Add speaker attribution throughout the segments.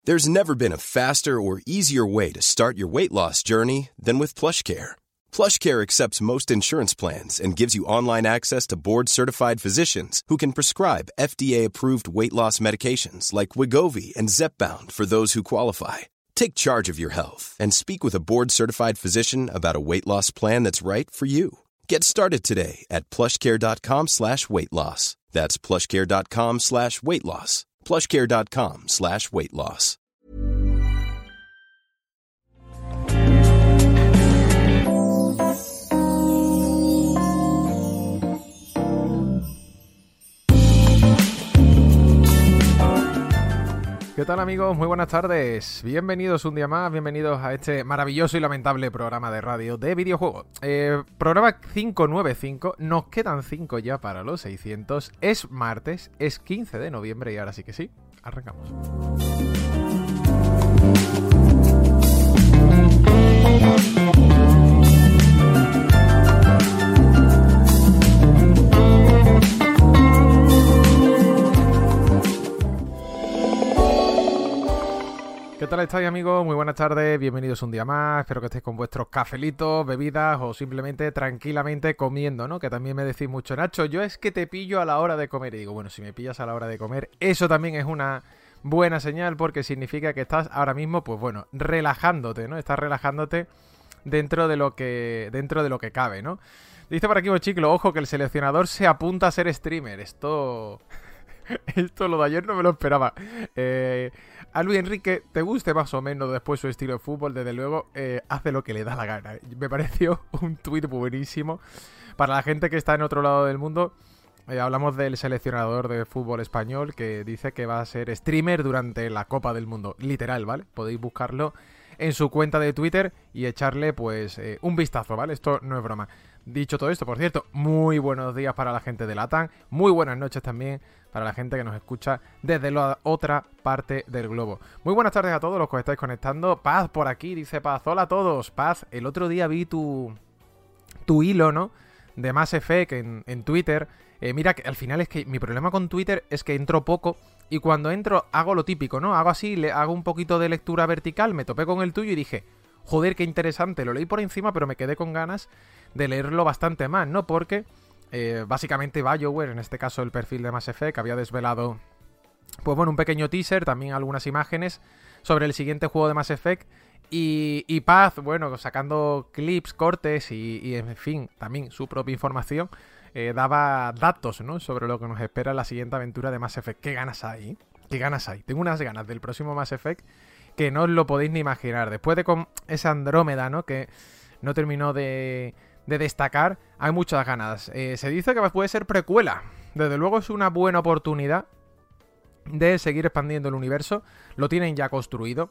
Speaker 1: There's never been a faster or easier way to start your weight loss journey than with PlushCare. PlushCare accepts most insurance plans and gives you online access to board-certified physicians who can prescribe FDA-approved weight loss medications like Wegovy and Zepbound for those who qualify. Take charge of your health and speak with a board-certified physician about a weight loss plan that's right for you. Get started today at plushcare.com/weight-loss. That's plushcare.com/weight-loss. plushcare.com/weight-loss.
Speaker 2: ¿Qué tal, amigos? Muy buenas tardes. Bienvenidos un día más, bienvenidos a este maravilloso y lamentable programa de radio de videojuegos. Programa 595, nos quedan 5 ya para los 600. Es martes, es 15 de noviembre y ahora sí que sí, arrancamos. ¿Qué tal estáis, amigos? Muy buenas tardes, bienvenidos un día más. Espero que estéis con vuestros cafelitos, bebidas o simplemente tranquilamente comiendo, ¿no? Que también me decís mucho, Nacho, yo es que te pillo a la hora de comer. Y digo, bueno, si me pillas a la hora de comer, eso también es una buena señal porque significa que estás ahora mismo, pues bueno, relajándote, ¿no? Estás relajándote dentro de lo que cabe, ¿no? Dice por aquí Bochiclo, ojo, que el seleccionador se apunta a ser streamer. Esto lo de ayer no me lo esperaba. A Luis Enrique, te guste más o menos después su estilo de fútbol, desde luego, hace lo que le da la gana. Me pareció un tuit buenísimo. Para la gente que está en otro lado del mundo, hablamos del seleccionador de fútbol español que dice que va a ser streamer durante la Copa del Mundo. Literal, ¿vale? Podéis buscarlo en su cuenta de Twitter y echarle, pues, un vistazo, ¿vale? Esto no es broma. Dicho todo esto, por cierto, muy buenos días para la gente de LATAM, muy buenas noches también para la gente que nos escucha desde la otra parte del globo. Muy buenas tardes a todos los que os estáis conectando. Paz por aquí, dice Paz. Hola a todos. Paz, el otro día vi tu hilo, ¿no? De Mass Effect en Twitter. Mira, que al final es que mi problema con Twitter es que entro poco y cuando entro hago lo típico, ¿no? Hago así, hago un poquito de lectura vertical, me topé con el tuyo y dije, joder, qué interesante. Lo leí por encima, pero me quedé con ganas de leerlo bastante más, ¿no? Porque básicamente BioWare, en este caso el perfil de Mass Effect, había desvelado, pues bueno, un pequeño teaser, también algunas imágenes sobre el siguiente juego de Mass Effect y Paz, bueno, sacando clips, cortes y en fin, también su propia información, daba datos, ¿no? Sobre lo que nos espera en la siguiente aventura de Mass Effect. ¿Qué ganas hay? ¿Eh? ¿Qué ganas hay? Tengo unas ganas del próximo Mass Effect que no os lo podéis ni imaginar. Después de con esa Andrómeda, ¿no? Que no terminó de destacar, hay muchas ganas. Se dice que puede ser precuela. Desde luego es una buena oportunidad de seguir expandiendo el universo. Lo tienen ya construido.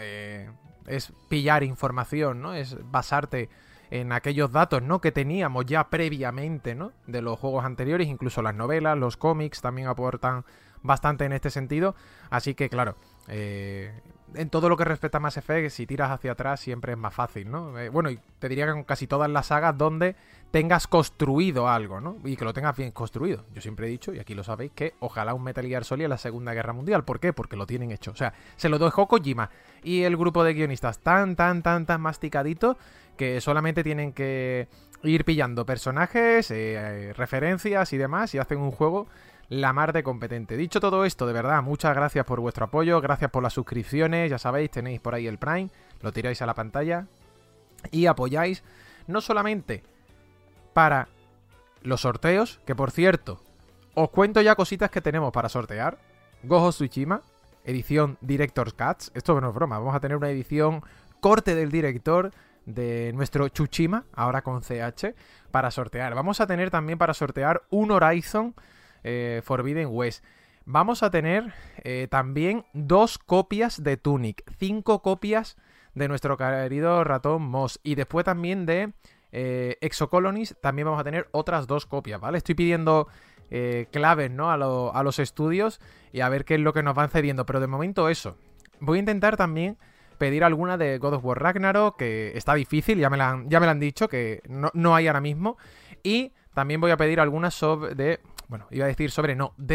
Speaker 2: Es pillar información, ¿no? Es basarte en aquellos datos, ¿no? Que teníamos ya previamente, ¿no? De los juegos anteriores, incluso las novelas, los cómics también aportan bastante en este sentido. Así que, claro, en todo lo que respecta a Mass Effect, si tiras hacia atrás siempre es más fácil, ¿no? Bueno, y te diría que con casi todas las sagas donde tengas construido algo, ¿no? Y que lo tengas bien construido. Yo siempre he dicho, y aquí lo sabéis, que ojalá un Metal Gear Solid en la Segunda Guerra Mundial. ¿Por qué? Porque lo tienen hecho. O sea, se lo dejó Kojima y el grupo de guionistas tan masticadito que solamente tienen que ir pillando personajes, referencias y demás y hacen un juego la mar de competente. Dicho todo esto, de verdad, muchas gracias por vuestro apoyo, gracias por las suscripciones, ya sabéis, tenéis por ahí el Prime, lo tiráis a la pantalla y apoyáis no solamente para los sorteos, que por cierto, os cuento ya cositas que tenemos para sortear. Ghost of Tsushima, edición Director's Cuts, esto no es broma, vamos a tener una edición corte del director de nuestro Tsushima, ahora con CH, para sortear. Vamos a tener también para sortear un Horizon Forbidden West. Vamos a tener también 2 copias de Tunic, 5 copias de nuestro querido ratón Moss y después también de Exocolonies también vamos a tener otras 2 copias, ¿vale? Estoy pidiendo claves, ¿no? a los estudios y a ver qué es lo que nos van cediendo, pero de momento eso. Voy a intentar también pedir alguna de God of War Ragnarok, que está difícil, ya me la han dicho, que no hay ahora mismo. Y también voy a pedir algunas de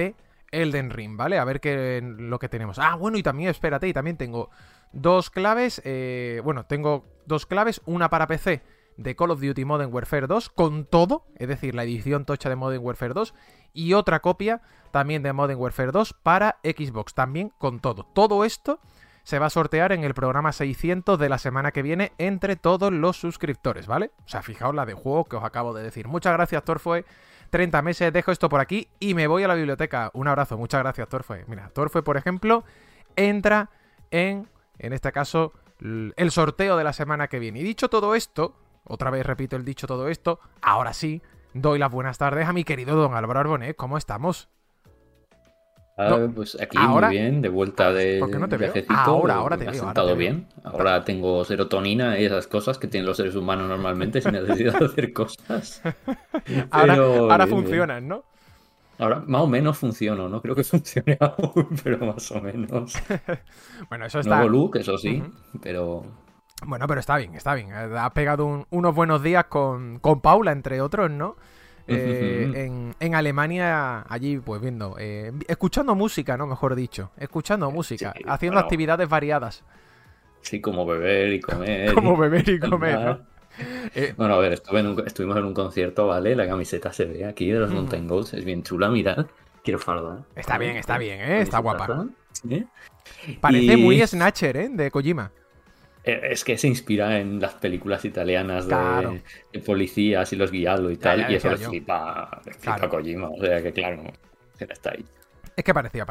Speaker 2: Elden Ring, ¿vale? A ver qué lo que tenemos. Ah, bueno, y también, espérate, y también tengo dos claves. Tengo dos claves, una para PC de Call of Duty Modern Warfare 2 con todo, es decir, la edición tocha de Modern Warfare 2, y otra copia también de Modern Warfare 2 para Xbox, también con todo. Todo esto se va a sortear en el programa 600 de la semana que viene entre todos los suscriptores, ¿vale? O sea, fijaos la de juego que os acabo de decir. Muchas gracias, Torfue. 30 meses, dejo esto por aquí y me voy a la biblioteca. Un abrazo, muchas gracias, Torfue. Mira, Torfue, por ejemplo, entra en este caso, el sorteo de la semana que viene. Y dicho todo esto, otra vez repito el dicho todo esto, ahora sí, doy las buenas tardes a mi querido don Álvaro Arbonés. ¿Cómo estamos?
Speaker 3: Pues aquí
Speaker 2: ahora,
Speaker 3: muy bien, de vuelta de
Speaker 2: ¿por qué no te veo?
Speaker 3: viajecito.
Speaker 2: Ahora te
Speaker 3: me ha
Speaker 2: veo.
Speaker 3: sentado bien. Ahora tengo serotonina y esas cosas que tienen los seres humanos normalmente sin necesidad de hacer cosas.
Speaker 2: ahora
Speaker 3: Bien,
Speaker 2: funcionan, ¿no?
Speaker 3: Ahora más o menos funciono, no creo que funcione aún, pero más o menos.
Speaker 2: Bueno, eso está...
Speaker 3: Nuevo look, eso sí, pero...
Speaker 2: Bueno, pero está bien, está bien. Ha pegado unos buenos días con Paula, entre otros, ¿no? En Alemania, allí, pues viendo, escuchando música, ¿no? Mejor dicho, escuchando música,
Speaker 3: Sí,
Speaker 2: haciendo
Speaker 3: bueno,
Speaker 2: actividades variadas.
Speaker 3: sí, como beber y comer.
Speaker 2: Como beber y comer, ¿no?
Speaker 3: Mar. Bueno, a ver, estuvimos en un concierto, ¿vale? La camiseta se ve aquí de los Mountain Goats, es bien chula, mirad. Quiero farda.
Speaker 2: Está bien, ¿eh? Está guapa.
Speaker 3: ¿Sí?
Speaker 2: Parece muy Snatcher, ¿eh? De Kojima.
Speaker 3: Es que se inspira en las películas italianas
Speaker 2: Claro.
Speaker 3: de policías y los guialos y tal,
Speaker 2: ya
Speaker 3: y eso
Speaker 2: decía yo.
Speaker 3: le flipa
Speaker 2: Claro.
Speaker 3: a Kojima, o sea que claro, está ahí.
Speaker 2: Es que parecía.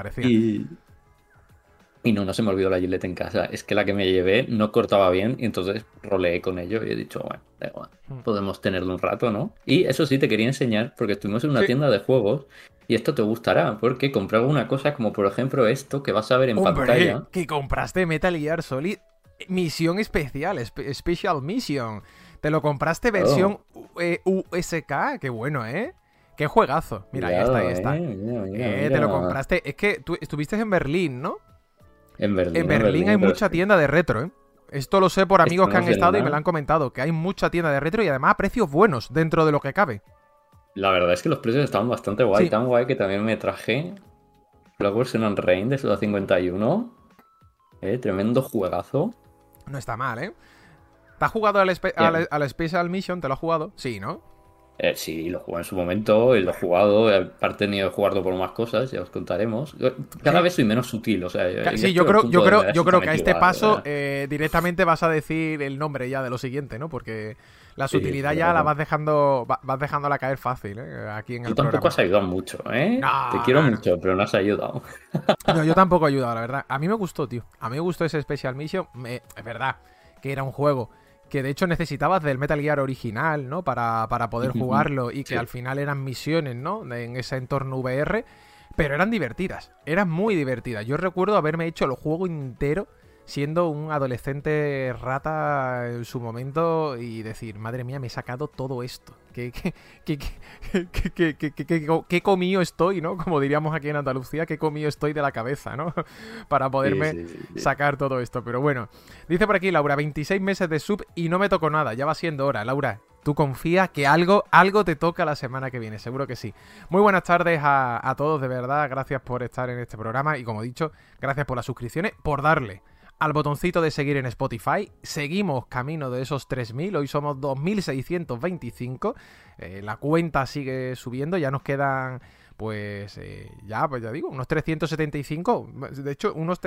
Speaker 3: Y no se me olvidó la Gillette en casa, es que la que me llevé no cortaba bien y entonces roleé con ello y he dicho, bueno, da igual, podemos tenerlo un rato, ¿no? Y eso sí, te quería enseñar, porque estuvimos en una tienda de juegos y esto te gustará, porque compré alguna cosa como por ejemplo esto que vas a ver en pantalla.
Speaker 2: Que compraste Metal Gear Solid Misión Especial, Special Mission. Te lo compraste versión USK, qué bueno, ¿eh? Qué juegazo. Mira,
Speaker 3: Cuidado,
Speaker 2: ahí está.
Speaker 3: Mira.
Speaker 2: Te lo compraste. Es que tú estuviste en Berlín, ¿no?
Speaker 3: En Berlín.
Speaker 2: En Berlín hay mucha tienda de retro, ¿eh? Esto lo sé por amigos que han estado y me lo han comentado, que hay mucha tienda de retro y además a precios buenos dentro de lo que cabe.
Speaker 3: La verdad es que los precios estaban bastante guay,
Speaker 2: Sí.
Speaker 3: tan guay que también me traje Flowers and Rain de Suda 51. Tremendo juegazo.
Speaker 2: No está mal, ¿eh? ¿Te has jugado al Special Mission? ¿Te lo has jugado? Sí, ¿no?
Speaker 3: Sí, lo jugué en su momento y lo he jugado. Aparte he tenido que jugarlo por más cosas, ya os contaremos. Cada vez soy menos sutil, o sea...
Speaker 2: Sí, yo creo que a este paso directamente vas a decir el nombre ya de lo siguiente, ¿no? Porque la sutilidad ya la vas dejándola caer fácil, ¿eh? Aquí en el
Speaker 3: Tú tampoco
Speaker 2: programa.
Speaker 3: has ayudado mucho, ¿eh?
Speaker 2: No,
Speaker 3: Te quiero mucho, pero no has ayudado.
Speaker 2: No, yo tampoco he ayudado, la verdad. A mí me gustó, tío. A mí me gustó ese Special Mission. Es verdad que era un juego que de hecho necesitabas del Metal Gear original, ¿no? Para poder jugarlo y que al final eran misiones, ¿no? En ese entorno VR, pero eran divertidas, eran muy divertidas. Yo recuerdo haberme hecho el juego entero siendo un adolescente rata en su momento y decir, madre mía, me he sacado todo esto. ¿Qué comido estoy, ¿no? Como diríamos aquí en Andalucía, qué comido estoy de la cabeza, ¿no? Para poderme sacar todo esto. Pero bueno, dice por aquí Laura, 26 meses de sub y no me tocó nada, ya va siendo hora. Laura, tú confía que algo te toca la semana que viene, seguro que sí. Muy buenas tardes a todos, de verdad, gracias por estar en este programa y como he dicho, gracias por las suscripciones, por darle al botoncito de seguir en Spotify. Seguimos camino de esos 3.000, hoy somos 2.625, la cuenta sigue subiendo, ya nos quedan pues ya digo, unos 375, de hecho unos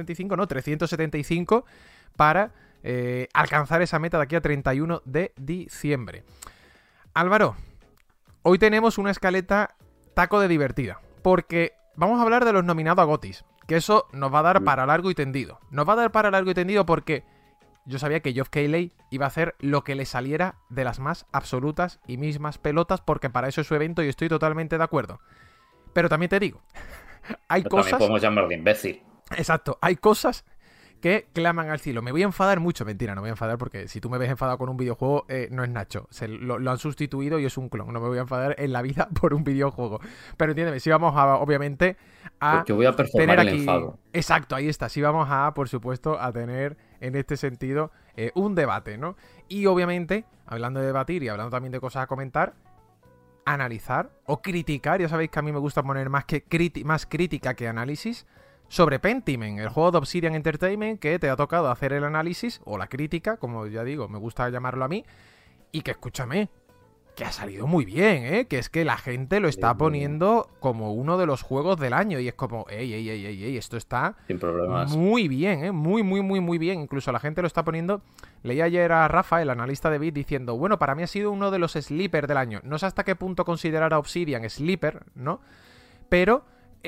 Speaker 2: 375 para alcanzar esa meta de aquí a 31 de diciembre. Álvaro, hoy tenemos una escaleta taco de divertida, porque vamos a hablar de los nominados a GOTYs. Que eso nos va a dar para largo y tendido. Nos va a dar para largo y tendido porque yo sabía que Geoff Keighley iba a hacer lo que le saliera de las más absolutas y mismas pelotas, porque para eso es su evento y estoy totalmente de acuerdo. Pero también te digo, hay cosas...
Speaker 3: También podemos llamarlo de imbécil.
Speaker 2: Exacto, hay cosas que claman al cielo. Me voy a enfadar mucho. Mentira, no me voy a enfadar porque si tú me ves enfadado con un videojuego, no es Nacho. Lo han sustituido y es un clon. No me voy a enfadar en la vida por un videojuego. Pero entiéndeme, sí vamos a, obviamente, a
Speaker 3: porque voy a performar
Speaker 2: tener
Speaker 3: el
Speaker 2: aquí...
Speaker 3: enfado.
Speaker 2: Exacto, ahí está. Sí vamos a, por supuesto, a tener en este sentido un debate, ¿no? Y obviamente, hablando de debatir y hablando también de cosas a comentar, analizar o criticar, ya sabéis que a mí me gusta poner más crítica que análisis, sobre Pentiment, el juego de Obsidian Entertainment, que te ha tocado hacer el análisis o la crítica, como ya digo, me gusta llamarlo a mí, y que escúchame, que ha salido muy bien, ¿eh? Que es que la gente lo está poniendo como uno de los juegos del año y es como, ey, esto está
Speaker 3: sin problemas.
Speaker 2: Muy bien, ¿eh? Muy bien. Incluso la gente lo está poniendo. Leí ayer a Rafa, el analista de Bit, diciendo, bueno, para mí ha sido uno de los sleeper del año. No sé hasta qué punto considerar a Obsidian sleeper, ¿no? Pero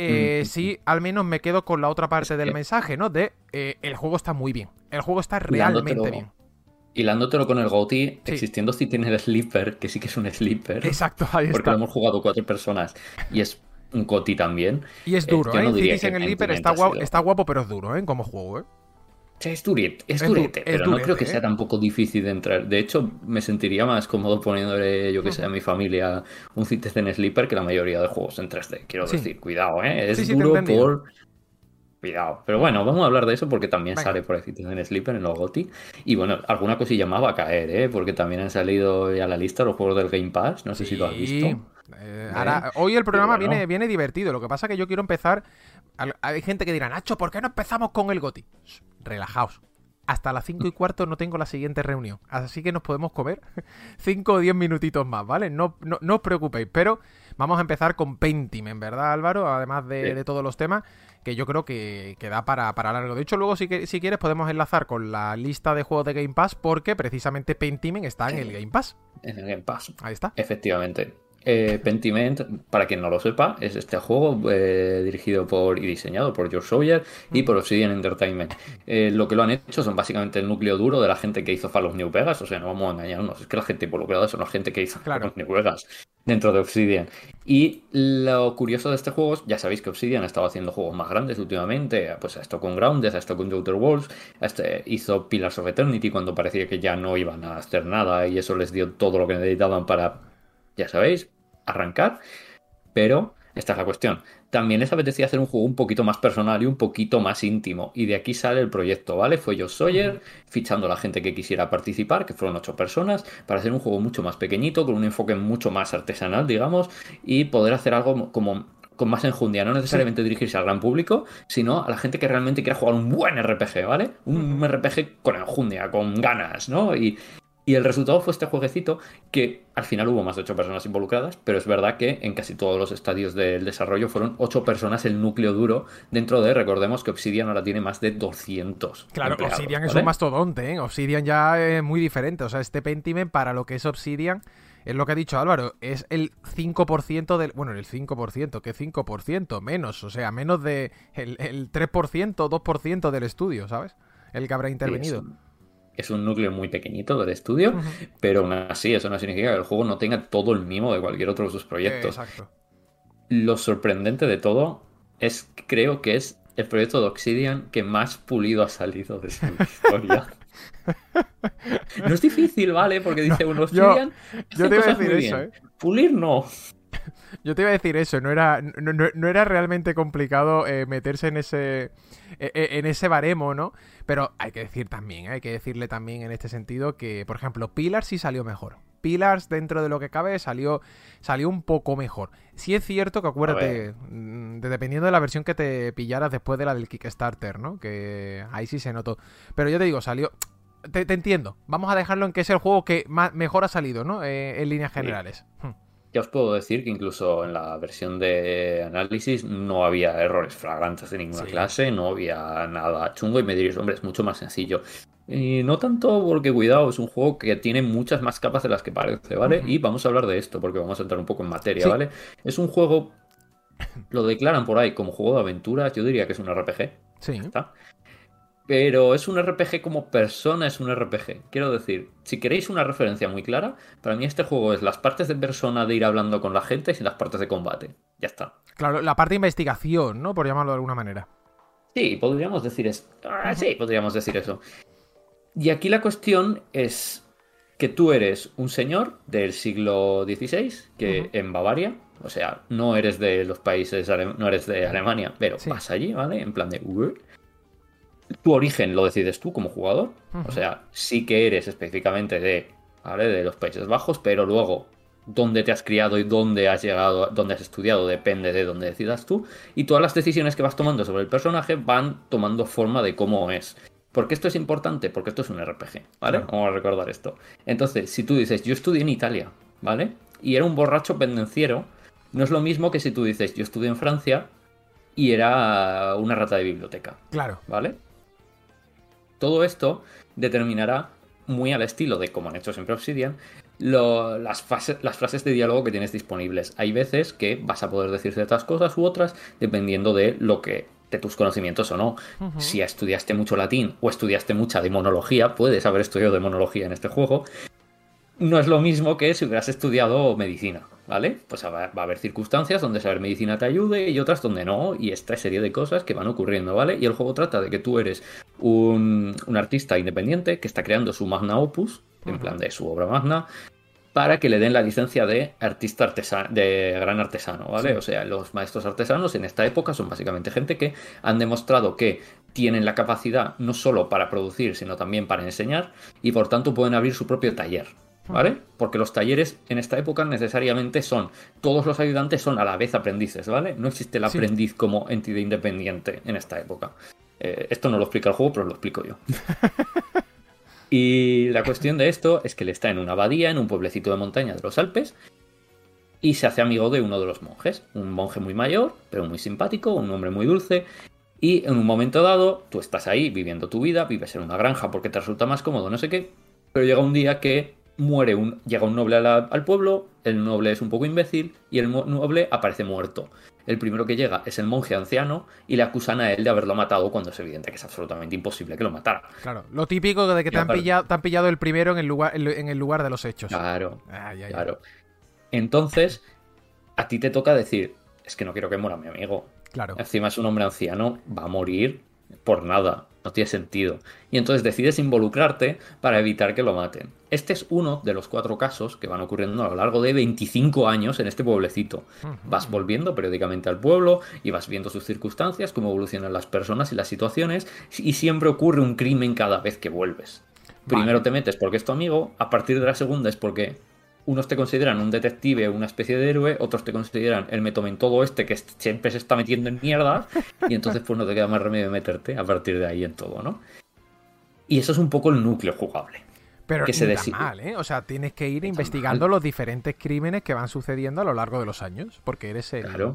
Speaker 2: sí, al menos me quedo con la otra parte del mensaje, ¿no? De el juego está muy bien. El juego está realmente bien.
Speaker 3: Hilándotelo con el GOTY, sí. Existiendo si tiene el sleeper, que sí que es un sleeper.
Speaker 2: Exacto, ahí está.
Speaker 3: Porque lo hemos jugado 4 personas y es un GOTY también.
Speaker 2: Y es duro, ¿eh? No Citizen el sleeper está guapo, pero es duro, ¿eh? Como juego, ¿eh?
Speaker 3: Es durete, pero no creo que sea tampoco difícil de entrar. De hecho, me sentiría más cómodo poniéndole, yo que sé, a mi familia un Citizen Sleeper que la mayoría de juegos en 3D. Quiero decir, cuidado, ¿eh? Es duro por... Cuidado. Pero bueno, vamos a hablar de eso porque también sale por ahí Citizen Sleeper en los GOTY. Y bueno, alguna cosilla más va a caer, ¿eh? Porque también han salido ya a la lista los juegos del Game Pass. No sé si lo has visto.
Speaker 2: Ahora, hoy el programa viene divertido. Lo que pasa es que yo quiero empezar... Hay gente que dirá, Nacho, ¿por qué no empezamos con el GOTY? Relajaos. Hasta las 5:15 no tengo la siguiente reunión. Así que nos podemos comer 5 o 10 minutitos más, ¿vale? No os preocupéis. Pero vamos a empezar con Pentiment, ¿verdad, Álvaro? Además de todos los temas, que yo creo que da para largo. De hecho, luego, si quieres, podemos enlazar con la lista de juegos de Game Pass, porque precisamente Pentiment está en el Game Pass.
Speaker 3: En el Game Pass.
Speaker 2: Ahí está.
Speaker 3: Efectivamente. Pentiment, para quien no lo sepa, es este juego dirigido y diseñado por George Sawyer y por Obsidian Entertainment. Lo que lo han hecho son básicamente el núcleo duro de la gente que hizo Fallout New Vegas. O sea, no vamos a engañarnos, es que la gente involucrada son la gente que hizo Fallout New Vegas dentro de Obsidian. Y lo curioso de este juego es, ya sabéis que Obsidian ha estado haciendo juegos más grandes últimamente. Pues ha estado con Grounded, ha estado con Outer Worlds, hizo Pillars of Eternity cuando parecía que ya no iban a hacer nada y eso les dio todo lo que necesitaban para, ya sabéis, arrancar. Pero esta es la cuestión. También les apetecía hacer un juego un poquito más personal y un poquito más íntimo. Y de aquí sale el proyecto, ¿vale? Fue Josh Sawyer fichando a la gente que quisiera participar, que fueron 8 personas, para hacer un juego mucho más pequeñito, con un enfoque mucho más artesanal, digamos, y poder hacer algo como con más enjundia, no necesariamente dirigirse al gran público, sino a la gente que realmente quiera jugar un buen RPG, ¿vale? Un RPG con enjundia, con ganas, ¿no? Y el resultado fue este jueguecito que al final hubo más de 8 personas involucradas, pero es verdad que en casi todos los estadios del desarrollo fueron 8 personas el núcleo duro dentro de, recordemos que Obsidian ahora tiene más de 200
Speaker 2: Claro,
Speaker 3: empleados,
Speaker 2: Obsidian
Speaker 3: ¿vale?
Speaker 2: es un mastodonte, ¿eh? Obsidian ya es muy diferente, o sea, este Pentiment para lo que es Obsidian, es lo que ha dicho Álvaro, es el 5% del... Bueno, el 5%, ¿qué 5%? Menos, o sea, menos de el 3%, 2% del estudio, ¿sabes? El que habrá intervenido.
Speaker 3: Sí, es un núcleo muy pequeñito del estudio, pero aún así eso no significa que el juego no tenga todo el mimo de cualquier otro de sus proyectos.
Speaker 2: Exacto. Lo
Speaker 3: sorprendente de todo es, creo que es el proyecto de Obsidian que más pulido ha salido de su historia. No es difícil, ¿vale? Porque dice uno, Obsidian,
Speaker 2: yo te iba a decir eso, ¿eh?
Speaker 3: Pulir no.
Speaker 2: Yo te iba a decir eso, no era realmente complicado meterse en ese baremo, ¿no? Pero hay que decirle también en este sentido que, por ejemplo, Pillars sí salió mejor. Pillars, dentro de lo que cabe, salió un poco mejor. Sí es cierto que, acuérdate, dependiendo de la versión que te pillaras después de la del Kickstarter, ¿no? Que ahí sí se notó. Pero yo te digo, salió... Te entiendo. Vamos a dejarlo en que es el juego que mejor ha salido, ¿no? En líneas generales.
Speaker 3: Ya os puedo decir que incluso en la versión de análisis no había errores flagrantes de ninguna clase, no había nada chungo y me diréis, hombre, es mucho más sencillo. Y no tanto porque, cuidado, es un juego que tiene muchas más capas de las que parece, ¿vale? Y vamos a hablar de esto porque vamos a entrar un poco en materia, ¿vale? Es un juego, lo declaran por ahí como juego de aventuras, yo diría que es un RPG.
Speaker 2: Sí.
Speaker 3: ¿Está? Pero es un RPG como persona, es un RPG. Quiero decir, si queréis una referencia muy clara, para mí este juego es las partes de persona de ir hablando con la gente y las partes de combate. Ya está.
Speaker 2: Claro, la parte de investigación, ¿no? Por llamarlo de alguna manera.
Speaker 3: Sí, podríamos decir eso. Sí, podríamos decir eso. Y aquí la cuestión es que tú eres un señor del siglo XVI, que en Bavaria, o sea, no eres de los países, no eres de Alemania, pero vas allí, ¿vale? En plan de... Tu origen lo decides tú como jugador. O sea, sí que eres específicamente de los Países Bajos, pero luego dónde te has criado y dónde has llegado, dónde has estudiado, depende de dónde decidas tú. Y todas las decisiones que vas tomando sobre el personaje van tomando forma de cómo es. ¿Por qué esto es importante? Porque esto es un RPG, ¿vale?
Speaker 2: Claro.
Speaker 3: Vamos a recordar esto. Entonces, si tú dices, yo estudié en Italia, ¿vale? Y era un borracho pendenciero, no es lo mismo que si tú dices, yo estudié en Francia y era una rata de biblioteca,
Speaker 2: Claro.
Speaker 3: ¿vale? Todo esto determinará, muy al estilo de como han hecho siempre Obsidian, las frases de diálogo que tienes disponibles. Hay veces que vas a poder decir ciertas cosas u otras dependiendo de de tus conocimientos o no.
Speaker 2: Ujú.
Speaker 3: Si estudiaste mucho latín o estudiaste mucha demonología, puedes haber estudiado demonología en este juego. No es lo mismo que si hubieras estudiado medicina, ¿vale? Pues va a haber circunstancias donde saber medicina te ayude y otras donde no, y esta serie de cosas que van ocurriendo, ¿vale? Y el juego trata de que tú eres un artista independiente que está creando su magna opus, en plan de su obra magna, para que le den la licencia de artista artesano, de gran artesano, ¿vale?
Speaker 2: Sí.
Speaker 3: O sea, los maestros artesanos en esta época son básicamente gente que han demostrado que tienen la capacidad no solo para producir, sino también para enseñar, y por tanto pueden abrir su propio taller, ¿vale? Porque los talleres en esta época necesariamente todos los ayudantes son a la vez aprendices, ¿vale? No existe el
Speaker 2: Sí.
Speaker 3: aprendiz como entidad independiente en esta época. Esto no lo explica el juego, pero lo explico yo. Y la cuestión de esto es que él está en una abadía, en un pueblecito de montaña de los Alpes, y se hace amigo de uno de los monjes. Un monje muy mayor, pero muy simpático, un hombre muy dulce. Y en un momento dado, tú estás ahí viviendo tu vida, vives en una granja porque te resulta más cómodo, no sé qué. Pero llega un día que llega un noble al pueblo, el noble es un poco imbécil y el noble aparece muerto. El primero que llega es el monje anciano y le acusan a él de haberlo matado cuando es evidente que es absolutamente imposible que lo matara.
Speaker 2: Claro. Lo típico de que te han pillado el primero en el lugar de los hechos.
Speaker 3: Claro,
Speaker 2: Ay, ay,
Speaker 3: claro. Entonces, a ti te toca decir, es que no quiero que muera mi amigo.
Speaker 2: Claro.
Speaker 3: Encima es un hombre anciano, va a morir por nada, no tiene sentido. Y entonces decides involucrarte para evitar que lo maten. Este es uno de los 4 casos que van ocurriendo a lo largo de 25 años en este pueblecito. Vas volviendo periódicamente al pueblo y vas viendo sus circunstancias, cómo evolucionan las personas y las situaciones, y siempre ocurre un crimen cada vez que vuelves. Primero te metes porque es tu amigo, a partir de la segunda es porque unos te consideran un detective, una especie de héroe, otros te consideran el metomentodo este que siempre se está metiendo en mierda, y entonces pues no te queda más remedio de meterte a partir de ahí en todo, ¿no? Y eso es un poco el núcleo jugable.
Speaker 2: Pero
Speaker 3: que
Speaker 2: ni tan mal, ¿eh? O sea, tienes que ir investigando los diferentes crímenes que van sucediendo a lo largo de los años, porque eres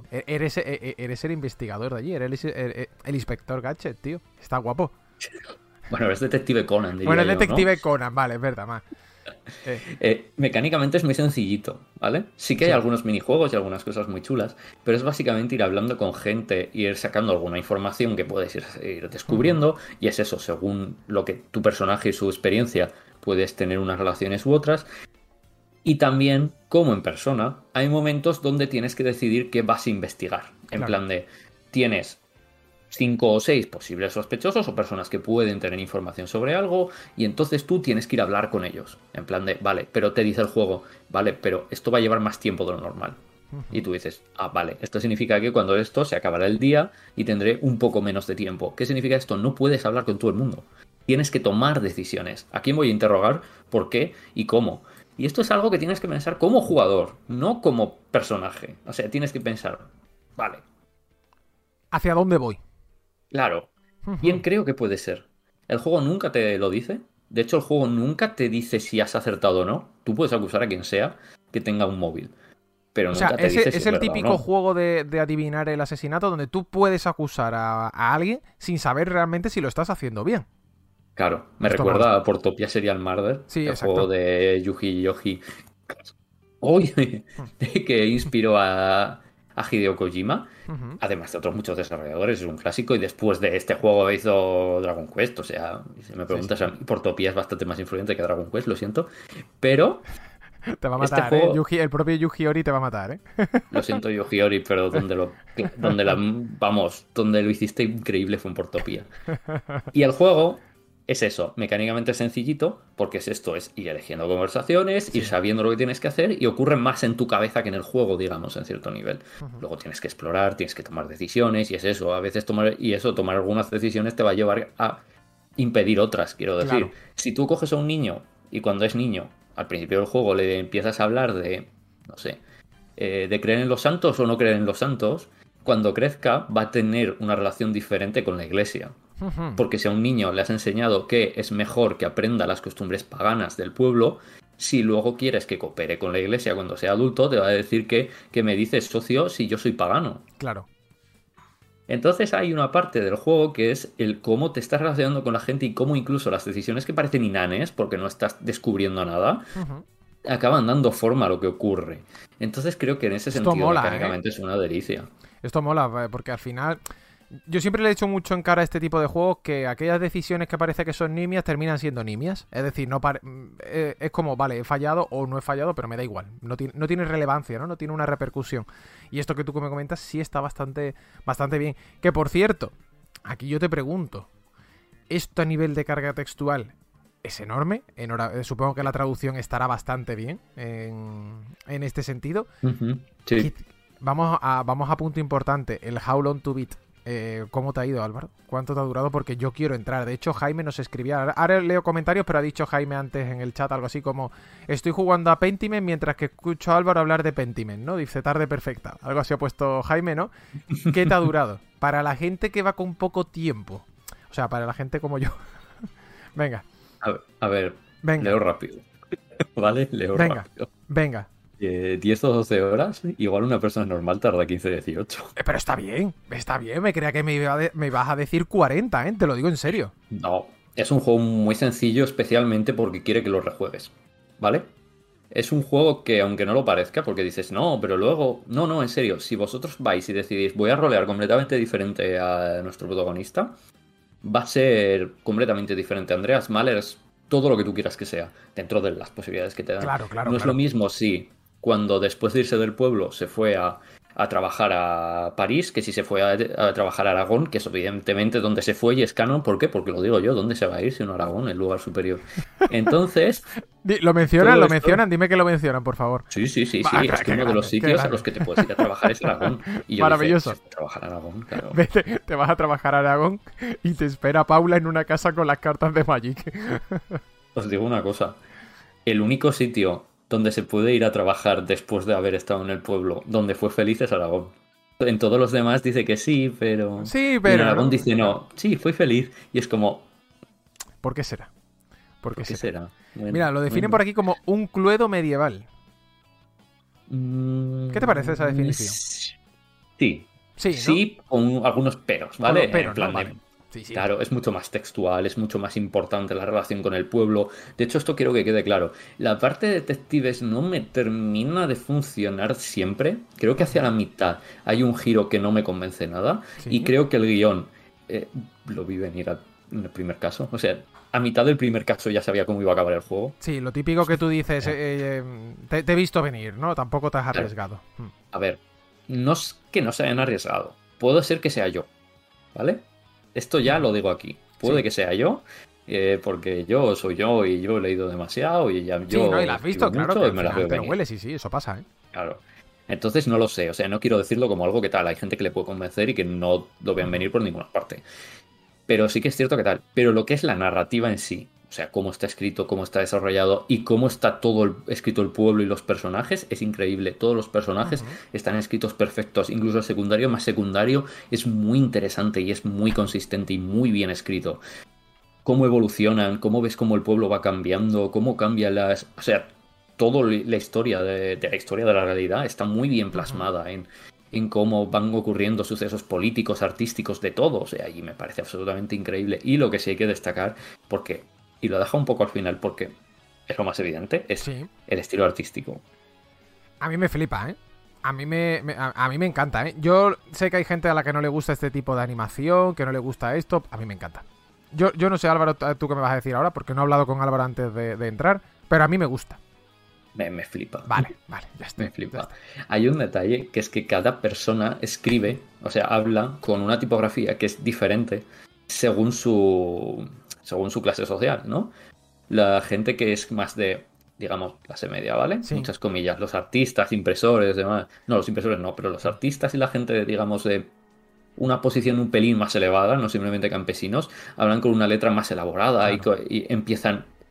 Speaker 2: el investigador de allí, eres el inspector Gadget, tío. Está guapo.
Speaker 3: Bueno, es Detective Conan, diría
Speaker 2: Bueno, el
Speaker 3: yo,
Speaker 2: Detective
Speaker 3: ¿no?
Speaker 2: Conan, vale, es verdad, más.
Speaker 3: Mecánicamente es muy sencillito, ¿vale? Sí que hay algunos minijuegos y algunas cosas muy chulas, pero es básicamente ir hablando con gente y ir sacando alguna información que puedes ir descubriendo, y es eso, según lo que tu personaje y su experiencia puedes tener unas relaciones u otras. Y también, como en persona, hay momentos donde tienes que decidir qué vas a investigar. En plan de, tienes 5 o 6 posibles sospechosos o personas que pueden tener información sobre algo, y entonces tú tienes que ir a hablar con ellos. En plan de, vale, pero te dice el juego, vale, pero esto va a llevar más tiempo de lo normal. Y tú dices, vale, esto significa que cuando esto se acabará el día y tendré un poco menos de tiempo. ¿Qué significa esto? No puedes hablar con todo el mundo. Tienes que tomar decisiones. ¿A quién voy a interrogar? ¿Por qué? ¿Y cómo? Y esto es algo que tienes que pensar como jugador, no como personaje. O sea, tienes que pensar, vale,
Speaker 2: ¿hacia dónde voy?
Speaker 3: claro, ¿quién creo que puede ser? El juego nunca te lo dice. De hecho, el juego nunca te dice si has acertado o no. Tú puedes acusar a quien sea que tenga un móvil, pero
Speaker 2: O sea,
Speaker 3: nunca te dice si
Speaker 2: es
Speaker 3: es
Speaker 2: el
Speaker 3: verdad o
Speaker 2: típico
Speaker 3: no.
Speaker 2: juego de adivinar el asesinato donde tú puedes acusar a alguien sin saber realmente si lo estás haciendo bien.
Speaker 3: Claro, me
Speaker 2: Esto
Speaker 3: recuerda
Speaker 2: mola.
Speaker 3: a Portopia Serial Murder,
Speaker 2: Sí,
Speaker 3: el
Speaker 2: exacto.
Speaker 3: juego de Yuji Yoji. Hoy que inspiró a Hideo Kojima, además de otros muchos desarrolladores, es un clásico, y después de este juego hizo Dragon Quest. O sea, si me preguntas, a mí, Portopia es bastante más influyente que Dragon Quest, lo siento, pero
Speaker 2: Te va a
Speaker 3: este
Speaker 2: matar, ¿eh?
Speaker 3: juego,
Speaker 2: El propio Yuji Ori te va a matar, ¿eh?
Speaker 3: lo siento Yuji Ori, pero donde lo hiciste increíble fue en Portopia. Y el juego es eso, mecánicamente sencillito, porque es esto, es ir eligiendo conversaciones, ir sabiendo lo que tienes que hacer, y ocurre más en tu cabeza que en el juego, digamos, en cierto nivel. Luego tienes que explorar, tienes que tomar decisiones, y es eso, a veces tomar algunas decisiones te va a llevar a impedir otras, quiero decir.
Speaker 2: Claro.
Speaker 3: Si tú coges a un niño, y cuando es niño, al principio del juego le empiezas a hablar de no sé, de creer en los santos o no creer en los santos, cuando crezca va a tener una relación diferente con la iglesia. Porque si a un niño le has enseñado que es mejor que aprenda las costumbres paganas del pueblo, si luego quieres que coopere con la iglesia cuando sea adulto, te va a decir que me dices socio si yo soy pagano.
Speaker 2: Claro.
Speaker 3: Entonces hay una parte del juego que es el cómo te estás relacionando con la gente y cómo incluso las decisiones que parecen inanes, porque no estás descubriendo nada, acaban dando forma a lo que ocurre. Entonces creo que en ese sentido
Speaker 2: mola,
Speaker 3: mecánicamente es una delicia.
Speaker 2: Esto mola, porque al final... Yo siempre le he hecho mucho en cara a este tipo de juegos que aquellas decisiones que parece que son nimias terminan siendo nimias. Es decir, es como, vale, he fallado o no he fallado, pero me da igual. No tiene relevancia, ¿no? No tiene una repercusión. Y esto que tú me comentas sí está bastante bien. Que, por cierto, aquí yo te pregunto, ¿esto a nivel de carga textual es enorme? Supongo que la traducción estará bastante bien en este sentido.
Speaker 3: Sí.
Speaker 2: Vamos a punto importante, el How Long to Beat. ¿Cómo te ha ido, Álvaro? ¿Cuánto te ha durado? Porque yo quiero entrar. De hecho, Jaime nos escribía... Ahora leo comentarios, pero ha dicho Jaime antes en el chat algo así como: estoy jugando a Pentiment mientras que escucho a Álvaro hablar de Pentiment, ¿no? Dice tarde perfecta. Algo así ha puesto Jaime, ¿no? ¿Qué te ha durado? Para la gente que va con poco tiempo. O sea, para la gente como yo. Venga.
Speaker 3: A ver,
Speaker 2: venga.
Speaker 3: Leo rápido. ¿Vale? Leo rápido.
Speaker 2: Venga.
Speaker 3: 10 o 12 horas, igual una persona normal tarda 15-18.
Speaker 2: Pero está bien. Me creía que me ibas a decir 40, ¿eh? Te lo digo en serio.
Speaker 3: No, es un juego muy sencillo, especialmente porque quiere que lo rejuegues, ¿vale? Es un juego que, aunque no lo parezca, porque dices, no, pero luego... No, en serio, si vosotros vais y decidís, voy a rolear completamente diferente a nuestro protagonista, va a ser completamente diferente. Andreas Mahler es todo lo que tú quieras que sea, dentro de las posibilidades que te dan.
Speaker 2: Claro.
Speaker 3: No es lo mismo si... cuando después de irse del pueblo se fue a trabajar a París, que si se fue a trabajar a Aragón, que es evidentemente donde se fue y es canon. ¿Por qué? Porque lo digo yo, ¿dónde se va a ir si no Aragón, el lugar superior? Entonces...
Speaker 2: ¿Lo mencionan? Dime que lo mencionan, por favor.
Speaker 3: Sí, es que uno de los sitios a los que te puedes ir a trabajar es Aragón. Y yo
Speaker 2: maravilloso.
Speaker 3: dije, trabajar a Aragón, claro.
Speaker 2: Vete, te vas a trabajar a Aragón y te espera Paula en una casa con las cartas de Magic.
Speaker 3: Os digo una cosa, el único sitio donde se puede ir a trabajar después de haber estado en el pueblo, donde fue feliz, es Aragón. En todos los demás dice que sí, pero...
Speaker 2: Sí, pero...
Speaker 3: Y en Aragón dice no, sí, fui feliz. Y es como...
Speaker 2: ¿Por qué será? ¿Por qué será?
Speaker 3: Bueno,
Speaker 2: mira, lo definen por aquí como un cluedo medieval. ¿Qué te parece esa definición?
Speaker 3: Sí. Sí, ¿no? Con algunos peros, ¿vale?
Speaker 2: Con peros,
Speaker 3: en plan
Speaker 2: ¿no?
Speaker 3: de...
Speaker 2: Vale. Sí.
Speaker 3: Claro, es mucho más textual, es mucho más importante la relación con el pueblo. De hecho, esto quiero que quede claro. La parte de detectives no me termina de funcionar siempre. Creo que hacia la mitad hay un giro que no me convence nada. ¿Sí? Y creo que el guión lo vi venir en el primer caso. O sea, a mitad del primer caso ya sabía cómo iba a acabar el juego.
Speaker 2: Sí, lo típico que tú dices, te he visto venir, ¿no? Tampoco te has arriesgado.
Speaker 3: Claro. A ver, no es que no se hayan arriesgado. Puede ser que sea yo, ¿vale? Esto ya lo digo aquí. Puede que sea yo, porque yo soy yo y yo he leído demasiado y ya yo...
Speaker 2: Sí, no, y la has visto, claro, que
Speaker 3: me las veo
Speaker 2: te lo huele, sí, eso pasa, ¿eh?
Speaker 3: Claro. Entonces no lo sé, o sea, no quiero decirlo como algo que tal. Hay gente que le puede convencer y que no lo vean venir por ninguna parte. Pero sí que es cierto que tal. Pero lo que es la narrativa en sí, o sea, cómo está escrito, cómo está desarrollado y cómo está todo escrito el pueblo y los personajes, es increíble. Todos los personajes están escritos perfectos. Incluso el secundario más secundario es muy interesante y es muy consistente y muy bien escrito. Cómo evolucionan, cómo ves cómo el pueblo va cambiando, cómo cambian las... O sea, toda la historia de la historia de la realidad está muy bien plasmada en cómo van ocurriendo sucesos políticos, artísticos, de todo. O sea, y me parece absolutamente increíble. Y lo que sí hay que destacar, porque... y lo dejo un poco al final porque es lo más evidente, es el estilo artístico.
Speaker 2: A mí me flipa, ¿eh? A mí me encanta, ¿eh? Yo sé que hay gente a la que no le gusta este tipo de animación, que no le gusta esto. A mí me encanta. Yo no sé, Álvaro, tú qué me vas a decir ahora, porque no he hablado con Álvaro antes de entrar, pero a mí me gusta.
Speaker 3: Me flipa.
Speaker 2: Vale, ya está.
Speaker 3: Me flipa. Hay un detalle que es que cada persona escribe, o sea, habla con una tipografía que es diferente según su clase social, ¿no? La gente que es más de, digamos, clase media, ¿vale? Sí. Muchas comillas. Los artistas, impresores, demás. No, los impresores no, pero los artistas y la gente, digamos, de una posición un pelín más elevada, no simplemente campesinos, hablan con una letra más elaborada, claro. y empiezan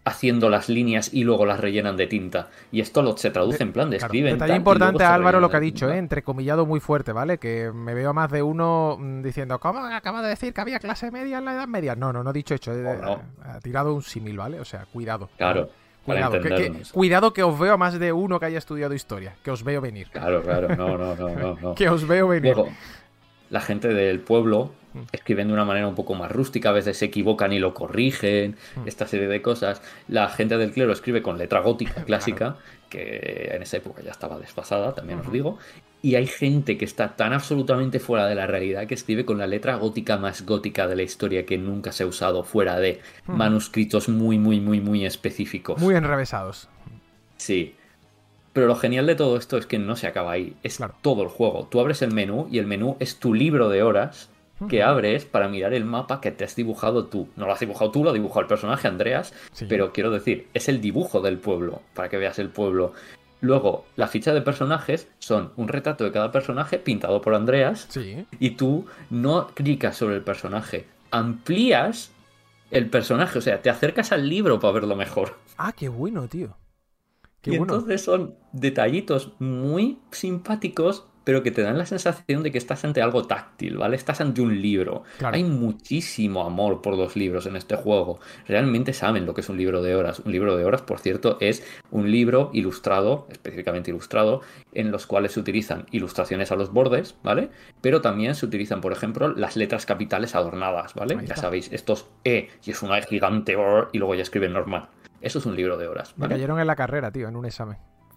Speaker 3: haciendo las líneas y luego las rellenan de tinta. Y esto se traduce en plan de
Speaker 2: Claro.
Speaker 3: escriben.
Speaker 2: Detalle importante, Álvaro, lo que ha dicho, entrecomillado muy fuerte, ¿vale? Que me veo a más de uno diciendo, ¿cómo acaba de decir que había clase media en la Edad Media? No he dicho eso.
Speaker 3: No.
Speaker 2: Ha tirado un símil, ¿vale? O sea, cuidado.
Speaker 3: Claro.
Speaker 2: Cuidado, cuidado que os veo a más de uno que haya estudiado historia, que os veo venir.
Speaker 3: Claro, no.
Speaker 2: Que os veo venir.
Speaker 3: Luego, la gente del pueblo escriben de una manera un poco más rústica, a veces se equivocan y lo corrigen, esta serie de cosas. La gente del clero escribe con letra gótica clásica, que en esa época ya estaba desfasada, también os digo. Y hay gente que está tan absolutamente fuera de la realidad que escribe con la letra gótica más gótica de la historia, que nunca se ha usado fuera de manuscritos muy específicos.
Speaker 2: Muy enrevesados.
Speaker 3: Sí. Pero lo genial de todo esto es que no se acaba ahí. Es todo el juego. Tú abres el menú y el menú es tu libro de horas que abres para mirar el mapa que te has dibujado tú. No lo has dibujado tú, lo ha dibujado el personaje Andreas, pero quiero decir, es el dibujo del pueblo, para que veas el pueblo. Luego, la ficha de personajes son un retrato de cada personaje pintado por Andreas, y tú no clicas sobre el personaje, amplías el personaje, o sea, te acercas al libro para verlo mejor.
Speaker 2: Ah, qué bueno, tío.
Speaker 3: Qué bueno. Entonces son detallitos muy simpáticos, pero que te dan la sensación de que estás ante algo táctil, ¿vale? Estás ante un libro. Claro. Hay muchísimo amor por los libros en este juego. Realmente saben lo que es un libro de horas. Un libro de horas, por cierto, es un libro ilustrado, específicamente ilustrado, en los cuales se utilizan ilustraciones a los bordes, ¿vale? Pero también se utilizan, por ejemplo, las letras capitales adornadas, ¿vale? Ya sabéis, estos E, y es una E gigante, y luego ya escriben normal. Eso es un libro de horas, ¿vale?
Speaker 2: Me cayeron en la carrera, tío, en un examen.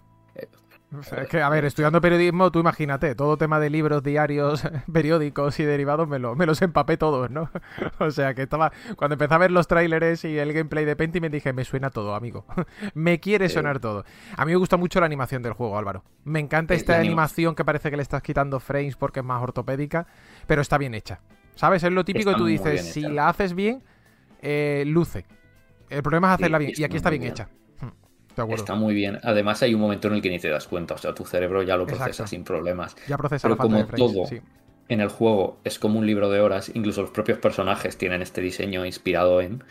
Speaker 2: Es que, a ver, estudiando periodismo, tú imagínate, todo tema de libros, diarios, periódicos y derivados me los empapé todos, ¿no? O sea, que estaba... Cuando empecé a ver los tráileres y el gameplay de Pentiment dije, me suena todo, amigo. Me quiere sonar todo. A mí me gusta mucho la animación del juego, Álvaro. Me encanta esta animación que parece que le estás quitando frames porque es más ortopédica, pero está bien hecha. ¿Sabes? Es lo típico que tú dices, si la haces bien, luce. El problema es hacerla bien, y aquí está bien hecha.
Speaker 3: Está muy bien. Además hay un momento en el que ni te das cuenta. O sea, tu cerebro ya lo procesa sin problemas.
Speaker 2: Ya procesa.
Speaker 3: Pero como todo en el juego es como un libro de horas, incluso los propios personajes tienen este diseño inspirado en...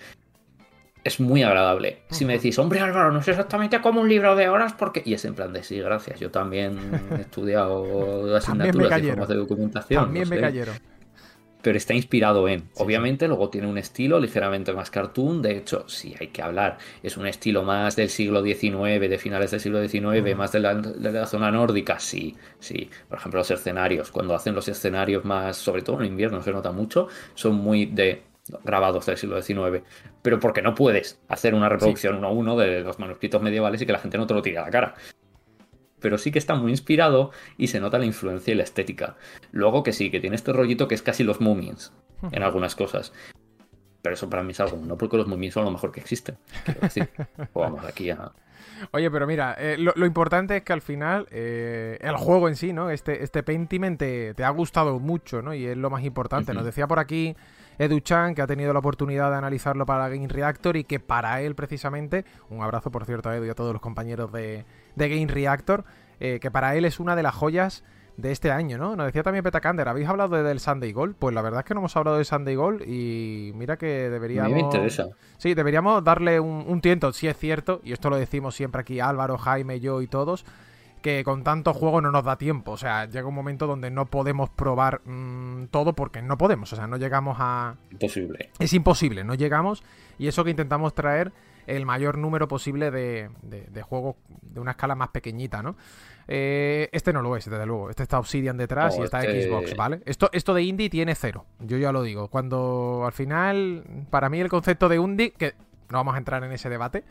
Speaker 3: Es muy agradable. Si me decís, hombre Álvaro, no es exactamente como un libro de horas porque... Y es en plan de sí, gracias. Yo también he estudiado asignaturas de formas de documentación.
Speaker 2: También me cayeron.
Speaker 3: Pero está inspirado en... Obviamente, luego tiene un estilo ligeramente más cartoon. De hecho, sí hay que hablar. Es un estilo más del siglo XIX, de finales del siglo XIX, más de la zona nórdica. Sí. Por ejemplo, los escenarios. Cuando hacen los escenarios más, sobre todo en invierno, se nota mucho, son muy de grabados del siglo XIX. Pero porque no puedes hacer una reproducción uno a uno de los manuscritos medievales y que la gente no te lo tire a la cara. Pero sí que está muy inspirado y se nota la influencia y la estética. Luego que sí, que tiene este rollito que es casi los Moomins en algunas cosas. Pero eso para mí es algo, no porque los Moomins son lo mejor que existe. Quiero decir, vamos aquí a...
Speaker 2: Oye, pero mira, lo importante es que al final el juego en sí, ¿no? Este Pentiment te ha gustado mucho, ¿no? Y es lo más importante. Nos decía por aquí Edu Chan, que ha tenido la oportunidad de analizarlo para Game Reactor y que para él precisamente, un abrazo por cierto a Edu y a todos los compañeros de Game Reactor, que para él es una de las joyas de este año, ¿no? Nos decía también Petakander, ¿habéis hablado del Sunday Gold? Pues la verdad es que no hemos hablado del Sunday Gold y mira que deberíamos...
Speaker 3: A mí me interesa.
Speaker 2: Sí, deberíamos darle un tiento, si es cierto, y esto lo decimos siempre aquí Álvaro, Jaime, yo y todos, que con tantos juegos no nos da tiempo. O sea, llega un momento donde no podemos probar todo porque no podemos. O sea, no llegamos a...
Speaker 3: Imposible.
Speaker 2: Es imposible, no llegamos. Y eso que intentamos traer el mayor número posible de juegos de una escala más pequeñita, ¿no? Este no lo es, desde luego. Este está Obsidian detrás y está Xbox, ¿vale? Esto de indie tiene 0. Yo ya lo digo. Cuando al final, para mí el concepto de indie, que no vamos a entrar en ese debate,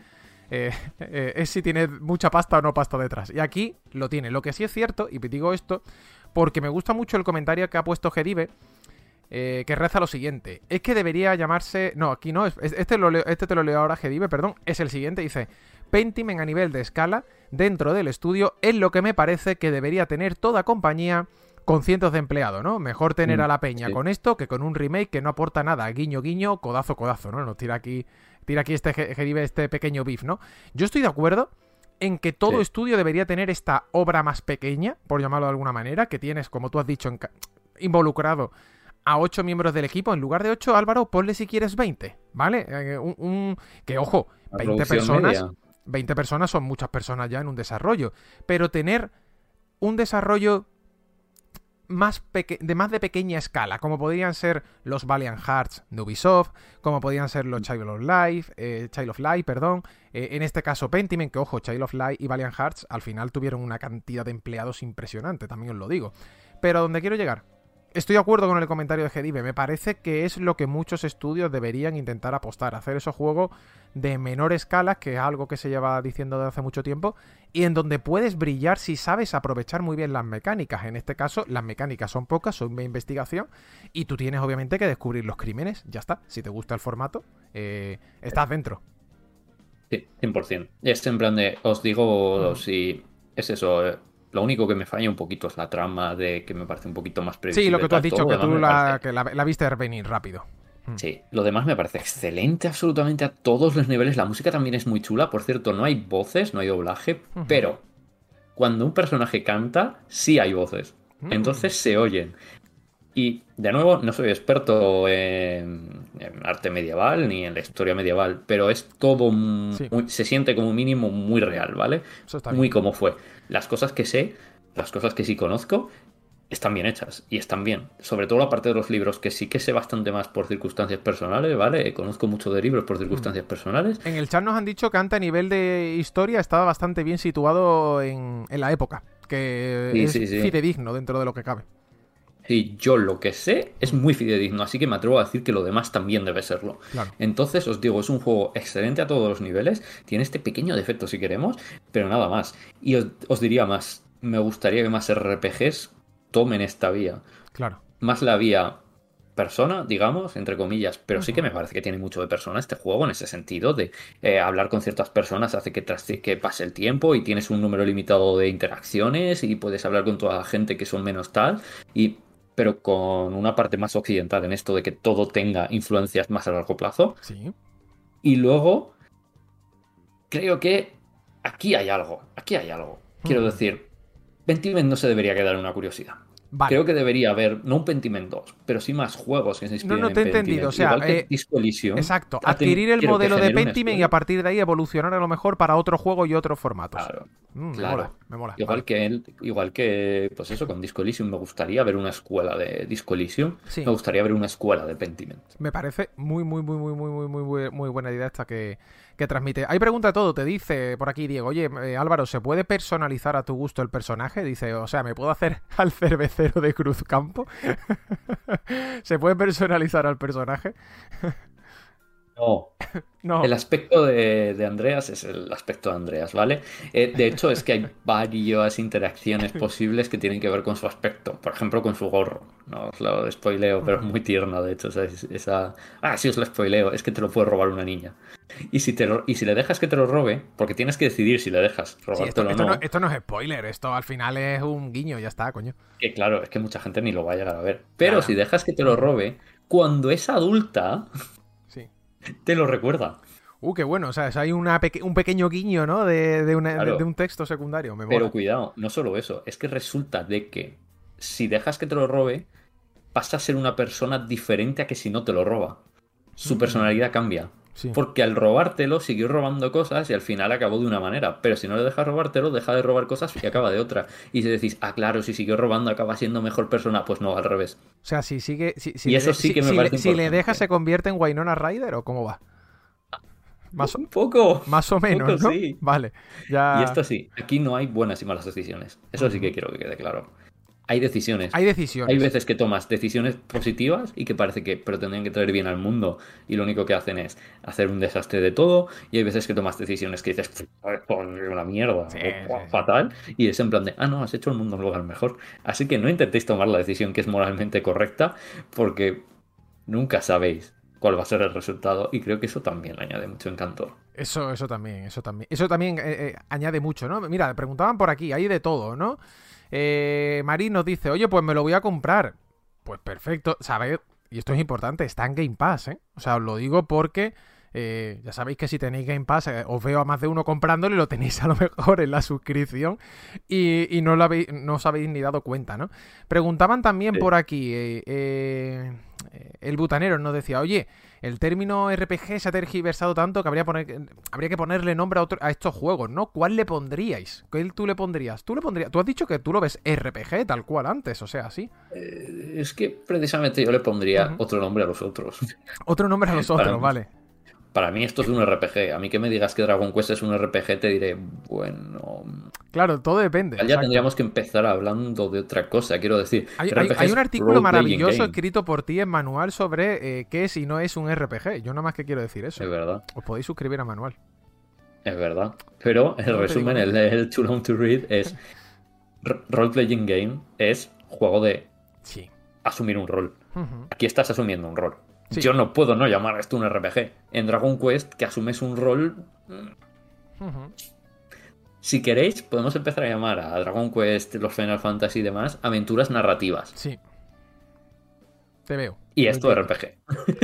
Speaker 2: es si tiene mucha pasta o no pasta detrás. Y aquí lo tiene. Lo que sí es cierto, y digo esto porque me gusta mucho el comentario que ha puesto Geribe, que reza lo siguiente. Es que debería llamarse... No, aquí no. Este te lo leo ahora, Geribe, perdón. Es el siguiente. Dice... Pentiment a nivel de escala, dentro del estudio, es lo que me parece que debería tener toda compañía con cientos de empleados, ¿no? Mejor tener a la peña con esto que con un remake que no aporta nada. Guiño, guiño, codazo, codazo, ¿no? Nos tira aquí este pequeño beef, ¿no? Yo estoy de acuerdo en que todo estudio debería tener esta obra más pequeña, por llamarlo de alguna manera, que tienes, como tú has dicho, involucrado a 8 miembros del equipo. En lugar de 8, Álvaro, ponle si quieres 20, ¿vale? Que ojo,
Speaker 3: La
Speaker 2: 20
Speaker 3: producción
Speaker 2: personas,
Speaker 3: media.
Speaker 2: 20 personas son muchas personas ya en un desarrollo, pero tener un desarrollo de más de pequeña escala, como podrían ser los Valiant Hearts de Ubisoft, como podrían ser los Child of Light, perdón. En este caso Pentiment, que ojo, Child of Light y Valiant Hearts al final tuvieron una cantidad de empleados impresionante, también os lo digo. Pero a donde quiero llegar, estoy de acuerdo con el comentario de Gedive, me parece que es lo que muchos estudios deberían intentar apostar, hacer esos juegos de menor escala, que es algo que se lleva diciendo desde hace mucho tiempo, y en donde puedes brillar si sabes aprovechar muy bien las mecánicas. En este caso, las mecánicas son pocas, son de investigación, y tú tienes obviamente que descubrir los crímenes, ya está. Si te gusta el formato, estás dentro.
Speaker 3: Sí, 100%. Es en plan de, os digo, si es eso, lo único que me falla un poquito es la trama de que me parece un poquito más previsible.
Speaker 2: Sí, lo que tú has dicho,
Speaker 3: Todo
Speaker 2: que
Speaker 3: lo demás
Speaker 2: tú
Speaker 3: me parece-
Speaker 2: la viste venir rápido.
Speaker 3: Sí, lo demás me parece excelente absolutamente a todos los niveles. La música también es muy chula. Por cierto, no hay voces, no hay doblaje, pero cuando un personaje canta, sí hay voces. Entonces se oyen. Y, de nuevo, no soy experto en arte medieval ni en la historia medieval, pero es todo
Speaker 2: Sí,
Speaker 3: se siente como mínimo muy real, ¿vale?
Speaker 2: eso está
Speaker 3: Muy
Speaker 2: bien.
Speaker 3: como fue. Las cosas que sé, las cosas que sí conozco, están bien hechas y están bien. Sobre todo la parte de los libros, que sí que sé bastante más por circunstancias personales, ¿vale? Conozco mucho de libros por circunstancias personales.
Speaker 2: En el chat nos han dicho que Anta a nivel de historia estaba bastante bien situado en la época, que
Speaker 3: Sí,
Speaker 2: es
Speaker 3: sí, sí.
Speaker 2: fidedigno dentro de lo que cabe.
Speaker 3: Y yo lo que sé es muy fidedigno, así que me atrevo a decir que lo demás también debe serlo.
Speaker 2: Claro.
Speaker 3: Entonces, os digo, es un juego excelente a todos los niveles, tiene este pequeño defecto si queremos, pero nada más. Y os diría más, me gustaría que más RPGs tomen esta vía.
Speaker 2: Claro.
Speaker 3: Más la vía persona, digamos, entre comillas, pero sí que me parece que tiene mucho de persona este juego en ese sentido de hablar con ciertas personas hace que pase el tiempo y tienes un número limitado de interacciones y puedes hablar con toda la gente que son menos tal, pero con una parte más occidental en esto de que todo tenga influencias más a largo plazo.
Speaker 2: Sí.
Speaker 3: Y luego, creo que aquí hay algo, Quiero decir, Pentiment no se debería quedar en una curiosidad.
Speaker 2: Vale.
Speaker 3: Creo que debería haber, no un Pentiment 2, pero sí más juegos que se inspiren
Speaker 2: No te he
Speaker 3: en Pentiment.
Speaker 2: entendido, o sea,
Speaker 3: Igual que Disco Elysium.
Speaker 2: exacto, adquirir el
Speaker 3: quiero que
Speaker 2: modelo de
Speaker 3: genere una
Speaker 2: Pentiment y
Speaker 3: escuela.
Speaker 2: a partir de ahí evolucionar a lo mejor para otro juego y otros formatos.
Speaker 3: Claro,
Speaker 2: Me
Speaker 3: claro.
Speaker 2: mola.
Speaker 3: Igual
Speaker 2: Vale.
Speaker 3: que, pues eso, con Disco Elysium me gustaría ver una escuela de Disco Elysium.
Speaker 2: Sí.
Speaker 3: Me gustaría ver una escuela de Pentiment.
Speaker 2: Me parece muy buena idea esta que transmite. Hay pregunta de todo, te dice por aquí Diego, oye, Álvaro, ¿se puede personalizar a tu gusto el personaje? Dice, o sea, ¿me puedo hacer al cervecero de Cruzcampo? ¿Se puede personalizar al personaje?
Speaker 3: No.
Speaker 2: No.
Speaker 3: El aspecto de Andreas es el aspecto de Andreas, ¿vale? De hecho, es que hay varias interacciones posibles que tienen que ver con su aspecto. Por ejemplo, con su gorro. No os lo spoileo, pero es muy tierno, de hecho. O sea, sí, os lo spoileo. Es que te lo puede robar una niña. Y si le dejas que te lo robe, porque tienes que decidir si le dejas
Speaker 2: Sí,
Speaker 3: robártelo o no.
Speaker 2: esto no es spoiler, esto al final es un guiño, ya está, coño.
Speaker 3: Que claro, es que mucha gente ni lo va a llegar a ver. Pero
Speaker 2: Ya.
Speaker 3: si dejas que te lo robe, cuando es adulta,
Speaker 2: Sí.
Speaker 3: te lo recuerda.
Speaker 2: Qué bueno, o sea, hay un pequeño guiño, ¿no?
Speaker 3: Claro.
Speaker 2: De un texto secundario, me
Speaker 3: Pero
Speaker 2: mola.
Speaker 3: cuidado, no solo eso, es que resulta de que si dejas que te lo robe, pasa a ser una persona diferente a que si no te lo roba. Su personalidad cambia.
Speaker 2: Sí.
Speaker 3: Porque al robártelo siguió robando cosas y al final acabó de una manera. Pero si no le dejas robártelo, deja de robar cosas y acaba de otra. Y si decís, claro, si siguió robando acaba siendo mejor persona, pues no, al revés.
Speaker 2: O sea, si sigue.
Speaker 3: Y eso sí que me parece
Speaker 2: si le
Speaker 3: importante.
Speaker 2: deja, ¿se convierte en Winona Ryder o cómo va?
Speaker 3: Un poco.
Speaker 2: Más o menos,
Speaker 3: poco,
Speaker 2: ¿no?
Speaker 3: sí.
Speaker 2: Vale. Ya.
Speaker 3: Y esto sí, aquí no hay buenas y malas decisiones. Eso sí que quiero que quede claro. Hay decisiones.
Speaker 2: Hay decisiones.
Speaker 3: Hay veces que tomas decisiones positivas y que parece que pretenden que traer bien al mundo y lo único que hacen es hacer un desastre de todo. Y hay veces que tomas decisiones que dices, una mierda,
Speaker 2: Sí,
Speaker 3: fatal. Y es en plan de, no, has hecho el mundo un lugar mejor. Así que no intentéis tomar la decisión que es moralmente correcta porque nunca sabéis cuál va a ser el resultado. Y creo que eso también le añade mucho encanto.
Speaker 2: Eso también. Eso también añade mucho, ¿no? Mira, preguntaban por aquí, hay de todo, ¿no? Marín nos dice, oye, pues me lo voy a comprar. Pues perfecto, ¿sabes? Y esto es importante, está en Game Pass, ¿eh? O sea, os lo digo porque Ya sabéis que si tenéis Game Pass, os veo a más de uno comprándolo y lo tenéis a lo mejor en la suscripción y no os habéis ni dado cuenta, ¿no? Preguntaban también por aquí, el butanero nos decía, oye, el término RPG se ha tergiversado tanto que habría que ponerle nombre a estos juegos, ¿no? ¿Cuál le pondríais? ¿Cuál tú le pondrías? Tú has dicho que tú lo ves RPG tal cual antes, o sea, ¿sí?
Speaker 3: Es que precisamente yo le pondría otro nombre a los otros.
Speaker 2: Otro nombre a los otros, vale.
Speaker 3: Para mí esto es un RPG. A mí que me digas que Dragon Quest es un RPG, te diré, bueno...
Speaker 2: Claro, todo depende.
Speaker 3: Ya
Speaker 2: exacto.
Speaker 3: Tendríamos que empezar hablando de otra cosa, quiero decir.
Speaker 2: Hay un artículo maravilloso escrito por ti en Manual sobre qué es y no es un RPG. Yo nada más que quiero decir eso.
Speaker 3: Es verdad.
Speaker 2: Os podéis suscribir a Manual.
Speaker 3: Es verdad. Pero el resumen, el Too Long to Read, es... Role-playing game es juego de asumir un rol. Aquí estás asumiendo un rol. Sí. Yo no puedo no llamar esto un RPG. En Dragon Quest, que asumes un rol... Si queréis, podemos empezar a llamar a Dragon Quest, los Final Fantasy y demás, aventuras narrativas.
Speaker 2: Sí. Te veo.
Speaker 3: Y esto es RPG.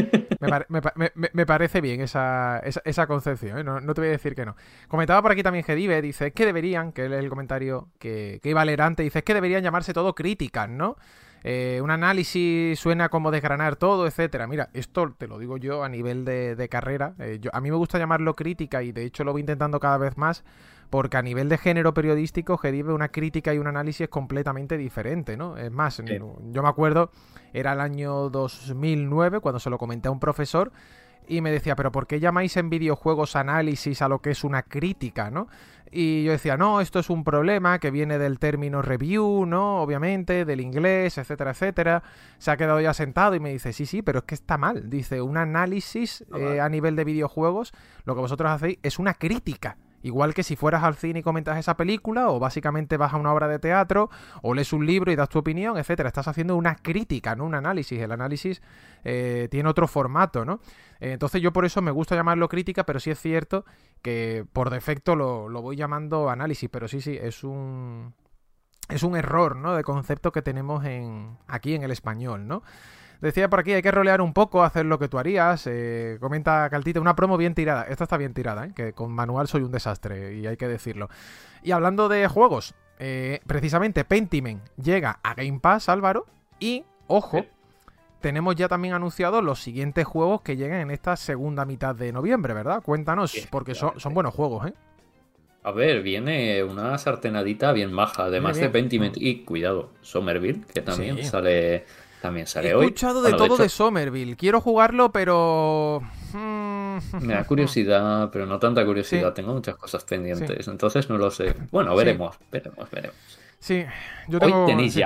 Speaker 2: Me parece bien esa concepción, ¿eh? No te voy a decir que no. Comentaba por aquí también Gedive, dice, es que deberían, que es el comentario que iba a leer antes, dice, es que deberían llamarse todo críticas, ¿no? Un análisis suena como desgranar todo, etcétera. Mira, esto te lo digo yo a nivel de carrera. A mí me gusta llamarlo crítica y de hecho lo voy intentando cada vez más porque a nivel de género periodístico, Gedive, una crítica y un análisis es completamente diferente, ¿no? Es más, yo me acuerdo, era el año 2009 cuando se lo comenté a un profesor y me decía, pero ¿por qué llamáis en videojuegos análisis a lo que es una crítica, ¿no? Y yo decía, no, esto es un problema que viene del término review, ¿no? Obviamente, del inglés, etcétera, etcétera. Se ha quedado ya sentado y me dice, sí, pero es que está mal. Dice, un análisis a nivel de videojuegos, lo que vosotros hacéis es una crítica. Igual que si fueras al cine y comentas esa película, o básicamente vas a una obra de teatro, o lees un libro y das tu opinión, etcétera. Estás haciendo una crítica, no un análisis. El análisis tiene otro formato, ¿no? Entonces yo por eso me gusta llamarlo crítica, pero sí es cierto que por defecto lo voy llamando análisis. Pero sí, es un error, ¿no? De concepto que tenemos aquí en el español, ¿no? Decía por aquí, hay que rolear un poco, hacer lo que tú harías. Comenta Caltita, una promo bien tirada. Esta está bien tirada, que con Manual soy un desastre, y hay que decirlo. Y hablando de juegos, precisamente Pentiment llega a Game Pass, Álvaro, y, ojo, tenemos ya también anunciados los siguientes juegos que lleguen en esta segunda mitad de noviembre, ¿verdad? Cuéntanos, porque son buenos juegos, ¿eh?
Speaker 3: A ver, viene una sartenadita bien maja, además de Pentiment y, cuidado, Somerville, que también sale... También sale hoy.
Speaker 2: He escuchado de todo de Somerville. Quiero jugarlo, pero...
Speaker 3: Me da curiosidad, pero no tanta curiosidad. Tengo muchas cosas pendientes, entonces no lo sé. Bueno, veremos.
Speaker 2: Sí, yo tengo...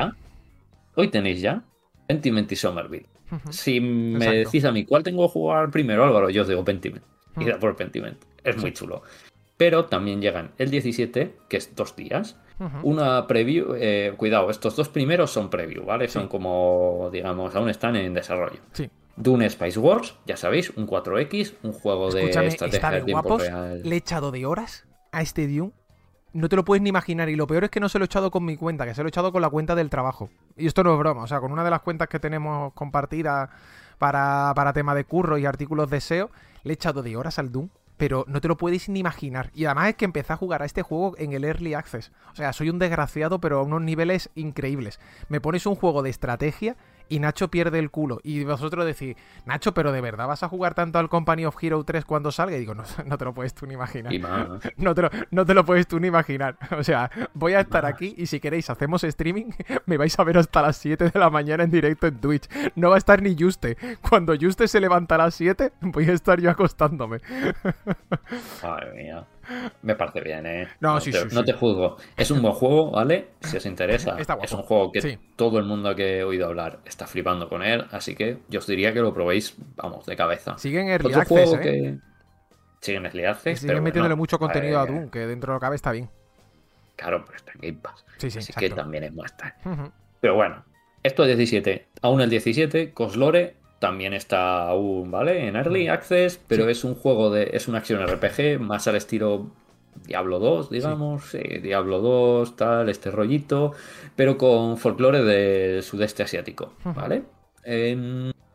Speaker 3: Hoy tenéis ya Pentiment y Somerville. Si me decís a mí cuál tengo que jugar primero, Álvaro, yo os digo Pentiment. Ir a por Pentiment. Es muy chulo. Pero también llegan el 17, que es 2 días. Una preview, cuidado, estos 2 primeros son preview, ¿vale? Son como, digamos, aún están en desarrollo. Dune Spice Wars, ya sabéis, un 4X, un juego de estrategia de tiempo real.
Speaker 2: Le he echado de horas a este Dune. No te lo puedes ni imaginar. Y lo peor es que no se lo he echado con mi cuenta, que se lo he echado con la cuenta del trabajo. Y esto no es broma, o sea, con una de las cuentas que tenemos compartida para tema de curro y artículos de SEO, le he echado de horas al Dune. Pero no te lo puedes ni imaginar. Y además es que empecé a jugar a este juego en el Early Access. O sea, soy un desgraciado, pero a unos niveles increíbles. Me pones un juego de estrategia y Nacho pierde el culo. Y vosotros decís, Nacho, ¿pero de verdad vas a jugar tanto al Company of Hero 3 cuando salga? Y digo, no te lo puedes tú ni imaginar. No te lo puedes tú ni imaginar. O sea, voy a estar aquí y si queréis hacemos streaming, me vais a ver hasta las 7 de la mañana en directo en Twitch. No va a estar ni Juste. Cuando Juste se levanta a las 7, voy a estar yo acostándome.
Speaker 3: Madre mía. Me parece bien, ¿eh?
Speaker 2: No
Speaker 3: te juzgo. Es un buen juego, ¿vale? Si os interesa. Es un juego que todo el mundo que he oído hablar está flipando con él, así que yo os diría que lo probéis, vamos, de cabeza.
Speaker 2: Sigue en Early Access,
Speaker 3: Sigue en Early Access,
Speaker 2: siguen metiéndole mucho contenido a Doom, que dentro de lo que cabe está bien.
Speaker 3: Claro, pero está en Game Pass. Así
Speaker 2: exacto.
Speaker 3: que también es muestra. Pero bueno, esto es 17. Aún el 17, Coslore también está aún, ¿vale? En Early Access, pero es un juego es una acción RPG, más al estilo Diablo 2, digamos. Diablo 2, tal, este rollito, pero con folclore del sudeste asiático, ¿vale?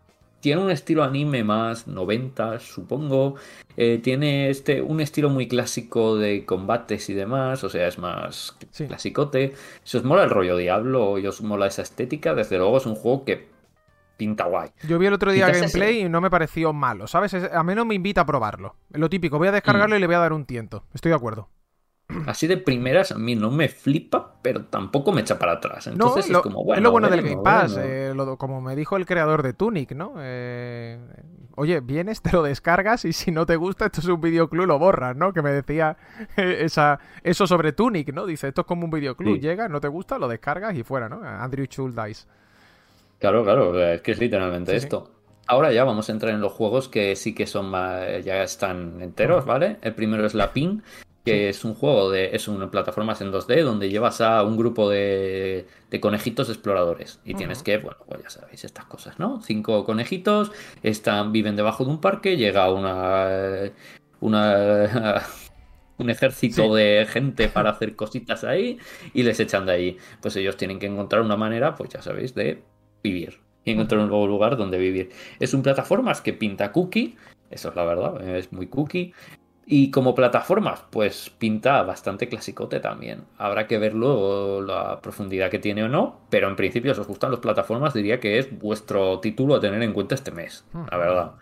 Speaker 3: tiene un estilo anime más 90, supongo. Tiene un estilo muy clásico de combates y demás, o sea, es más
Speaker 2: Sí.
Speaker 3: clasicote. Si os mola el rollo Diablo y os mola esa estética, desde luego es un juego que pinta guay.
Speaker 2: Yo vi el otro día
Speaker 3: Quizás
Speaker 2: gameplay y no me pareció malo, ¿sabes? A mí no me invita a probarlo. Es lo típico, voy a descargarlo y le voy a dar un tiento. Estoy de acuerdo.
Speaker 3: Así de primeras a mí no me flipa, pero tampoco me echa para atrás. Entonces
Speaker 2: No,
Speaker 3: es como, bueno,
Speaker 2: es lo bueno del Game Pass,
Speaker 3: bueno.
Speaker 2: como me dijo el creador de Tunic, ¿no? Oye, vienes, te lo descargas y si no te gusta, esto es un videoclub, lo borras, ¿no? Que me decía eso sobre Tunic, ¿no? Dice, esto es como un videoclub,
Speaker 3: Sí.
Speaker 2: llega, no te gusta, lo descargas y fuera, ¿no? Andrew Schultz Dice.
Speaker 3: Claro, es que es literalmente
Speaker 2: Sí, sí.
Speaker 3: esto. Ahora ya vamos a entrar en los juegos que sí que son ya están enteros,
Speaker 2: Ujú.
Speaker 3: ¿vale? El primero es La Pin,
Speaker 2: Sí.
Speaker 3: que es un juego es una plataformas en 2D donde llevas a un grupo de conejitos exploradores y tienes
Speaker 2: Ujú.
Speaker 3: que, bueno, pues ya sabéis estas cosas, ¿no? 5 conejitos viven debajo de un parque, llega una un
Speaker 2: Sí.
Speaker 3: ejército de gente para hacer cositas ahí y les echan de ahí. Pues ellos tienen que encontrar una manera, pues ya sabéis, de vivir y encontrar
Speaker 2: Ujú.
Speaker 3: un nuevo lugar donde vivir. Es un plataformas que pinta cookie, eso es la verdad, es muy cookie. Y como plataformas, pues pinta bastante clasicote también. Habrá que ver luego la profundidad que tiene o no, pero en principio, si os gustan las plataformas, diría que es vuestro título a tener en cuenta este mes, la
Speaker 2: Ujú.
Speaker 3: verdad.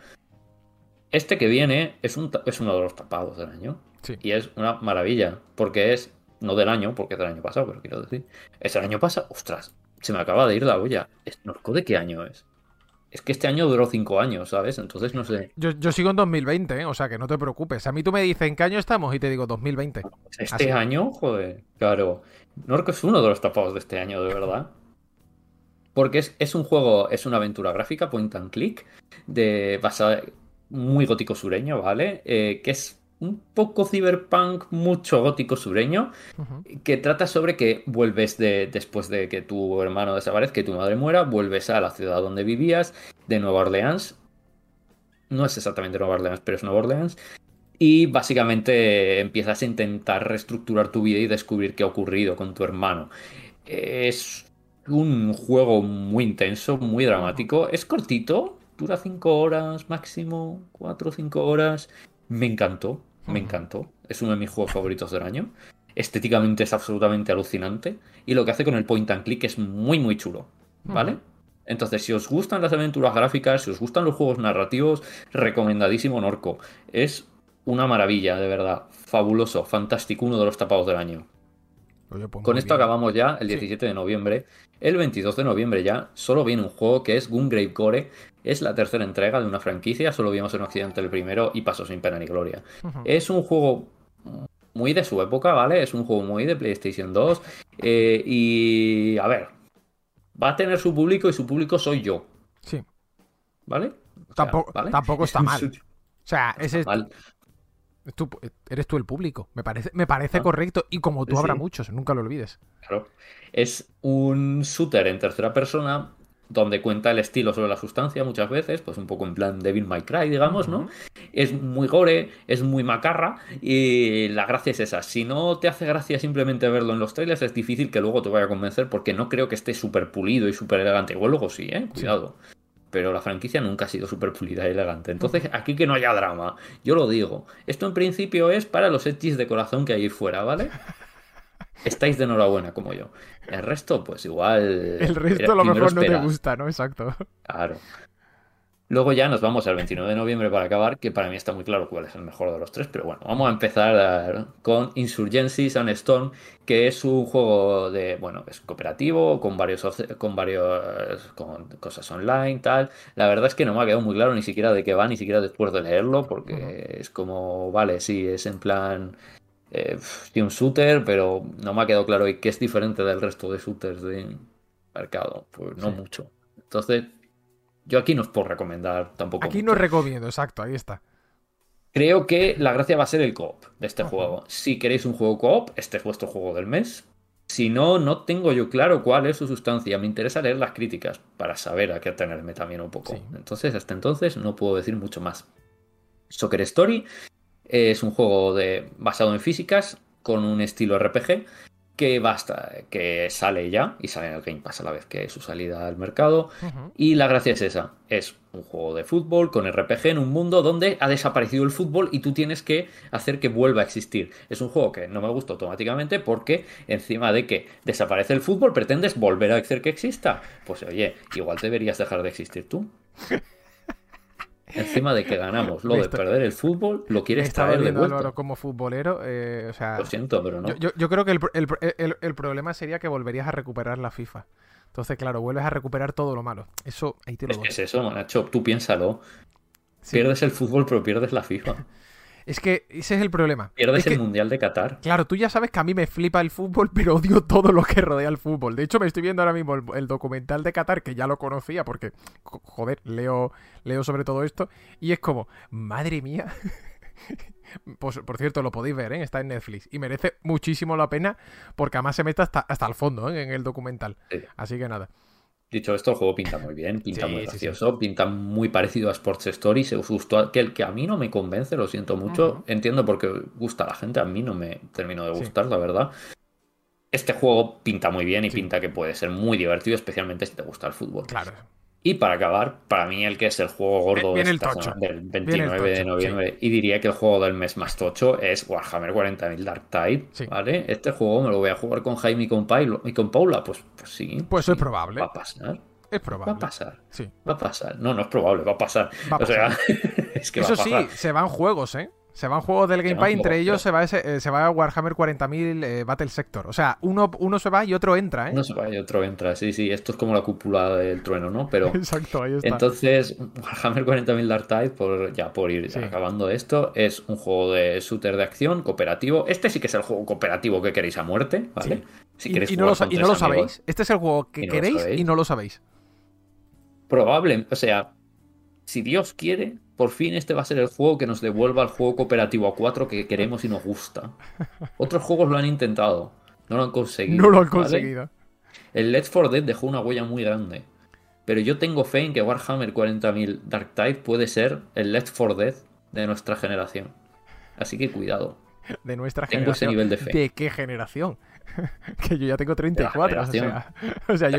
Speaker 3: Este que viene es uno de los tapados del año.
Speaker 2: Sí.
Speaker 3: Y es una maravilla, porque es, no del año, porque es del año pasado, pero quiero decir, es el año pasado. Ostras, se me acaba de ir la olla. ¿Norco de qué año es? Es que este año duró 5 años, ¿sabes? Entonces no sé.
Speaker 2: Yo sigo en 2020, ¿eh? O sea que no te preocupes. A mí tú me dices en qué año estamos y te digo 2020.
Speaker 3: Este
Speaker 2: Así.
Speaker 3: año, joder, claro. Norco es uno de los tapados de este año, de verdad. Porque es un juego, es una aventura gráfica, point and click, basada muy gótico sureño, ¿vale? Que es un poco cyberpunk, mucho gótico sureño,
Speaker 2: Ujú.
Speaker 3: que trata sobre que vuelves después de que tu hermano desaparezca, que tu madre muera, vuelves a la ciudad donde vivías, de Nueva Orleans. No es exactamente Nueva Orleans, pero es Nueva Orleans. Y básicamente empiezas a intentar reestructurar tu vida y descubrir qué ha ocurrido con tu hermano. Es un juego muy intenso, muy
Speaker 2: Ujú.
Speaker 3: dramático. Es cortito, dura 5 horas máximo, 4 o 5 horas. Me encantó, me
Speaker 2: Ujú.
Speaker 3: encantó. Es uno de mis juegos favoritos del año. Estéticamente es absolutamente alucinante. Y lo que hace con el point and click es muy, muy chulo. ¿Vale?
Speaker 2: Ujú.
Speaker 3: Entonces, si os gustan las aventuras gráficas, si os gustan los juegos narrativos, recomendadísimo Norco. Es una maravilla, de verdad. Fabuloso, fantástico, uno de los tapados del año.
Speaker 2: Oye, pues
Speaker 3: Con
Speaker 2: muy
Speaker 3: esto
Speaker 2: bien.
Speaker 3: acabamos ya el
Speaker 2: Sí.
Speaker 3: 17 de noviembre. El 22 de noviembre ya solo viene un juego que es Gungrave Gore. Es la tercera entrega de una franquicia. Solo vimos en Occidente el primero y pasó sin pena ni gloria.
Speaker 2: Ujú.
Speaker 3: Es un juego muy de su época, ¿vale? Es un juego muy de PlayStation 2. Y a ver, va a tener su público y su público soy yo,
Speaker 2: Sí.
Speaker 3: ¿vale? O sea,
Speaker 2: Tampoco,
Speaker 3: ¿vale?
Speaker 2: tampoco está mal. O sea,
Speaker 3: No está mal.
Speaker 2: eres tú el público. Me parece
Speaker 3: ¿No?
Speaker 2: correcto. Y como tú habrá
Speaker 3: Sí.
Speaker 2: muchos, nunca lo olvides.
Speaker 3: Claro. Es un shooter en tercera persona donde cuenta el estilo sobre la sustancia muchas veces, pues un poco en plan Devil May Cry, digamos, ¿no?
Speaker 2: Ujú.
Speaker 3: Es muy gore, es muy macarra y la gracia es esa. Si no te hace gracia simplemente verlo en los trailers, es difícil que luego te vaya a convencer porque no creo que esté súper pulido y súper elegante. Igual luego sí, ¿eh?
Speaker 2: Sí.
Speaker 3: Cuidado. Pero la franquicia nunca ha sido súper pulida y elegante.
Speaker 2: Ujú.
Speaker 3: Entonces, aquí que no haya drama. Yo lo digo. Esto en principio es para los edgys de corazón que hay ahí fuera, ¿vale? Estáis de enhorabuena como yo. El resto, pues igual,
Speaker 2: El resto a lo
Speaker 3: primero
Speaker 2: mejor no te
Speaker 3: esperad.
Speaker 2: gusta, ¿no? Exacto.
Speaker 3: Claro. Luego ya nos vamos al 29 de noviembre para acabar, que para mí está muy claro cuál es el mejor de los tres, pero bueno, vamos a empezar con Insurgency Sandstorm, que es un juego de, bueno, es cooperativo, con cosas online, tal. La verdad es que no me ha quedado muy claro ni siquiera de qué va, ni siquiera después de leerlo,
Speaker 2: Ujú.
Speaker 3: porque es como, vale, sí, es en plan sí, un shooter, pero no me ha quedado claro y qué es diferente del resto de shooters de mercado. Pues no
Speaker 2: Sí.
Speaker 3: mucho. Entonces, yo aquí no os puedo recomendar tampoco
Speaker 2: Aquí no
Speaker 3: mucho.
Speaker 2: recomiendo, exacto, ahí está.
Speaker 3: Creo que la gracia va a ser el co-op de este
Speaker 2: Ujú.
Speaker 3: juego. Si queréis un juego co-op, este es vuestro juego del mes. Si no, no tengo yo claro cuál es su sustancia. Me interesa leer las críticas para saber a qué atenerme también un
Speaker 2: Sí.
Speaker 3: poco. Entonces, hasta entonces no puedo decir mucho más. Soccer Story es un juego basado en físicas con un estilo RPG. que basta, que sale ya y sale en el Game Pass a la vez que su salida al mercado. Y la gracia es esa, es un juego de fútbol con RPG en un mundo donde ha desaparecido el fútbol y tú tienes que hacer que vuelva a existir. Es un juego que no me gusta automáticamente porque encima de que desaparece el fútbol pretendes volver a hacer que exista. Pues oye, igual deberías dejar de existir tú. Encima de que ganamos lo de perder el fútbol, lo quieres traer de vuelta.
Speaker 2: Álvaro, como futbolero, o sea,
Speaker 3: lo siento, pero no.
Speaker 2: Yo creo que el problema sería que volverías a recuperar la FIFA. Entonces, claro, vuelves a recuperar todo lo malo. Eso, ahí te lo doy.
Speaker 3: Es eso, Nacho, tú piénsalo.
Speaker 2: Sí.
Speaker 3: Pierdes el fútbol, pero pierdes la FIFA.
Speaker 2: Es que ese es el problema.
Speaker 3: Pierdes el Mundial de Qatar.
Speaker 2: Claro, tú ya sabes que a mí me flipa el fútbol, pero odio todo lo que rodea el fútbol. De hecho, me estoy viendo ahora mismo el documental de Qatar, que ya lo conocía, porque, joder, leo sobre todo esto, y es como, madre mía. Pues, por cierto, lo podéis ver, ¿eh? Está en Netflix. Y merece muchísimo la pena, porque además se mete hasta el fondo, ¿eh? En el documental.
Speaker 3: Sí.
Speaker 2: Así que nada.
Speaker 3: Dicho esto, el juego pinta muy bien, pinta muy gracioso,
Speaker 2: sí.
Speaker 3: Pinta muy parecido a Sports Story. Se gustó que a mí no me convence, lo siento mucho. Entiendo por qué gusta a la gente, a mí no me terminó de gustar, la verdad. Este juego pinta muy bien y pinta que puede ser muy divertido, especialmente si te gusta el fútbol.
Speaker 2: Claro.
Speaker 3: Y para acabar, para mí el que es el juego gordo
Speaker 2: Viene
Speaker 3: de
Speaker 2: el
Speaker 3: esta
Speaker 2: tocho.
Speaker 3: del 29 de noviembre, y diría que el juego del mes más tocho es Warhammer 40.000 Dark Tide, ¿vale? Este juego me lo voy a jugar con Jaime y con Paula, pues sí.
Speaker 2: Pues es probable.
Speaker 3: Va a pasar.
Speaker 2: Es probable.
Speaker 3: Va a pasar.
Speaker 2: Sí.
Speaker 3: Va a pasar. No es probable, va a pasar. O sea, es que
Speaker 2: eso
Speaker 3: va a pasar.
Speaker 2: sí, se van juegos, ¿eh? Se van juegos del Game Pass, entre ellos se va a Warhammer 40.000 Battle Sector. O sea, uno se va y otro entra, ¿eh?
Speaker 3: Uno se va y otro entra, sí. Esto es como la cúpula del trueno, ¿no? Pero
Speaker 2: exacto, ahí está.
Speaker 3: Entonces, Warhammer 40.000 Dark Tide, por ir acabando esto, es un juego de shooter de acción cooperativo. Este sí que es el juego cooperativo que queréis a muerte, ¿vale?
Speaker 2: Sí.
Speaker 3: Si queréis
Speaker 2: y no lo sabéis. Este es el juego que queréis y no lo sabéis.
Speaker 3: Probable, o sea, si Dios quiere, por fin este va a ser el juego que nos devuelva el juego cooperativo a 4 que queremos y nos gusta. Otros juegos lo han intentado, no lo han conseguido.
Speaker 2: No lo han conseguido.
Speaker 3: El Left 4 Dead dejó una huella muy grande. Pero yo tengo fe en que Warhammer 40.000 Dark Tide puede ser el Left 4 Dead de nuestra generación. Así que cuidado.
Speaker 2: De nuestra
Speaker 3: tengo
Speaker 2: generación.
Speaker 3: Ese nivel de fe.
Speaker 2: ¿De qué generación? Que yo ya tengo 34, o sea, yo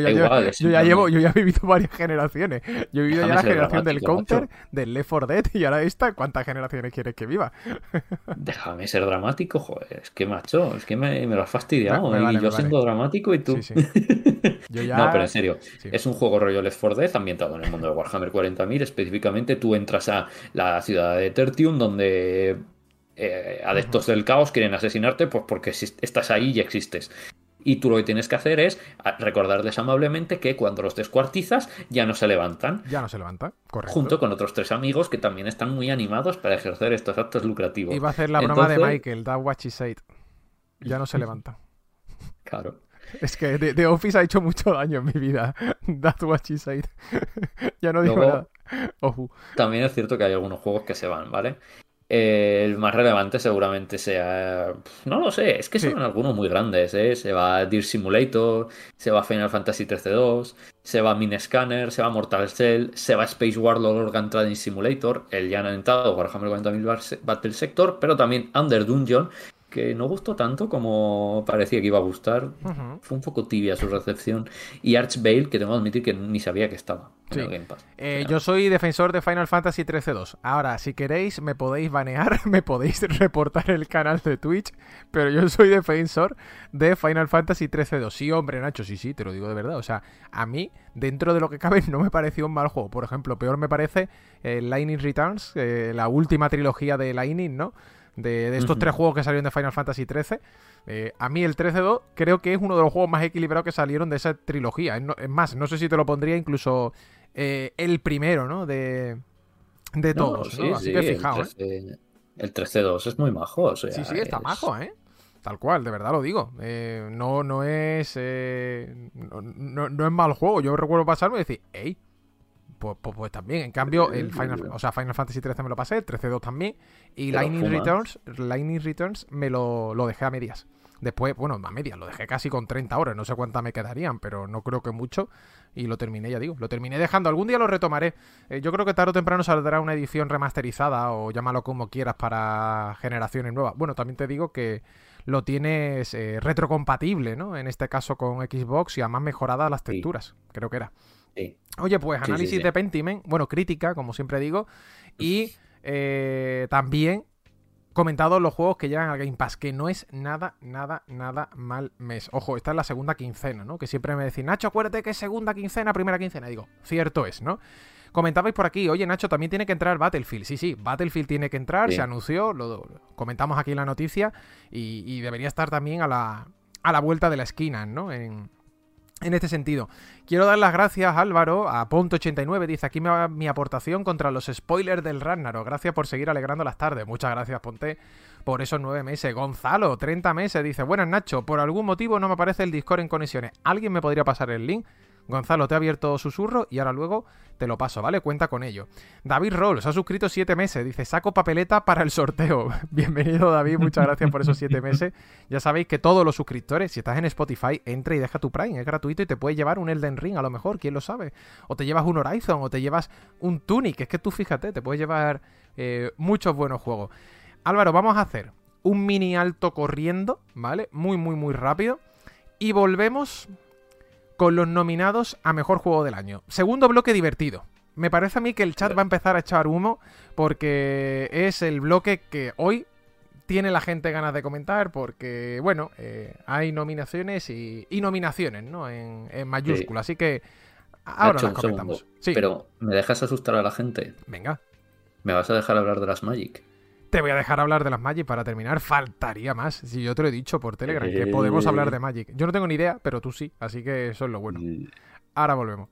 Speaker 2: ya he vivido varias generaciones. Yo he vivido ya la generación del Counter, macho. Del Left 4 Dead, y ahora esta, ¿cuántas generaciones quieres que viva?
Speaker 3: Déjame ser dramático, joder, es que macho, es que me lo has fastidiado, yo siendo dramático y tú...
Speaker 2: Sí. Yo ya...
Speaker 3: No, pero en serio, es un juego rollo Left 4 Dead ambientado en el mundo de Warhammer 40.000, específicamente tú entras a la ciudad de Tertium, donde... adeptos del caos quieren asesinarte pues porque estás ahí y existes. Y tú lo que tienes que hacer es recordarles amablemente que cuando los descuartizas ya no se levantan.
Speaker 2: Ya no se levantan, correcto.
Speaker 3: Junto con otros 3 amigos que también están muy animados para ejercer estos actos lucrativos.
Speaker 2: Iba a hacer la broma de Michael, That's what she said. Ya no se levantan.
Speaker 3: Claro.
Speaker 2: Es que The Office ha hecho mucho daño en mi vida. That's what she said. Ya no digo nada.
Speaker 3: También es cierto que hay algunos juegos que se van, ¿vale? El más relevante seguramente sea... No lo sé, es que son algunos muy grandes, ¿eh? Se va Deer Simulator, se va Final Fantasy XIII-2, se va Minescanner, se va Mortal Shell, se va Space Warlord Organ Trading Simulator, el ya anentado Warhammer 40.000 Battle Sector, pero también Under Dungeon, que no gustó tanto como parecía que iba a gustar. Fue un poco tibia su recepción. Y Archvale, que tengo que admitir que ni sabía que estaba en el Game Pass.
Speaker 2: Yo soy defensor de Final Fantasy XIII-2. Ahora, si queréis, me podéis banear, me podéis reportar el canal de Twitch, pero yo soy defensor de Final Fantasy XIII-2. Sí, hombre, Nacho, sí, te lo digo de verdad. O sea, a mí, dentro de lo que cabe, no me pareció un mal juego. Por ejemplo, peor me parece Lightning Returns, la última trilogía de Lightning, ¿no? De estos 3 juegos que salieron de Final Fantasy XIII. A mí el 13-2 creo que es uno de los juegos más equilibrados que salieron de esa trilogía. Es más, no sé si te lo pondría incluso el primero, ¿no? De todos, ¿no? Así que fijaos,
Speaker 3: el 13-2 es muy majo, o sea,
Speaker 2: sí, está majo, ¿eh? Tal cual, de verdad lo digo. No es no es mal juego. Yo recuerdo pasarme y decir, ¡ey! Pues también, en cambio, Final Fantasy XIII me lo pasé, el 13-2 también, y Lightning Returns me lo dejé a medias. Después, bueno, a medias, lo dejé casi con 30 horas, no sé cuántas me quedarían, pero no creo que mucho. Y lo terminé, ya digo, lo terminé dejando. Algún día lo retomaré. Yo creo que tarde o temprano saldrá una edición remasterizada o llámalo como quieras para generaciones nuevas. Bueno, también te digo que lo tienes retrocompatible, ¿no? En este caso con Xbox y además mejoradas las texturas, creo que era.
Speaker 3: Sí.
Speaker 2: Oye, pues análisis
Speaker 3: Sí.
Speaker 2: de Pentiment, bueno, crítica, como siempre digo, y también comentado los juegos que llegan al Game Pass, que no es nada mal mes. Ojo, esta es la segunda quincena, ¿no? Que siempre me decís, Nacho, acuérdate que es segunda quincena, primera quincena. Digo, cierto es, ¿no? Comentabais por aquí, oye, Nacho, también tiene que entrar Battlefield. Sí, Battlefield tiene que entrar,
Speaker 3: Sí.
Speaker 2: se anunció, lo comentamos aquí en la noticia, y debería estar también a la vuelta de la esquina, ¿no? En este sentido, quiero dar las gracias, Álvaro, a Ponto89, dice, aquí me va mi aportación contra los spoilers del Ragnarok. Gracias por seguir alegrando las tardes. Muchas gracias, Ponte, por esos 9 meses. Gonzalo, 30 meses, dice, buenas, Nacho, por algún motivo no me aparece el Discord en conexiones. ¿Alguien me podría pasar el link? Gonzalo, te he abierto susurro y ahora luego te lo paso, ¿vale? Cuenta con ello. David Rolls ha suscrito 7 meses. Dice, saco papeleta para el sorteo. Bienvenido, David. Muchas gracias por esos 7 meses. Ya sabéis que todos los suscriptores, si estás en Spotify, entra y deja tu Prime. Es gratuito y te puedes llevar un Elden Ring, a lo mejor, quién lo sabe. O te llevas un Horizon, o te llevas un Tunic. Es que tú fíjate, te puedes llevar muchos buenos juegos. Álvaro, vamos a hacer un mini alto corriendo, ¿vale? Muy rápido. Y volvemos con los nominados a Mejor Juego del Año. Segundo bloque divertido. Me parece a mí que el chat va a empezar a echar humo porque es el bloque que hoy tiene la gente ganas de comentar porque, bueno, hay nominaciones y nominaciones, ¿no? En mayúscula. Así que ahora
Speaker 3: Nacho,
Speaker 2: las comentamos.
Speaker 3: segundo.
Speaker 2: Sí.
Speaker 3: Pero, ¿me dejas asustar a la gente?
Speaker 2: Venga.
Speaker 3: ¿Me vas a dejar hablar de las Magic?
Speaker 2: Te voy a dejar hablar de las Magic para terminar. Faltaría más. Si yo te lo he dicho por Telegram, que podemos hablar de Magic. Yo no tengo ni idea, pero tú sí. Así que eso es lo bueno. Ahora volvemos.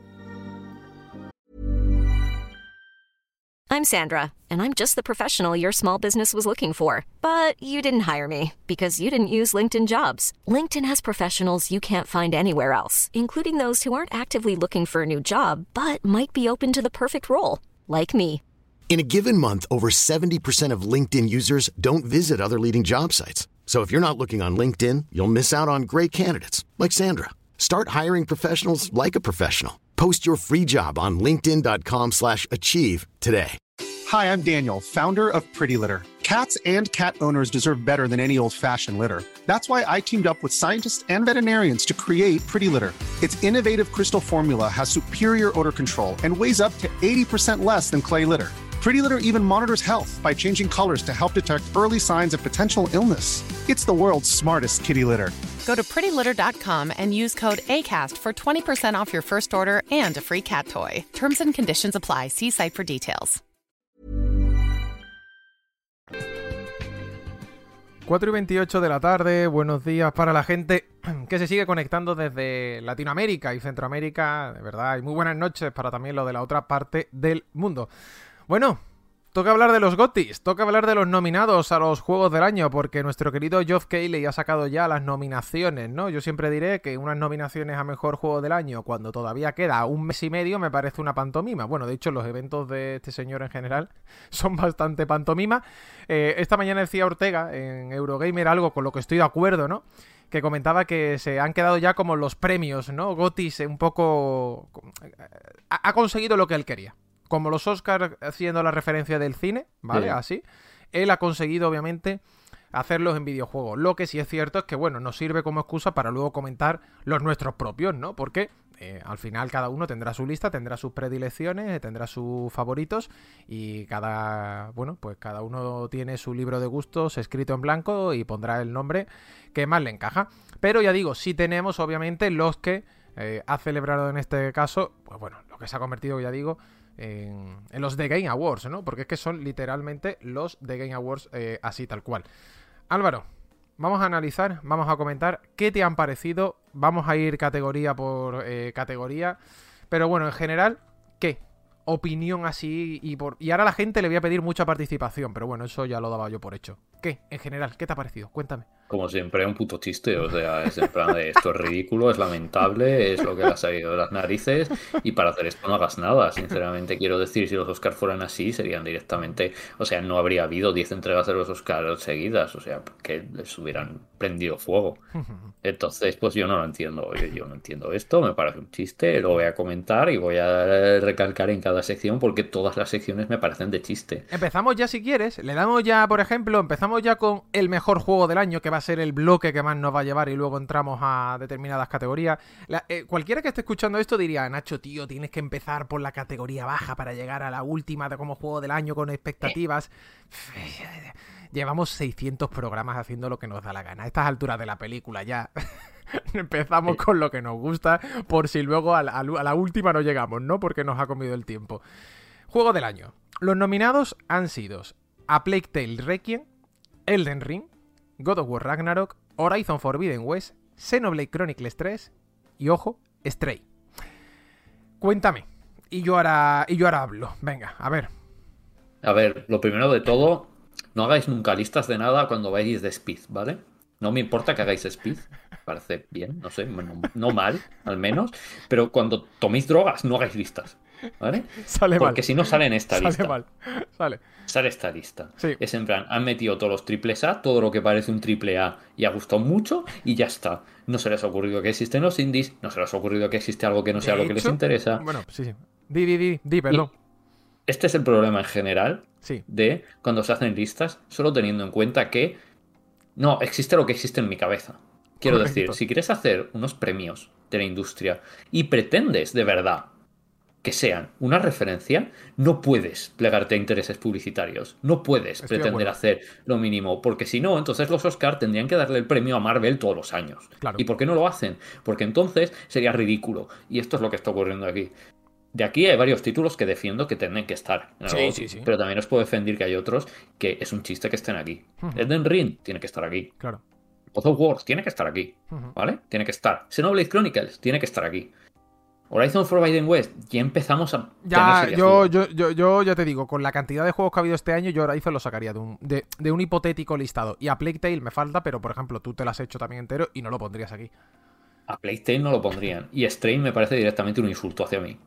Speaker 4: I'm Sandra, and I'm just the professional your small business was looking for. But you didn't hire me because you didn't use LinkedIn Jobs. LinkedIn has professionals you can't find anywhere else, including those who aren't actively looking for a new job, but might be open to the perfect role, like me.
Speaker 5: In a given month, over 70% of LinkedIn users don't visit other leading job sites. So if you're not looking on LinkedIn, you'll miss out on great candidates like Sandra. Start hiring professionals like a professional. Post your free job on linkedin.com/achieve today.
Speaker 6: Hi, I'm Daniel, founder of Pretty Litter. Cats and cat owners deserve better than any old-fashioned litter. That's why I teamed up with scientists and veterinarians to create Pretty Litter. Its innovative crystal formula has superior odor control and weighs up to 80% less than clay litter. Pretty Litter even monitors health by changing colors to help detect early signs of potential illness. It's the world's smartest kitty litter.
Speaker 7: Go to prettylitter.com and use code ACAST for 20% off your first order and a free cat toy. Terms and conditions apply. See site for details.
Speaker 2: 4:28 de la tarde, buenos días para la gente que se sigue conectando desde Latinoamérica y Centroamérica, de verdad, y muy buenas noches para también lo de la otra parte del mundo. Bueno, toca hablar de los GOTYs, toca hablar de los nominados a los Juegos del Año, porque nuestro querido Geoff Keighley ha sacado ya las nominaciones, ¿no? Yo siempre diré que unas nominaciones a Mejor Juego del Año, cuando todavía queda un mes y medio, me parece una pantomima. Bueno, de hecho, los eventos de este señor en general son bastante pantomima. Esta mañana decía Ortega en Eurogamer algo con lo que estoy de acuerdo, ¿no? Que comentaba que se han quedado ya como los premios, ¿no? GOTYs un poco... Ha conseguido lo que él quería. Como los Oscars haciendo la referencia del cine, ¿vale? Sí. Así. Él ha conseguido, obviamente, hacerlos en videojuegos. Lo que sí es cierto es que, bueno, nos sirve como excusa para luego comentar los nuestros propios, ¿no? Porque al final cada uno tendrá su lista, tendrá sus predilecciones, tendrá sus favoritos y cada uno tiene su libro de gustos escrito en blanco y pondrá el nombre que más le encaja. Pero ya digo, sí tenemos, obviamente, los que ha celebrado en este caso, pues bueno, lo que se ha convertido, ya digo, en los The Game Awards, ¿no? Porque es que son literalmente los The Game Awards así tal cual. Álvaro, vamos a analizar, vamos a comentar qué te han parecido, vamos a ir categoría por categoría, pero bueno, en general, ¿qué? Opinión así y ahora a la gente le voy a pedir mucha participación, pero bueno, eso ya lo daba yo por hecho. ¿Qué? En general, ¿qué te ha parecido? Cuéntame.
Speaker 3: Como siempre, un puto chiste, o sea, es en plan de esto es ridículo, es lamentable, es lo que le ha salido de las narices y para hacer esto no hagas nada, sinceramente quiero decir, si los Oscars fueran así, serían directamente, o sea, no habría habido 10 entregas de los Oscars seguidas, o sea, que les hubieran prendido fuego. Entonces, pues yo no lo entiendo, yo no entiendo esto, me parece un chiste, lo voy a comentar y voy a recalcar en cada sección porque todas las secciones me parecen de chiste.
Speaker 2: Empezamos ya si quieres, le damos ya, por ejemplo, empezamos ya con el mejor juego del año, que va a ser el bloque que más nos va a llevar y luego entramos a determinadas categorías. Cualquiera que esté escuchando esto diría, Nacho, tío, tienes que empezar por la categoría baja para llegar a la última de como juego del año con expectativas. Llevamos 600 programas haciendo lo que nos da la gana. A estas alturas de la película ya empezamos con lo que nos gusta, por si luego a la última no llegamos, ¿no? Porque nos ha comido el tiempo. Juego del año. Los nominados han sido A Plague Tale Requiem, Elden Ring, God of War Ragnarok, Horizon Forbidden West, Xenoblade Chronicles 3 y, ojo, Stray. Cuéntame. Y yo ahora hablo. Venga, a ver.
Speaker 3: A ver, lo primero de todo, no hagáis nunca listas de nada cuando vais de speed, ¿vale? No me importa que hagáis speed, parece bien, no sé, no mal, al menos, pero cuando toméis drogas, no hagáis listas, ¿vale?
Speaker 2: Sale mal.
Speaker 3: Porque si no sale en esta lista.
Speaker 2: Sale mal.
Speaker 3: Sale esta lista.
Speaker 2: Sí.
Speaker 3: Es en plan, han metido todos los triples A, todo lo que parece un triple A y ha gustado mucho y ya está. No se les ha ocurrido que existen los indies, no se les ha ocurrido que existe algo que no sea lo que les interesa.
Speaker 2: Bueno, sí. Di, perdón.
Speaker 3: Este es el problema en general de cuando se hacen listas, solo teniendo en cuenta que no existe lo que existe en mi cabeza. Quiero decir, si quieres hacer unos premios de la industria y pretendes de verdad que sean una referencia, no puedes plegarte a intereses publicitarios. No puedes pretender hacer lo mínimo, porque si no, entonces los Oscar tendrían que darle el premio a Marvel todos los años.
Speaker 2: Claro.
Speaker 3: ¿Y por qué no lo hacen? Porque entonces sería ridículo. Y esto es lo que está ocurriendo aquí. De aquí hay varios títulos que defiendo que tienen que estar.
Speaker 2: Sí.
Speaker 3: Pero también os puedo defender que hay otros que es un chiste que estén aquí. Elden Ring tiene que estar aquí.
Speaker 2: Claro.
Speaker 3: God of War tiene que estar aquí. ¿Vale? Tiene que estar. Xenoblade Chronicles tiene que estar aquí. Horizon Forbidden West, ya empezamos a...
Speaker 2: yo ya te digo, con la cantidad de juegos que ha habido este año, yo Horizon lo sacaría de un hipotético listado. Y a Plague Tale me falta, pero por ejemplo, tú te lo has hecho también entero y no lo pondrías aquí.
Speaker 3: A Plague Tale no lo pondrían. Y Stray me parece directamente un insulto hacia mí.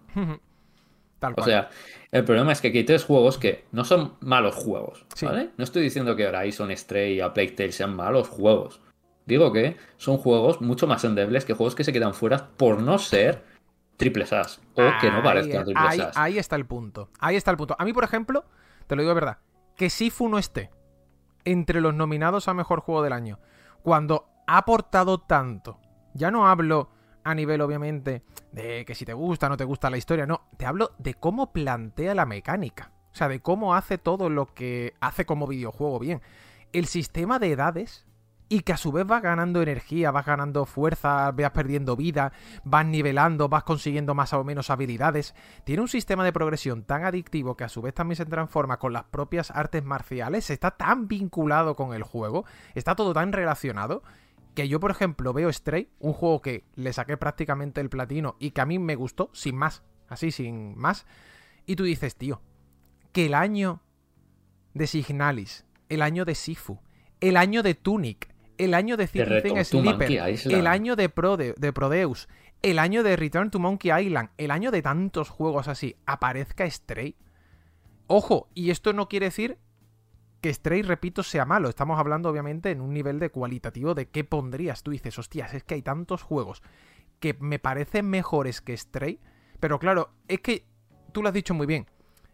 Speaker 2: Tal cual.
Speaker 3: O sea, el problema es que aquí hay 3 juegos que no son malos juegos, ¿vale? No estoy diciendo que Horizon, Stray y A Plague Tale sean malos juegos. Digo que son juegos mucho más endebles que juegos que se quedan fuera por no ser triples As o que no parezcan triples As.
Speaker 2: Ahí está el punto. A mí, por ejemplo, te lo digo de verdad, que Sifu no esté entre los nominados a Mejor Juego del Año, cuando ha aportado tanto. Ya no hablo a nivel, obviamente, de que si te gusta o no te gusta la historia, no. Te hablo de cómo plantea la mecánica. O sea, de cómo hace todo lo que hace como videojuego bien. El sistema de edades, y que a su vez vas ganando energía, vas ganando fuerza, vas perdiendo vida, vas nivelando, vas consiguiendo más o menos habilidades. Tiene un sistema de progresión tan adictivo que a su vez también se transforma con las propias artes marciales. Está tan vinculado con el juego, está todo tan relacionado, que yo, por ejemplo, veo Stray, un juego que le saqué prácticamente el platino y que a mí me gustó, sin más, así, sin más. Y tú dices, tío, que el año de Signalis, el año de Sifu, el año de Tunic, el año de Citizen Sleeper, el año de Prodeus, el año de Return to Monkey Island, el año de tantos juegos así, aparezca Stray. Ojo, y esto no quiere decir que Stray, repito, sea malo. Estamos hablando, obviamente, en un nivel de cualitativo de qué pondrías. Tú dices, hostias, es que hay tantos juegos que me parecen mejores que Stray, pero claro, es que tú lo has dicho muy bien.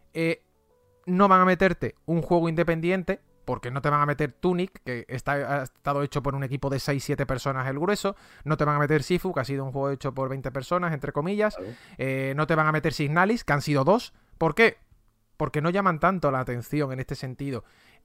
Speaker 2: No van a meterte un juego independiente, porque no te van a meter Tunic, que ha estado hecho por un equipo de 6-7 personas el grueso. No te van a meter Sifu, que ha sido un juego hecho por 20 personas, entre comillas. No te van a meter Signalis, que han sido 2. ¿Por qué? Porque no llaman tanto la atención en este sentido.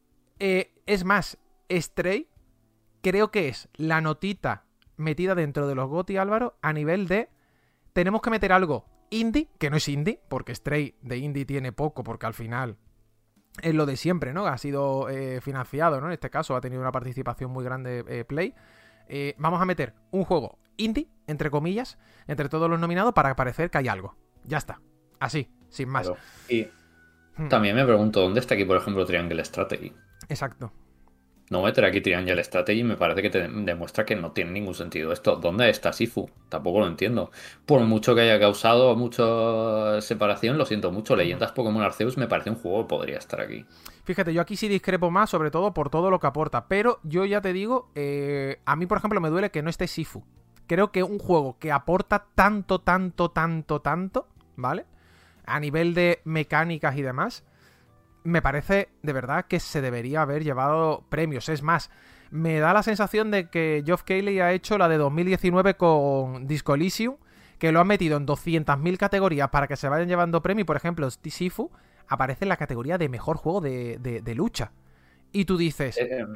Speaker 2: Es más, Stray creo que es la notita metida dentro de los GOTY, Álvaro, a nivel de... Tenemos que meter algo indie, que no es indie, porque Stray de indie tiene poco, porque al final... es lo de siempre, ¿no? Ha sido financiado, ¿no? En este caso ha tenido una participación muy grande Play. Vamos a meter un juego indie, entre comillas, entre todos los nominados para parecer que hay algo. Ya está. Así, sin más.
Speaker 3: Claro. Y también me pregunto, ¿dónde está aquí, por ejemplo, Triangle Strategy?
Speaker 2: Exacto.
Speaker 3: no meter aquí Triangle Strategy me parece que te demuestra que no tiene ningún sentido esto. ¿Dónde está Sifu? Tampoco lo entiendo. Por mucho que haya causado mucha separación, lo siento mucho. Leyendas Pokémon Arceus me parece un juego que podría estar aquí.
Speaker 2: Fíjate, yo aquí sí discrepo más, sobre todo por todo lo que aporta. Pero yo ya te digo, a mí, por ejemplo, me duele que no esté Sifu. Creo que un juego que aporta tanto, ¿vale? A nivel de mecánicas y demás, me parece de verdad que se debería haber llevado premios. Es más, me da la sensación de que Geoff Keighley ha hecho la de 2019 con Disco Elysium, que lo han metido en 200.000 categorías para que se vayan llevando premios. Por ejemplo, Sifu aparece en la categoría de mejor juego de lucha. Y tú dices...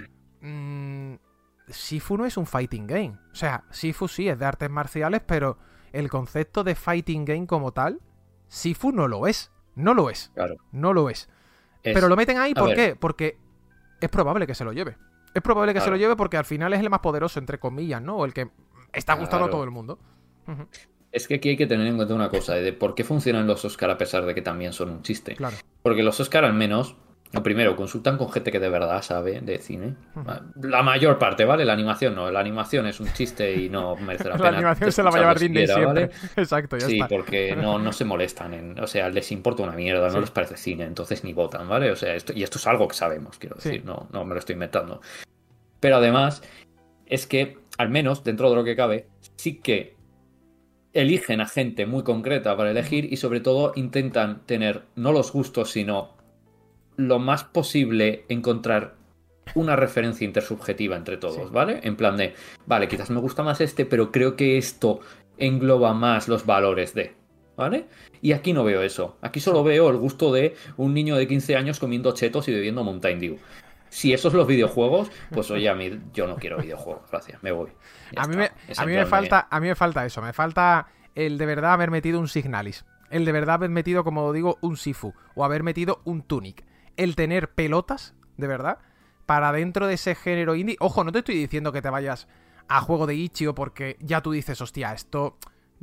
Speaker 2: Sifu no es un fighting game. O sea, Sifu sí es de artes marciales, pero el concepto de fighting game como tal, Sifu no lo es. No lo es.
Speaker 3: Claro.
Speaker 2: No lo es. Pero lo meten ahí, ¿por qué? Porque es probable que se lo lleve. Es probable que se lo lleve porque al final es el más poderoso, entre comillas, ¿no? O el que está gustando a todo el mundo. Uh-huh.
Speaker 3: Es que aquí hay que tener en cuenta una cosa, de por qué funcionan los Oscar a pesar de que también son un chiste.
Speaker 2: Claro.
Speaker 3: Porque los Oscar al menos... Lo primero, consultan con gente que de verdad sabe de cine. La mayor parte, ¿vale? La animación no. La animación es un chiste y no merece la pena.
Speaker 2: La animación se la va a llevar Disney siempre. ¿Vale? Exacto, ya
Speaker 3: sí,
Speaker 2: está.
Speaker 3: Sí, porque no se molestan. O sea, les importa una mierda, no les parece cine, entonces ni votan, ¿vale? O sea, esto es algo que sabemos, quiero decir. No me lo estoy inventando. Pero además, es que, al menos, dentro de lo que cabe, sí que eligen a gente muy concreta para elegir y sobre todo intentan tener no los gustos, sino... lo más posible encontrar una referencia intersubjetiva entre todos, ¿vale? En plan de, vale, quizás me gusta más pero creo que esto engloba más los valores de, ¿vale? Y aquí no veo eso. Aquí solo veo el gusto de un niño de 15 años comiendo chetos y bebiendo Mountain Dew. Si esos son los videojuegos, pues oye, yo no quiero videojuegos, gracias, me voy.
Speaker 2: A mí me falta eso, me falta el de verdad haber metido un Signalis, el de verdad haber metido, como digo, un Sifu, o haber metido un Tunic. El tener pelotas, de verdad, para dentro de ese género indie. Ojo, no te estoy diciendo que te vayas a juego de Itch.io porque ya tú dices, hostia, esto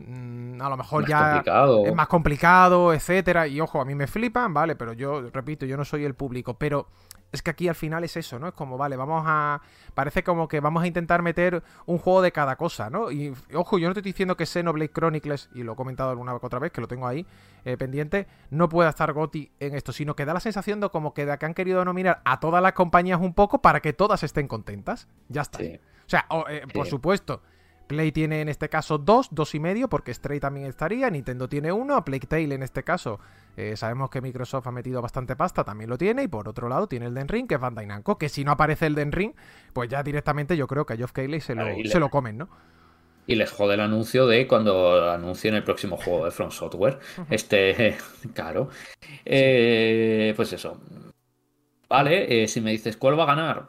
Speaker 2: a lo mejor ya es más complicado, etcétera. Y ojo, a mí me flipan, vale, pero yo, repito, yo no soy el público, pero es que aquí al final es eso, ¿no? Es como, vale, parece como que vamos a intentar meter un juego de cada cosa, ¿no? Y ojo, yo no te estoy diciendo que Xenoblade Chronicles, y lo he comentado alguna otra vez, que lo tengo ahí pendiente, no pueda estar GOTY en esto, sino que da la sensación de como que han querido nominar a todas las compañías un poco para que todas estén contentas. Ya está. Sí. O sea, por supuesto, Play tiene en este caso 2.5, porque Stray también estaría, Nintendo tiene 1, a Plague Tale en este caso sabemos que Microsoft ha metido bastante pasta, también lo tiene, y por otro lado tiene el Elden Ring, que es Bandai Namco, que si no aparece el Elden Ring, pues ya directamente yo creo que a Geoff Keighley se lo comen, ¿no?
Speaker 3: Y les jode el anuncio de cuando anuncien el próximo juego de From Software. Claro. Pues eso. Vale, si me dices, ¿cuál va a ganar?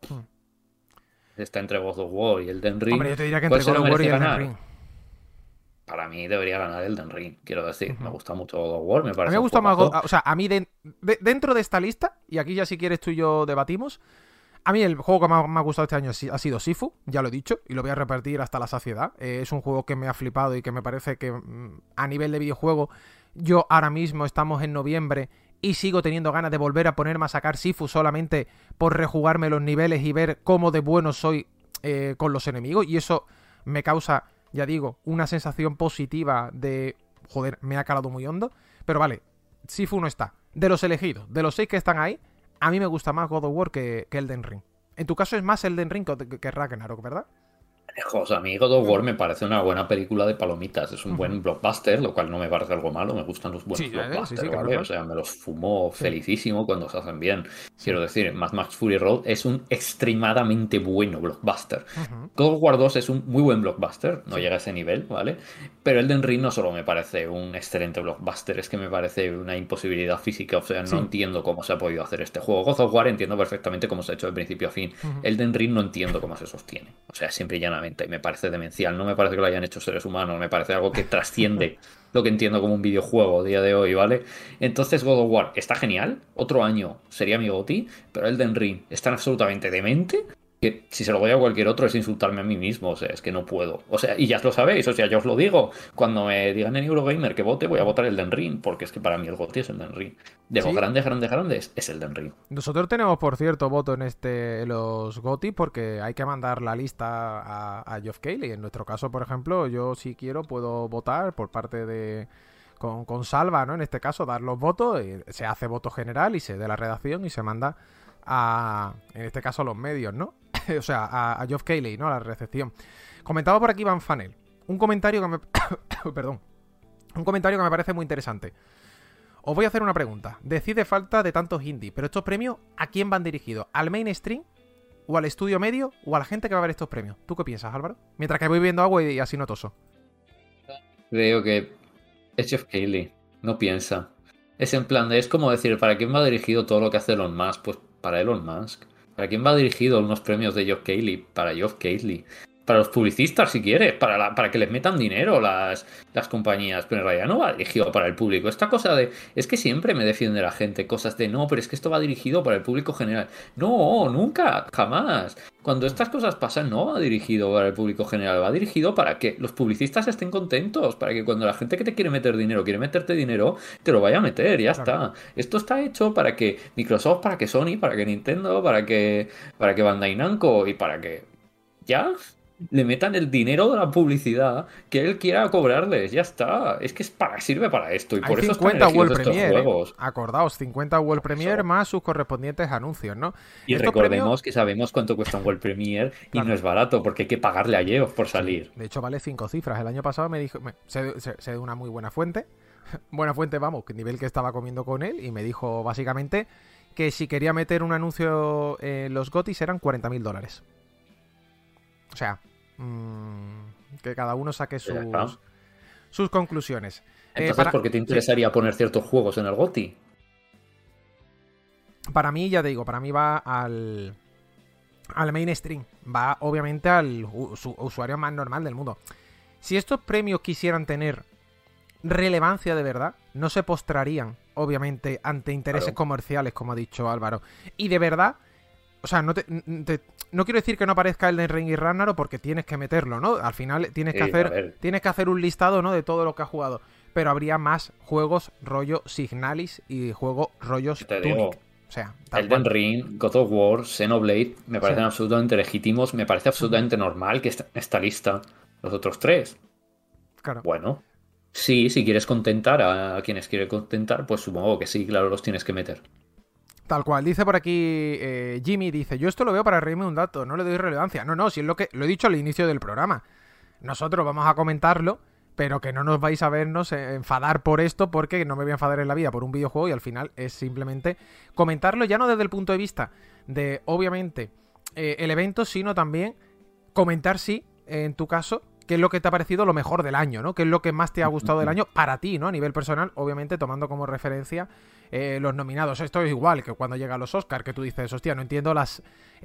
Speaker 3: Está entre God of War y Elden Ring.
Speaker 2: Hombre, yo te diría que entre God of War y Elden Ring.
Speaker 3: Para mí debería ganar Elden Ring, quiero decir. Me gusta mucho God of War, me parece.
Speaker 2: A mí me gusta más o sea, a mí dentro de esta lista, y aquí ya si quieres tú y yo debatimos, a mí el juego que más me ha gustado este año ha sido Sifu, ya lo he dicho, y lo voy a repetir hasta la saciedad. Es un juego que me ha flipado y que me parece que a nivel de videojuego, yo ahora mismo estamos en noviembre y sigo teniendo ganas de volver a ponerme a sacar Sifu solamente por rejugarme los niveles y ver cómo de bueno soy con los enemigos, y eso me causa, ya digo, una sensación positiva de, joder, me ha calado muy hondo. Pero vale, Sifu no está. De los elegidos, de los 6 que están ahí, a mí me gusta más God of War que Elden Ring. En tu caso es más Elden Ring que Ragnarok, ¿verdad?
Speaker 3: O sea, a mí God of War me parece una buena película de palomitas. Es un buen blockbuster, lo cual no me parece algo malo. Me gustan los buenos blockbusters, ¿vale? Claro. O sea, me los fumo felicísimo cuando se hacen bien. Quiero decir, Mad Max Fury Road es un extremadamente bueno blockbuster. God of War 2 es un muy buen blockbuster. No llega a ese nivel, ¿vale? Pero Elden Ring no solo me parece un excelente blockbuster, es que me parece una imposibilidad física. O sea, no entiendo cómo se ha podido hacer este juego. God of War entiendo perfectamente cómo se ha hecho de principio a fin. Elden Ring no entiendo cómo se sostiene. O sea, siempre llanamente. Y me parece demencial, no me parece que lo hayan hecho seres humanos, me parece algo que trasciende lo que entiendo como un videojuego a día de hoy, ¿vale? Entonces God of War está genial, otro año sería mi GOTY, pero Elden Ring es tan absolutamente demente que si se lo doy a cualquier otro es insultarme a mí mismo, o sea, es que no puedo. O sea, y ya lo sabéis, o sea, yo os lo digo, cuando me digan en Eurogamer que vote, voy a votar Elden Ring, porque es que para mí el GOTY es Elden Ring. De los
Speaker 2: Sí.
Speaker 3: grandes, es Elden Ring.
Speaker 2: Nosotros tenemos, por cierto, voto en los GOTY porque hay que mandar la lista a Geoff Keighley. En nuestro caso, por ejemplo, yo si quiero puedo votar por parte de... Con Salva, ¿no? En este caso, dar los votos, se hace voto general y se de la redacción y se manda en este caso, a los medios, ¿no? O sea, a Geoff Keighley, ¿no? A la recepción. Comentaba por aquí Van Fanel. Un comentario que me... Perdón. Un comentario que me parece muy interesante. Os voy a hacer una pregunta. Decide falta de tantos indies, pero estos premios, ¿a quién van dirigidos? ¿Al mainstream? ¿O al estudio medio? ¿O a la gente que va a ver estos premios? ¿Tú qué piensas, Álvaro? Mientras que voy bebiendo agua y así no toso.
Speaker 3: Creo que es Geoff Keighley, no piensa. Es en plan es como decir, ¿para quién va dirigido todo lo que hace Elon Musk? Pues para Elon Musk. ¿Para quién va dirigido unos premios de Geoff Keighley? Para Geoff Keighley. Para los publicistas, si quieres, para que les metan dinero las compañías, pero en realidad no va dirigido para el público. Esta cosa de... Es que siempre me defiende la gente, cosas de no, pero es que esto va dirigido para el público general. No, nunca, jamás. Cuando estas cosas pasan, no va dirigido para el público general, va dirigido para que los publicistas estén contentos, para que cuando la gente que te quiere meter dinero, quiere meterte dinero, te lo vaya a meter, ya está. Esto está hecho para que Microsoft, para que Sony, para que Nintendo, para que Bandai Namco y para que... ¿Ya? Le metan el dinero de la publicidad que él quiera cobrarles, ya está. Es que sirve para esto y por eso están
Speaker 2: 50 World
Speaker 3: elegidos estos
Speaker 2: Premiere,
Speaker 3: juegos.
Speaker 2: Acordaos, 50 World Premiere más sus correspondientes anuncios, ¿no?
Speaker 3: Y
Speaker 2: Estos
Speaker 3: recordemos
Speaker 2: premios...
Speaker 3: que sabemos cuánto cuesta un World Premiere y
Speaker 2: Claro.
Speaker 3: no es barato porque hay que pagarle a Geoff por salir.
Speaker 2: De hecho, vale 5 cifras. El año pasado me dijo... Sé de una muy buena fuente. Buena fuente, vamos, que nivel que estaba comiendo con él. Y me dijo, básicamente, que si quería meter un anuncio en los GOTYs eran $40.000. O sea... que cada uno saque sus conclusiones.
Speaker 3: Entonces, ¿por qué te interesaría poner ciertos juegos en el GOTY?
Speaker 2: Para mí, ya te digo, para mí va al mainstream. Va, obviamente, al usuario más normal del mundo. Si estos premios quisieran tener relevancia de verdad, no se postrarían, obviamente, ante intereses comerciales, como ha dicho Álvaro. Y de verdad... O sea, no quiero decir que no aparezca Elden Ring y Ragnarok porque tienes que meterlo, ¿no? Al final tienes que hacer un listado, ¿no? De todo lo que has jugado. Pero habría más juegos rollo Signalis y juegos rollos Tunic. O sea,
Speaker 3: Elden Ring, God of War, Xenoblade me parecen absolutamente legítimos. Me parece absolutamente normal que esta lista. Los otros tres.
Speaker 2: Claro.
Speaker 3: Bueno. Sí, si quieres contentar a quienes quieres contentar, pues supongo que sí, claro, los tienes que meter.
Speaker 2: Tal cual, dice por aquí Jimmy, dice, yo esto lo veo para reírme un dato, no le doy relevancia. No, si es lo he dicho al inicio del programa. Nosotros vamos a comentarlo, pero que no nos vais a vernos enfadar por esto, porque no me voy a enfadar en la vida por un videojuego y al final es simplemente comentarlo, ya no desde el punto de vista de, obviamente, el evento, sino también comentar, sí, en tu caso, qué es lo que te ha parecido lo mejor del año, ¿no? Qué es lo que más te ha gustado del año para ti, ¿no? A nivel personal, obviamente tomando como referencia los nominados. Esto es igual que cuando llega a los Oscars, que tú dices, hostia, no entiendo las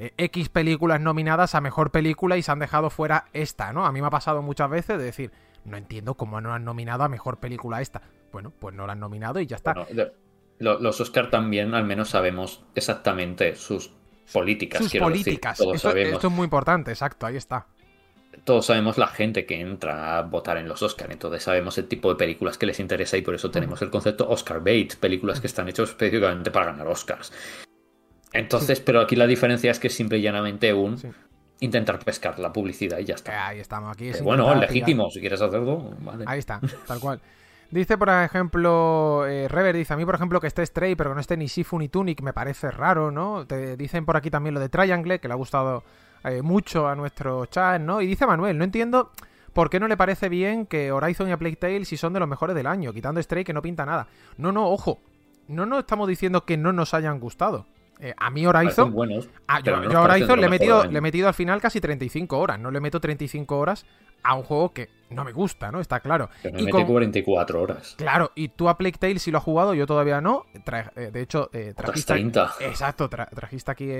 Speaker 2: X películas nominadas a mejor película y se han dejado fuera esta, ¿no? A mí me ha pasado muchas veces de decir, no entiendo cómo no han nominado a mejor película esta. Bueno, pues no la han nominado y ya está.
Speaker 3: Bueno, los Oscars también al menos sabemos exactamente sus políticas.
Speaker 2: Sus políticas.
Speaker 3: Decir,
Speaker 2: esto es muy importante, exacto, ahí está.
Speaker 3: Todos sabemos la gente que entra a votar en los Oscars, entonces sabemos el tipo de películas que les interesa y por eso tenemos el concepto Oscar bait, películas que están hechas específicamente para ganar Oscars. Entonces, pero aquí la diferencia es que es simple y llanamente intentar pescar la publicidad y ya está.
Speaker 2: Ahí estamos, aquí es
Speaker 3: bueno, legítimo, si quieres hacerlo, vale.
Speaker 2: Ahí está, tal cual. Dice, por ejemplo, Rever dice, a mí, por ejemplo, que esté Stray, pero que no esté ni Sifu ni Tunic, me parece raro, ¿no? Te dicen por aquí también lo de Triangle, que le ha gustado mucho a nuestro chat, ¿no? Y dice Manuel, no entiendo por qué no le parece bien que Horizon y A Plague Tale si son de los mejores del año, quitando Stray que no pinta nada. No, ojo, no estamos diciendo que no nos hayan gustado. A mí Horizon...
Speaker 3: Buenos,
Speaker 2: yo a Horizon le he metido al final casi 35 horas. No le meto 35 horas a un juego que no me gusta, ¿no? Está claro.
Speaker 3: Pero me metí 44 horas.
Speaker 2: Claro, y tú a Plague Tale si lo has jugado, yo todavía no. De hecho, trajiste...
Speaker 3: 30.
Speaker 2: Exacto, trajiste aquí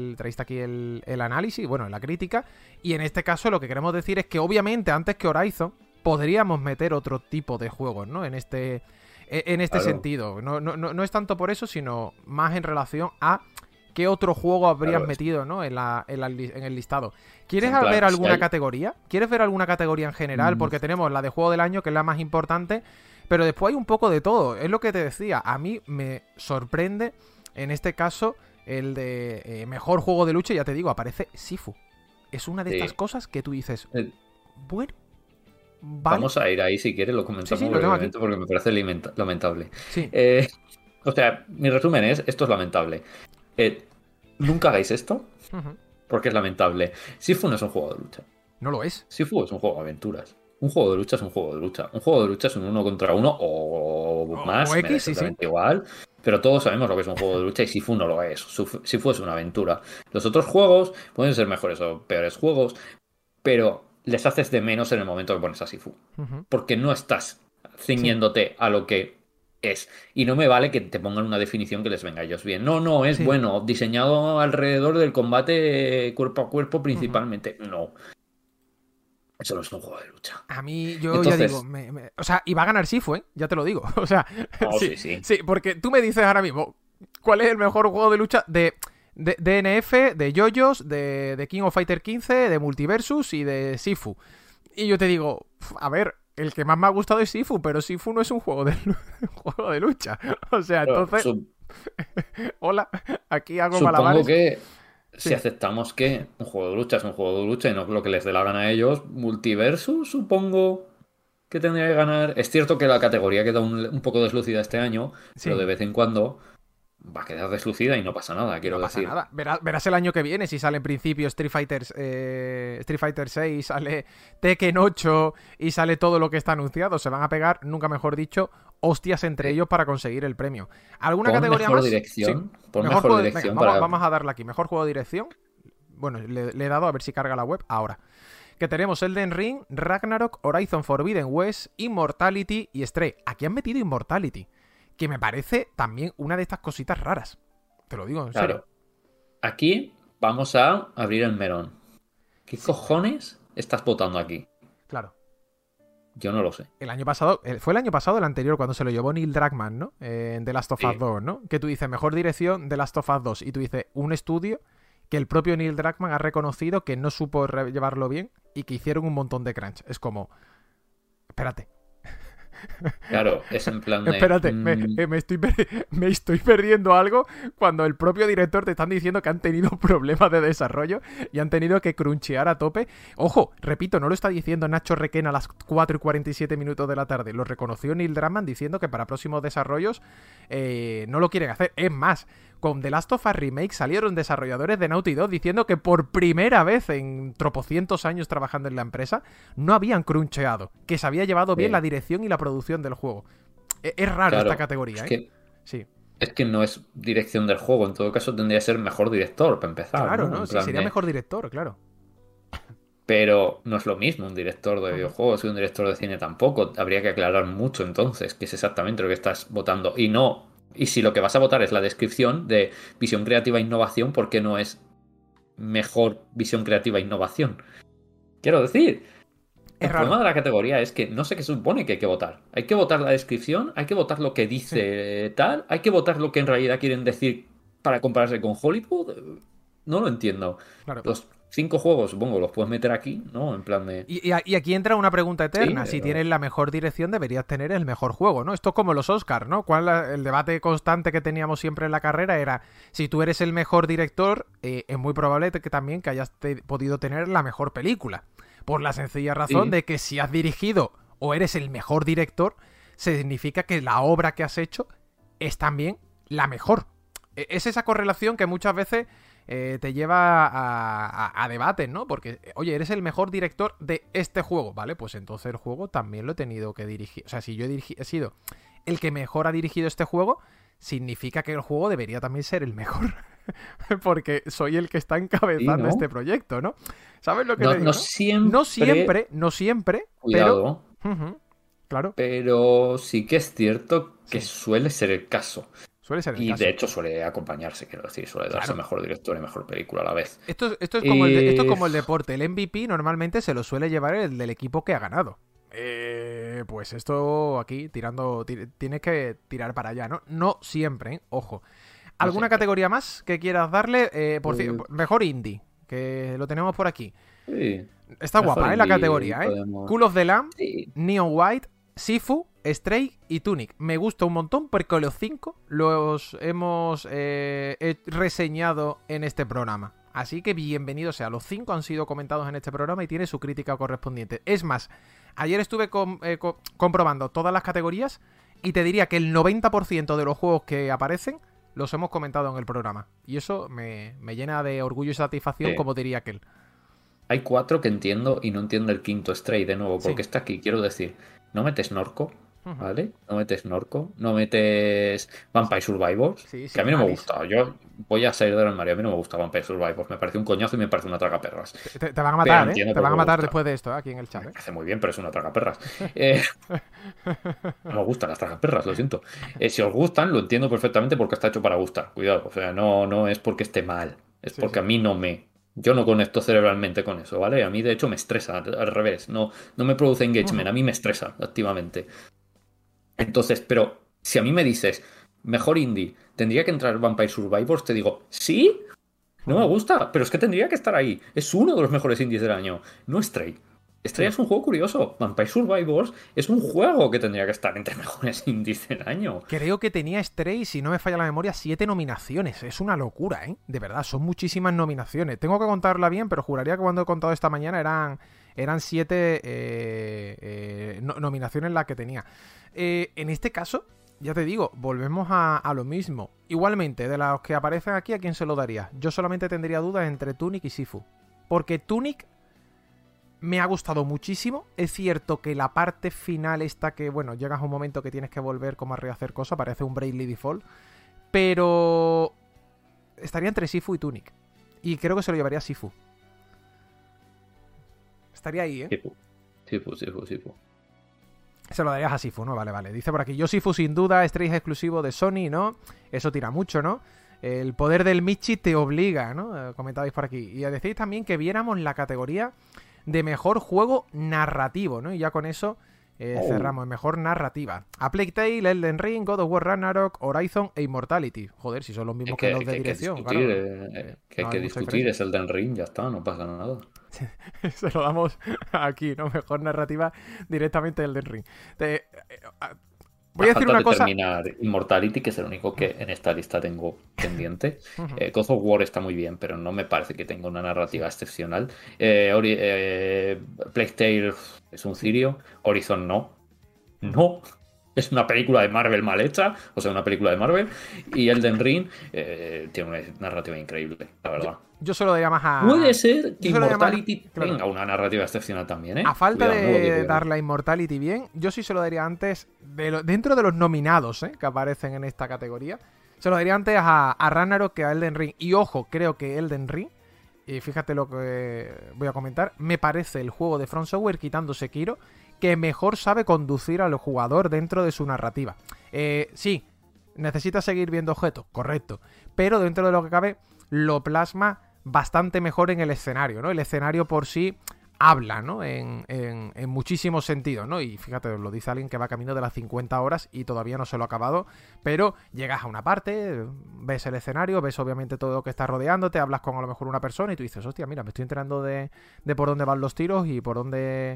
Speaker 2: el análisis, bueno, la crítica. Y en este caso lo que queremos decir es que obviamente antes que Horizon podríamos meter otro tipo de juegos, ¿no? En este claro. Sentido. No es tanto por eso, sino más en relación a ¿qué otro juego habrías
Speaker 3: Claro,
Speaker 2: metido, ¿no? en el listado? ¿Quieres
Speaker 3: en plan,
Speaker 2: ver
Speaker 3: es que
Speaker 2: alguna
Speaker 3: hay-
Speaker 2: categoría? ¿Quieres ver alguna categoría en general? Porque tenemos la de juego del año, que es la más importante, pero después hay un poco de todo. Es lo que te decía. A mí me sorprende, en este caso, el de mejor juego de lucha. Ya te digo, aparece Sifu. Es una de
Speaker 3: Sí.
Speaker 2: estas cosas que tú dices,
Speaker 3: Eh,
Speaker 2: bueno, vale.
Speaker 3: Vamos a ir ahí si quieres, lo comentamos
Speaker 2: Sí, lo tengo aquí.
Speaker 3: brevemente porque me parece lamentable.
Speaker 2: Sí.
Speaker 3: O sea, mi resumen es, esto es lamentable. Nunca hagáis esto
Speaker 2: Ujú.
Speaker 3: porque es lamentable. Sifu no es un juego de lucha.
Speaker 2: No lo es.
Speaker 3: Sifu es un juego de aventuras. Un juego de lucha es un juego de lucha. Un juego de lucha es un 1 contra 1 o más,
Speaker 2: o
Speaker 3: me da
Speaker 2: X, sí,
Speaker 3: exactamente igual. Pero todos sabemos lo que es un juego de lucha y Sifu no lo es. Sifu es una aventura. Los otros juegos pueden ser mejores o peores juegos, pero les haces de menos en el momento que pones a Sifu.
Speaker 2: Ujú.
Speaker 3: Porque no estás ciñéndote a lo que es. Y no me vale que te pongan una definición que les venga a ellos bien. No, es
Speaker 2: Sí.
Speaker 3: bueno, diseñado alrededor del combate cuerpo a cuerpo principalmente. No. Eso no es un juego de lucha.
Speaker 2: A mí, yo ya
Speaker 3: Entonces,
Speaker 2: digo, o sea, y va a ganar Sifu, ¿eh? Ya te lo digo. O sea,
Speaker 3: no,
Speaker 2: sí,
Speaker 3: sí.
Speaker 2: sí, porque tú me dices ahora mismo, ¿cuál es el mejor juego de lucha de DNF, de JoJo's, de King of Fighter 15, de Multiversus y de Sifu? Y yo te digo, a ver, el que más me ha gustado es Sifu, pero Sifu no es un juego de, un juego de lucha. O sea, entonces, hola, aquí hago
Speaker 3: supongo
Speaker 2: malabares.
Speaker 3: que
Speaker 2: Sí.
Speaker 3: si aceptamos que un juego de lucha es un juego de lucha y no lo que les dé la gana a ellos, Multiversus supongo que tendría que ganar. Es cierto que la categoría queda un poco deslucida este año, pero
Speaker 2: Sí.
Speaker 3: de vez en cuando va a quedar deslucida y no pasa nada, quiero
Speaker 2: No pasa
Speaker 3: decir.
Speaker 2: nada. Verás el año que viene si sale en principio Street Fighter 6, sale Tekken 8 y sale todo lo que está anunciado. Se van a pegar, nunca mejor dicho, hostias entre ellos para conseguir el premio. ¿Alguna
Speaker 3: Pon
Speaker 2: categoría
Speaker 3: mejor
Speaker 2: más?
Speaker 3: dirección,
Speaker 2: Sí.
Speaker 3: pon mejor
Speaker 2: juego de-
Speaker 3: dirección
Speaker 2: venga,
Speaker 3: para...
Speaker 2: vamos a darle aquí. Mejor juego de dirección. Bueno, le he dado a ver si carga la web ahora. Que tenemos Elden Ring, Ragnarok, Horizon Forbidden West, Immortality y Stray. Aquí han metido Immortality, que me parece también una de estas cositas raras. Te lo digo en serio.
Speaker 3: Claro. Aquí vamos a abrir el melón. ¿Qué cojones estás votando aquí?
Speaker 2: Claro.
Speaker 3: Yo no lo sé.
Speaker 2: El año pasado, fue el año pasado o el anterior, cuando se lo llevó Neil Druckmann, ¿no? En The Last of Us 2, ¿no? Que tú dices, mejor dirección de Last of Us 2. Y tú dices, un estudio que el propio Neil Druckmann ha reconocido que no supo llevarlo bien y que hicieron un montón de crunch. Es como, espérate.
Speaker 3: Claro, es en plan de...
Speaker 2: Espérate, me estoy perdiendo algo cuando el propio director te están diciendo que han tenido problemas de desarrollo y han tenido que crunchear a tope. Ojo, repito, no lo está diciendo Nacho Requena a las 4:47 de la tarde. Lo reconoció Neil Druckmann diciendo que para próximos desarrollos no lo quieren hacer. Es más, con The Last of Us Remake salieron desarrolladores de Naughty Dog diciendo que por primera vez en tropocientos años trabajando en la empresa no habían cruncheado, que se había llevado bien la dirección y la producción del juego. Es raro
Speaker 3: Claro,
Speaker 2: esta categoría,
Speaker 3: es
Speaker 2: ¿eh?
Speaker 3: que,
Speaker 2: Sí.
Speaker 3: es que no es dirección del juego. En todo caso tendría que ser mejor director, para empezar.
Speaker 2: Claro,
Speaker 3: ¿no?
Speaker 2: ¿no?
Speaker 3: En
Speaker 2: Sí,
Speaker 3: plan
Speaker 2: sería
Speaker 3: de-
Speaker 2: mejor director, claro.
Speaker 3: Pero no es lo mismo un director de videojuegos y un director de cine tampoco. Habría que aclarar mucho entonces qué es exactamente lo que estás votando. Y no. Y si lo que vas a votar es la descripción de visión creativa e innovación, ¿por qué no es mejor visión creativa e innovación? Quiero decir,
Speaker 2: Es
Speaker 3: el
Speaker 2: raro.
Speaker 3: problema de la categoría es que no sé qué supone que hay que votar. Hay que votar la descripción, hay que votar lo que dice tal, hay que votar lo que en realidad quieren decir para compararse con Hollywood. No lo entiendo.
Speaker 2: Claro.
Speaker 3: Los 5 juegos, supongo, los puedes meter aquí, ¿no? En plan de...
Speaker 2: Y aquí entra una pregunta eterna.
Speaker 3: Sí,
Speaker 2: Si
Speaker 3: pero-
Speaker 2: tienes la mejor dirección, deberías tener el mejor juego, ¿no? Esto es como los Oscars, ¿no? El debate constante que teníamos siempre en la carrera era, si tú eres el mejor director, es muy probable que también que hayas podido tener la mejor película. Por la sencilla razón
Speaker 3: Sí.
Speaker 2: de que si has dirigido o eres el mejor director, significa que la obra que has hecho es también la mejor. Es esa correlación que muchas veces te lleva a debates, ¿no? Porque, oye, eres el mejor director de este juego, ¿vale? Pues entonces el juego también lo he tenido que dirigir. O sea, si yo he sido el que mejor ha dirigido este juego, significa que el juego debería también ser el mejor. Porque soy el que está encabezando
Speaker 3: Sí, ¿no?
Speaker 2: este proyecto, ¿no? ¿Sabes lo que
Speaker 3: No,
Speaker 2: te digo?
Speaker 3: no siempre...
Speaker 2: No siempre,
Speaker 3: Cuidado,
Speaker 2: pero... Ujú, claro,
Speaker 3: pero sí que es cierto que
Speaker 2: Sí.
Speaker 3: suele ser el caso.
Speaker 2: suele ser el
Speaker 3: Y
Speaker 2: caso.
Speaker 3: de hecho suele acompañarse, quiero decir, suele darse
Speaker 2: Claro.
Speaker 3: mejor director y mejor película a la vez.
Speaker 2: Esto es como esto es como el
Speaker 3: Y-
Speaker 2: deporte. El MVP normalmente se lo suele llevar el del equipo que ha ganado. Pues esto aquí tienes que tirar para allá, ¿no? No siempre, ¿eh? Ojo. ¿Alguna
Speaker 3: sé.
Speaker 2: categoría más que quieras darle? Mejor indie, que lo tenemos por aquí.
Speaker 3: Sí.
Speaker 2: Está
Speaker 3: Mejor
Speaker 2: guapa, la
Speaker 3: indie,
Speaker 2: categoría,
Speaker 3: podemos-
Speaker 2: Cool of the Lamb,
Speaker 3: Sí.
Speaker 2: Neon White, Sifu, Stray y Tunic. Me gusta un montón porque los 5 los hemos reseñado en este programa. Así que bienvenido sea. Los 5 han sido comentados en este programa y tiene su crítica correspondiente. Es más, ayer estuve comprobando todas las categorías y te diría que el 90% de los juegos que aparecen los hemos comentado en el programa. Y eso me llena de orgullo y satisfacción,
Speaker 3: Sí.
Speaker 2: como diría aquel.
Speaker 3: Hay 4 que entiendo y no entiendo el quinto Stray de nuevo, porque
Speaker 2: Sí.
Speaker 3: está aquí. Quiero decir, no metes Norco,
Speaker 2: Ujú.
Speaker 3: ¿vale? No metes Norco, no metes Vampire Survivors,
Speaker 2: Sí, sí,
Speaker 3: que a mí no me
Speaker 2: Malice.
Speaker 3: gusta. Yo voy a salir del armario, a mí no me gusta Vampire Survivors, me parece un coñazo y me parece una tragaperras.
Speaker 2: Te van a
Speaker 3: Pero
Speaker 2: matar,
Speaker 3: entiendo
Speaker 2: Te
Speaker 3: por
Speaker 2: van a
Speaker 3: qué
Speaker 2: matar
Speaker 3: gusta.
Speaker 2: después de esto, aquí en el chat,
Speaker 3: Me parece muy bien, pero es una tragaperras. No me gustan las tragaperras, lo siento. Si os gustan, lo entiendo perfectamente porque está hecho para gustar. Cuidado, o sea, no es porque esté mal, es
Speaker 2: Sí,
Speaker 3: porque
Speaker 2: sí.
Speaker 3: a mí no me... Yo no conecto cerebralmente con eso, ¿vale? A mí, de hecho, me estresa, al revés. No me produce engagement, a mí me estresa activamente. Entonces, pero si a mí me dices, mejor indie, ¿tendría que entrar Vampire Survivors? Te digo, ¿sí? No me gusta, pero es que tendría que estar ahí. Es uno de los mejores indies del año, no Stray. Stray es un juego curioso. Vampire Survivors es un juego que tendría que estar entre mejores indies del año.
Speaker 2: Creo que tenía Stray, si no me falla la memoria, 7 nominaciones. Es una locura, ¿eh? De verdad, son muchísimas nominaciones. Tengo que contarla bien, pero juraría que cuando he contado esta mañana eran 7 nominaciones las que tenía. En este caso, ya te digo, volvemos a lo mismo. Igualmente, de los que aparecen aquí, ¿a quién se lo daría? Yo solamente tendría dudas entre Tunic y Sifu. Porque Tunic me ha gustado muchísimo. Es cierto que la parte final esta que, bueno, llegas a un momento que tienes que volver como a rehacer cosas, parece un Bravely Default, pero estaría entre Sifu y Tunic. Y creo que se lo llevaría a Sifu. Estaría ahí, ¿eh?
Speaker 3: Sifu.
Speaker 2: Se lo darías a Sifu, ¿no? Vale. Dice por aquí, yo Sifu sin duda, Stray es exclusivo de Sony, ¿no? Eso tira mucho, ¿no? El poder del Michi te obliga, ¿no? Comentabais por aquí. Y decís también que viéramos la categoría de mejor juego narrativo, ¿no? Y ya con eso cerramos. Mejor narrativa. A Plague Tale, Elden Ring, God of War Ragnarok, Horizon e Immortality. Joder, si son los mismos que los de dirección.
Speaker 3: Que
Speaker 2: claro.
Speaker 3: hay que discutir es el Elden Ring, ya está, no pasa nada.
Speaker 2: Se lo damos aquí, ¿no? Mejor narrativa directamente Elden Ring. Voy a decir una cosa.
Speaker 3: Terminar Immortality, que es el único que en esta lista tengo pendiente. God of War está muy bien, pero no me parece que tenga una narrativa excepcional. Plague Tale es un cirio. Horizon no. Es una película de Marvel mal hecha, o sea, una película de Marvel. Y Elden Ring tiene una narrativa increíble, la verdad.
Speaker 2: Yo se lo daría más a...
Speaker 3: Puede ser que
Speaker 2: yo se lo daría más-
Speaker 3: Immortality tenga
Speaker 2: claro.
Speaker 3: una narrativa excepcional también, ¿eh?
Speaker 2: A falta
Speaker 3: Cuidado, no lo digo
Speaker 2: de
Speaker 3: yo.
Speaker 2: darle a Immortality bien, yo sí se lo daría antes, dentro de los nominados que aparecen en esta categoría, se lo daría antes a Ragnarok que a Elden Ring. Y ojo, creo que Elden Ring, y fíjate lo que voy a comentar, me parece el juego de From Software, quitando Sekiro, que mejor sabe conducir al jugador dentro de su narrativa. Sí, necesita seguir viendo objetos, correcto, pero dentro de lo que cabe, lo plasma bastante mejor en el escenario, ¿no? El escenario por sí habla, ¿no? En muchísimos sentidos, ¿no? Y fíjate, lo dice alguien que va camino de las 50 horas y todavía no se lo ha acabado, pero llegas a una parte, ves el escenario, ves obviamente todo lo que está rodeándote, hablas con a lo mejor una persona y tú dices, hostia, mira, me estoy enterando de por dónde van los tiros y por dónde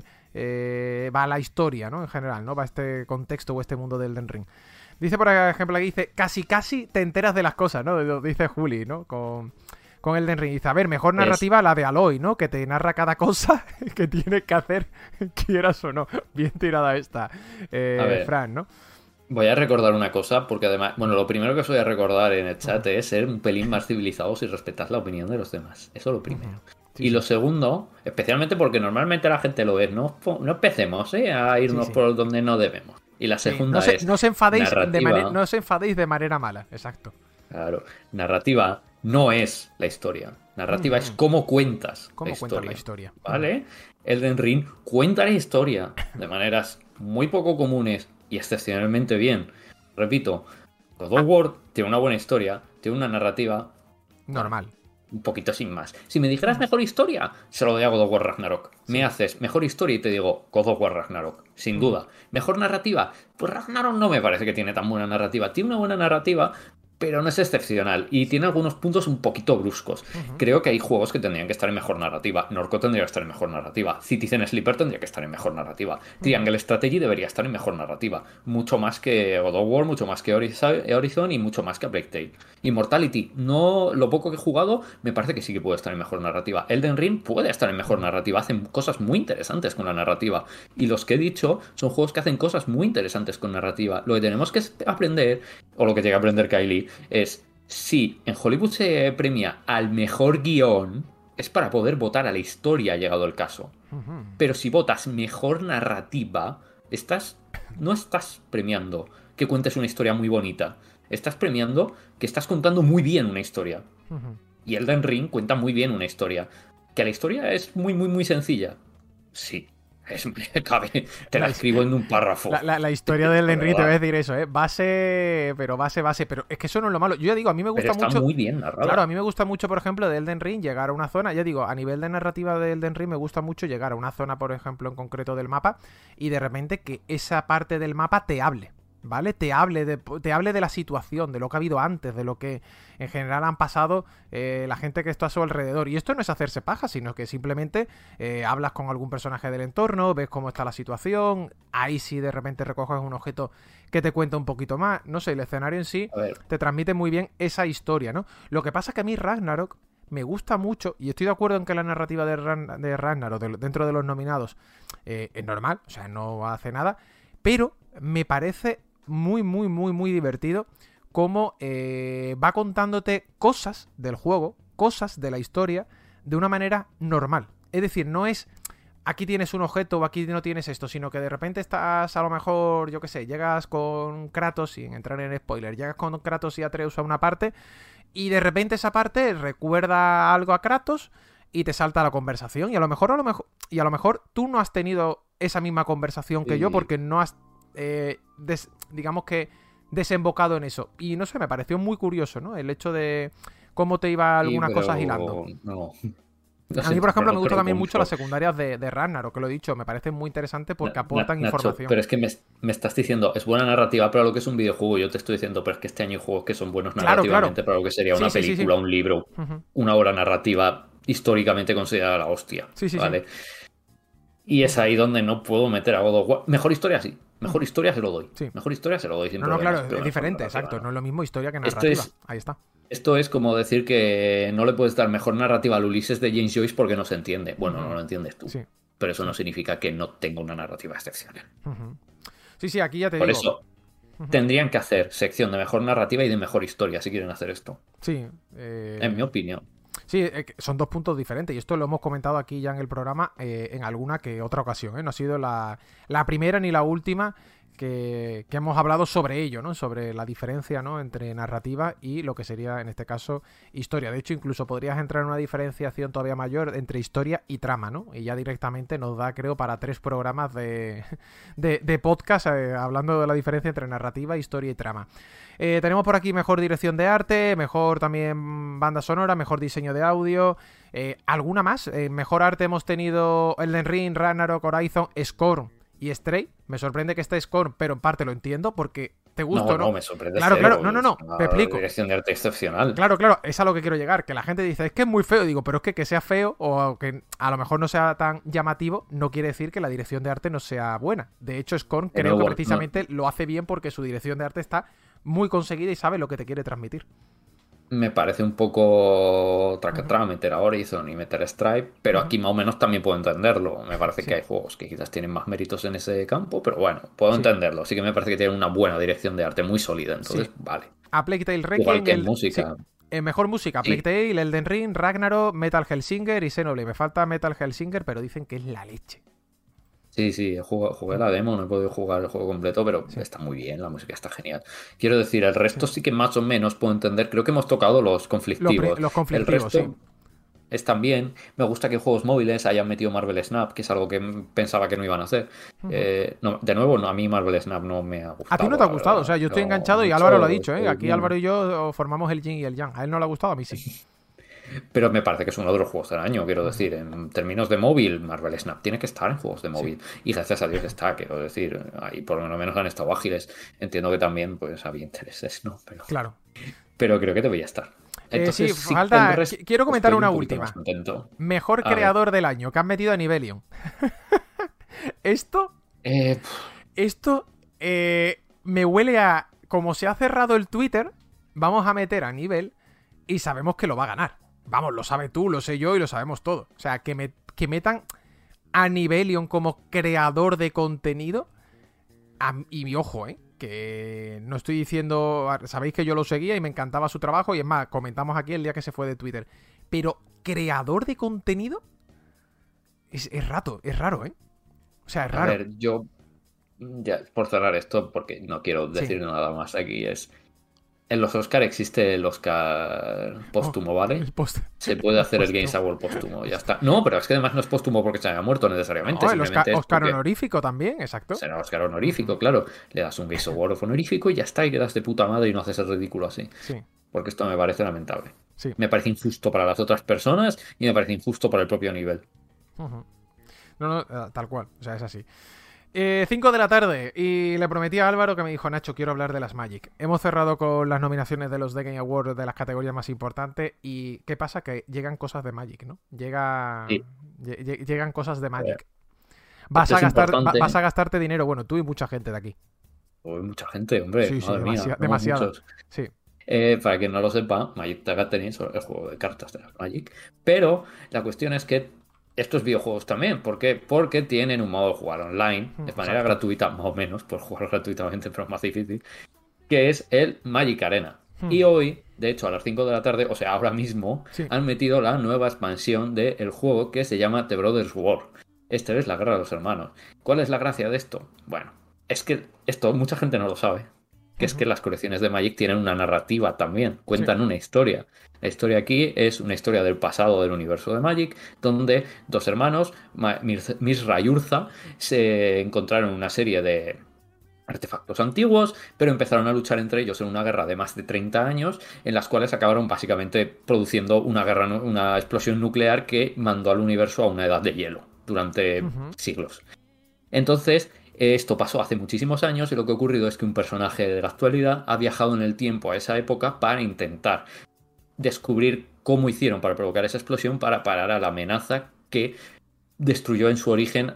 Speaker 2: va la historia, ¿no? En general, ¿no? Va este contexto o este mundo del Elden Ring. Dice, por ejemplo, aquí dice, casi te enteras de las cosas, ¿no? Dice Juli, ¿no? Con Elden Ring. Dice, a ver, mejor narrativa la de Aloy, ¿no? Que te narra cada cosa que tienes que hacer, quieras o no. Bien tirada esta, Fran, ¿no?
Speaker 3: Voy a recordar una cosa, porque además, bueno, lo primero que os voy a recordar en el chat es ser un pelín más civilizados y respetar la opinión de los demás. Eso es lo primero.
Speaker 2: Sí,
Speaker 3: y lo segundo, especialmente porque normalmente la gente lo ve, no empecemos a irnos por donde no debemos. Y la segunda es...
Speaker 2: No os enfadéis
Speaker 3: narrativa.
Speaker 2: no os enfadéis de manera mala, exacto.
Speaker 3: Claro, narrativa no es la historia. Narrativa es cómo cuentas
Speaker 2: ¿Cómo cuentas la historia?
Speaker 3: ¿Vale? Elden Ring cuenta la historia de maneras muy poco comunes y excepcionalmente bien. Repito, God of War tiene una buena historia, tiene una narrativa
Speaker 2: normal.
Speaker 3: Un poquito sin más. Si me dijeras mejor historia, se lo doy a God of War Ragnarok. Sí. Me haces mejor historia y te digo God of War Ragnarok, sin duda. Mejor narrativa, pues Ragnarok no me parece que tiene tan buena narrativa. Tiene una buena narrativa, pero no es excepcional y tiene algunos puntos un poquito bruscos. Creo que hay juegos que tendrían que estar en mejor narrativa. Norco tendría que estar en mejor narrativa. Citizen Sleeper tendría que estar en mejor narrativa. Triangle Strategy debería estar en mejor narrativa. Mucho más que God of War, mucho más que Horizon y mucho más que A Plague Tale. Immortality, no, lo poco que he jugado, me parece que sí que puede estar en mejor narrativa. Elden Ring puede estar en mejor narrativa. Hacen cosas muy interesantes con la narrativa. Y los que he dicho son juegos que hacen cosas muy interesantes con narrativa. Lo que tenemos que aprender, o lo que llega a aprender Kylie, es si en Hollywood se premia al mejor guión, es para poder votar a la historia, ha llegado el caso. Pero si votas mejor narrativa, no estás premiando que cuentes una historia muy bonita. Estás premiando que estás contando muy bien una historia. Y Elden Ring cuenta muy bien una historia. ¿Que la historia es muy, muy, muy sencilla? Sí. Te la escribo en un párrafo.
Speaker 2: La historia del Elden Ring, te voy a decir eso, base, pero es que eso no es lo malo. Yo ya digo, a mí me gusta mucho.
Speaker 3: Está muy bien narrado.
Speaker 2: Claro, a mí me gusta mucho, por ejemplo, de Elden Ring llegar a una zona. Ya digo, a nivel de narrativa de Elden Ring me gusta mucho llegar a una zona, por ejemplo, en concreto del mapa, y de repente que esa parte del mapa te hable. ¿Vale? Te hable de la situación, de lo que ha habido antes, de lo que en general han pasado la gente que está a su alrededor. Y esto no es hacerse paja, sino que simplemente hablas con algún personaje del entorno, ves cómo está la situación, ahí sí de repente recoges un objeto que te cuenta un poquito más. No sé, el escenario en sí te transmite muy bien esa historia, ¿no? Lo que pasa es que a mí Ragnarok me gusta mucho, y estoy de acuerdo en que la narrativa de Ragnarok dentro de los nominados es normal, o sea, no hace nada, pero me parece muy, muy, muy, muy divertido cómo va contándote cosas del juego, cosas de la historia, de una manera normal. Es decir, no es aquí tienes un objeto o aquí no tienes esto, sino que de repente estás a lo mejor, yo qué sé, llegas con Kratos, sin entrar en spoiler, llegas con Kratos y Atreus a una parte y de repente esa parte recuerda algo a Kratos y te salta la conversación y a lo mejor tú no has tenido esa misma conversación que yo porque no has digamos que desembocado en eso. Y no sé, me pareció muy curioso, ¿no? El hecho de cómo te iba algunas cosas hilando.
Speaker 3: No.
Speaker 2: A mí, por ejemplo, me gustan también mucho las secundarias de Ragnarok, que lo he dicho, me parecen muy interesantes porque aportan información.
Speaker 3: Pero es que me estás diciendo, es buena narrativa para lo que es un videojuego. Yo te estoy diciendo, pero es que este año hay juegos que son buenos narrativamente para lo que sería una película, un libro, una obra narrativa históricamente considerada la hostia. ¿Vale? Y es ahí donde no puedo meter a God of War. Mejor historia sí. Mejor historia se lo doy. Mejor historia se lo doy sin problemas.
Speaker 2: Claro, es diferente, exacto. No es lo mismo historia que narrativa. Ahí está.
Speaker 3: Esto es como decir que no le puedes dar mejor narrativa al Ulises de James Joyce porque no se entiende. Bueno, no lo entiendes tú. Sí. Pero eso no significa que no tenga una narrativa excepcional.
Speaker 2: Sí, aquí ya te
Speaker 3: digo.
Speaker 2: Por
Speaker 3: eso, tendrían que hacer sección de mejor narrativa y de mejor historia si quieren hacer esto.
Speaker 2: Sí.
Speaker 3: En mi opinión.
Speaker 2: Sí, son dos puntos diferentes y esto lo hemos comentado aquí ya en el programa en alguna que otra ocasión, ¿eh? No ha sido la primera ni la última que hemos hablado sobre ello, ¿no? Sobre la diferencia, ¿no? Entre narrativa y lo que sería, en este caso, historia. De hecho, incluso podrías entrar en una diferenciación todavía mayor entre historia y trama, ¿no? Y ya directamente nos da, creo, para 3 programas de podcast hablando de la diferencia entre narrativa, historia y trama. Tenemos por aquí mejor dirección de arte, mejor también banda sonora, mejor diseño de audio, alguna más. Mejor arte hemos tenido Elden Ring, Ragnarok, Horizon, Scorn y Stray. Me sorprende que esté Scorn, pero en parte lo entiendo porque te gusta, ¿no?
Speaker 3: No, me sorprende.
Speaker 2: Claro, no, te explico.
Speaker 3: Dirección de arte excepcional.
Speaker 2: Claro, es a lo que quiero llegar, que la gente dice, es que es muy feo. Digo, pero es que sea feo o que a lo mejor no sea tan llamativo, no quiere decir que la dirección de arte no sea buena. De hecho, Scorn creo que precisamente lo hace bien porque su dirección de arte está muy conseguida y sabe lo que te quiere transmitir.
Speaker 3: Me parece un poco tracatrá meter a Horizon y meter a Stripe, pero aquí más o menos también puedo entenderlo. Me parece que hay juegos que quizás tienen más méritos en ese campo, pero bueno, puedo entenderlo. Sí que me parece que tienen una buena dirección de arte, muy sólida, entonces vale.
Speaker 2: A Plague Tale Requiem,
Speaker 3: igual que en música.
Speaker 2: Mejor música, Plague Tale, Elden Ring, Ragnarok, Metal Hellsinger y Xenoblade. Me falta Metal Hellsinger, pero dicen que es la leche.
Speaker 3: Sí, jugué la demo, no he podido jugar el juego completo, pero está muy bien, la música está genial. Quiero decir, el resto sí que más o menos puedo entender, creo que hemos tocado los conflictivos.
Speaker 2: Los conflictivos,
Speaker 3: el resto están bien. Me gusta que juegos móviles hayan metido Marvel Snap, que es algo que pensaba que no iban a hacer. De nuevo, a mí Marvel Snap no me ha gustado.
Speaker 2: A ti no te ha gustado, o sea, yo estoy enganchado y Álvaro lo ha dicho, ¿eh? Aquí Álvaro y yo formamos el yin y el yang. A él no le ha gustado, a mí sí.
Speaker 3: Pero me parece que es uno de los juegos del año, quiero decir, en términos de móvil, Marvel Snap tiene que estar en juegos de móvil, y gracias a Dios está, quiero decir, ahí por lo menos han estado ágiles. Entiendo que también pues había intereses, ¿no? Pero
Speaker 2: claro.
Speaker 3: pero creo que debería estar. Entonces,
Speaker 2: sí, falta. Quiero comentar
Speaker 3: estoy
Speaker 2: una
Speaker 3: un poquito
Speaker 2: última.
Speaker 3: más contento.
Speaker 2: Mejor
Speaker 3: A ver.
Speaker 2: creador del año que han metido a Nivelion. Esto me huele a. Como se ha cerrado el Twitter, vamos a meter a Nivel y sabemos que lo va a ganar. Vamos, lo sabe tú, lo sé yo y lo sabemos todo. O sea, que metan a Nivelion como creador de contenido. Y ojo, que no estoy diciendo. Sabéis que yo lo seguía y me encantaba su trabajo. Y es más, comentamos aquí el día que se fue de Twitter. Pero creador de contenido es raro, O sea, es raro.
Speaker 3: A ver, yo, ya, por cerrar esto, porque no quiero decir nada más aquí, en los Oscar existe el Oscar póstumo, ¿vale? Se puede hacer el Games Award póstumo, ya está. No, pero es que además no es póstumo porque se haya muerto necesariamente.
Speaker 2: No, el Oscar honorífico también, exacto.
Speaker 3: Será Oscar honorífico, claro. Le das un Games Award honorífico y ya está, y quedas de puta madre y no haces el ridículo así.
Speaker 2: Sí.
Speaker 3: Porque esto me parece lamentable.
Speaker 2: Sí.
Speaker 3: Me parece injusto para las otras personas y me parece injusto para el propio nivel.
Speaker 2: No, tal cual, o sea, es así. 5 de la tarde y le prometí a Álvaro que me dijo: Nacho, quiero hablar de las Magic. Hemos cerrado con las nominaciones de los The Game Awards de las categorías más importantes. ¿Y qué pasa? Que llegan cosas de Magic, ¿no? Llegan cosas de Magic. Vas a gastarte dinero, bueno, tú y mucha gente de aquí.
Speaker 3: Mucha gente, hombre.
Speaker 2: Sí,
Speaker 3: Madre
Speaker 2: demasiado. Sí.
Speaker 3: Para quien no lo sepa, Magic the Gathering es el juego de cartas de Magic. Pero la cuestión es que estos videojuegos también. ¿Por qué? Porque tienen un modo de jugar online, de manera gratuita, más o menos, por jugar gratuitamente, pero es más difícil, que es el Magic Arena. Y hoy, de hecho, a las 5 de la tarde, o sea, ahora mismo, han metido la nueva expansión del juego que se llama The Brothers War. Esta es la Guerra de los Hermanos. ¿Cuál es la gracia de esto? Bueno, es que esto mucha gente no lo sabe. Que es que las colecciones de Magic tienen una narrativa también, cuentan una historia. La historia aquí es una historia del pasado del universo de Magic, donde dos hermanos, Misra y Urza, se encontraron en una serie de artefactos antiguos, pero empezaron a luchar entre ellos en una guerra de más de 30 años, en las cuales acabaron básicamente produciendo una explosión nuclear que mandó al universo a una edad de hielo durante siglos. Entonces, esto pasó hace muchísimos años y lo que ha ocurrido es que un personaje de la actualidad ha viajado en el tiempo a esa época para intentar descubrir cómo hicieron para provocar esa explosión para parar a la amenaza que destruyó en su origen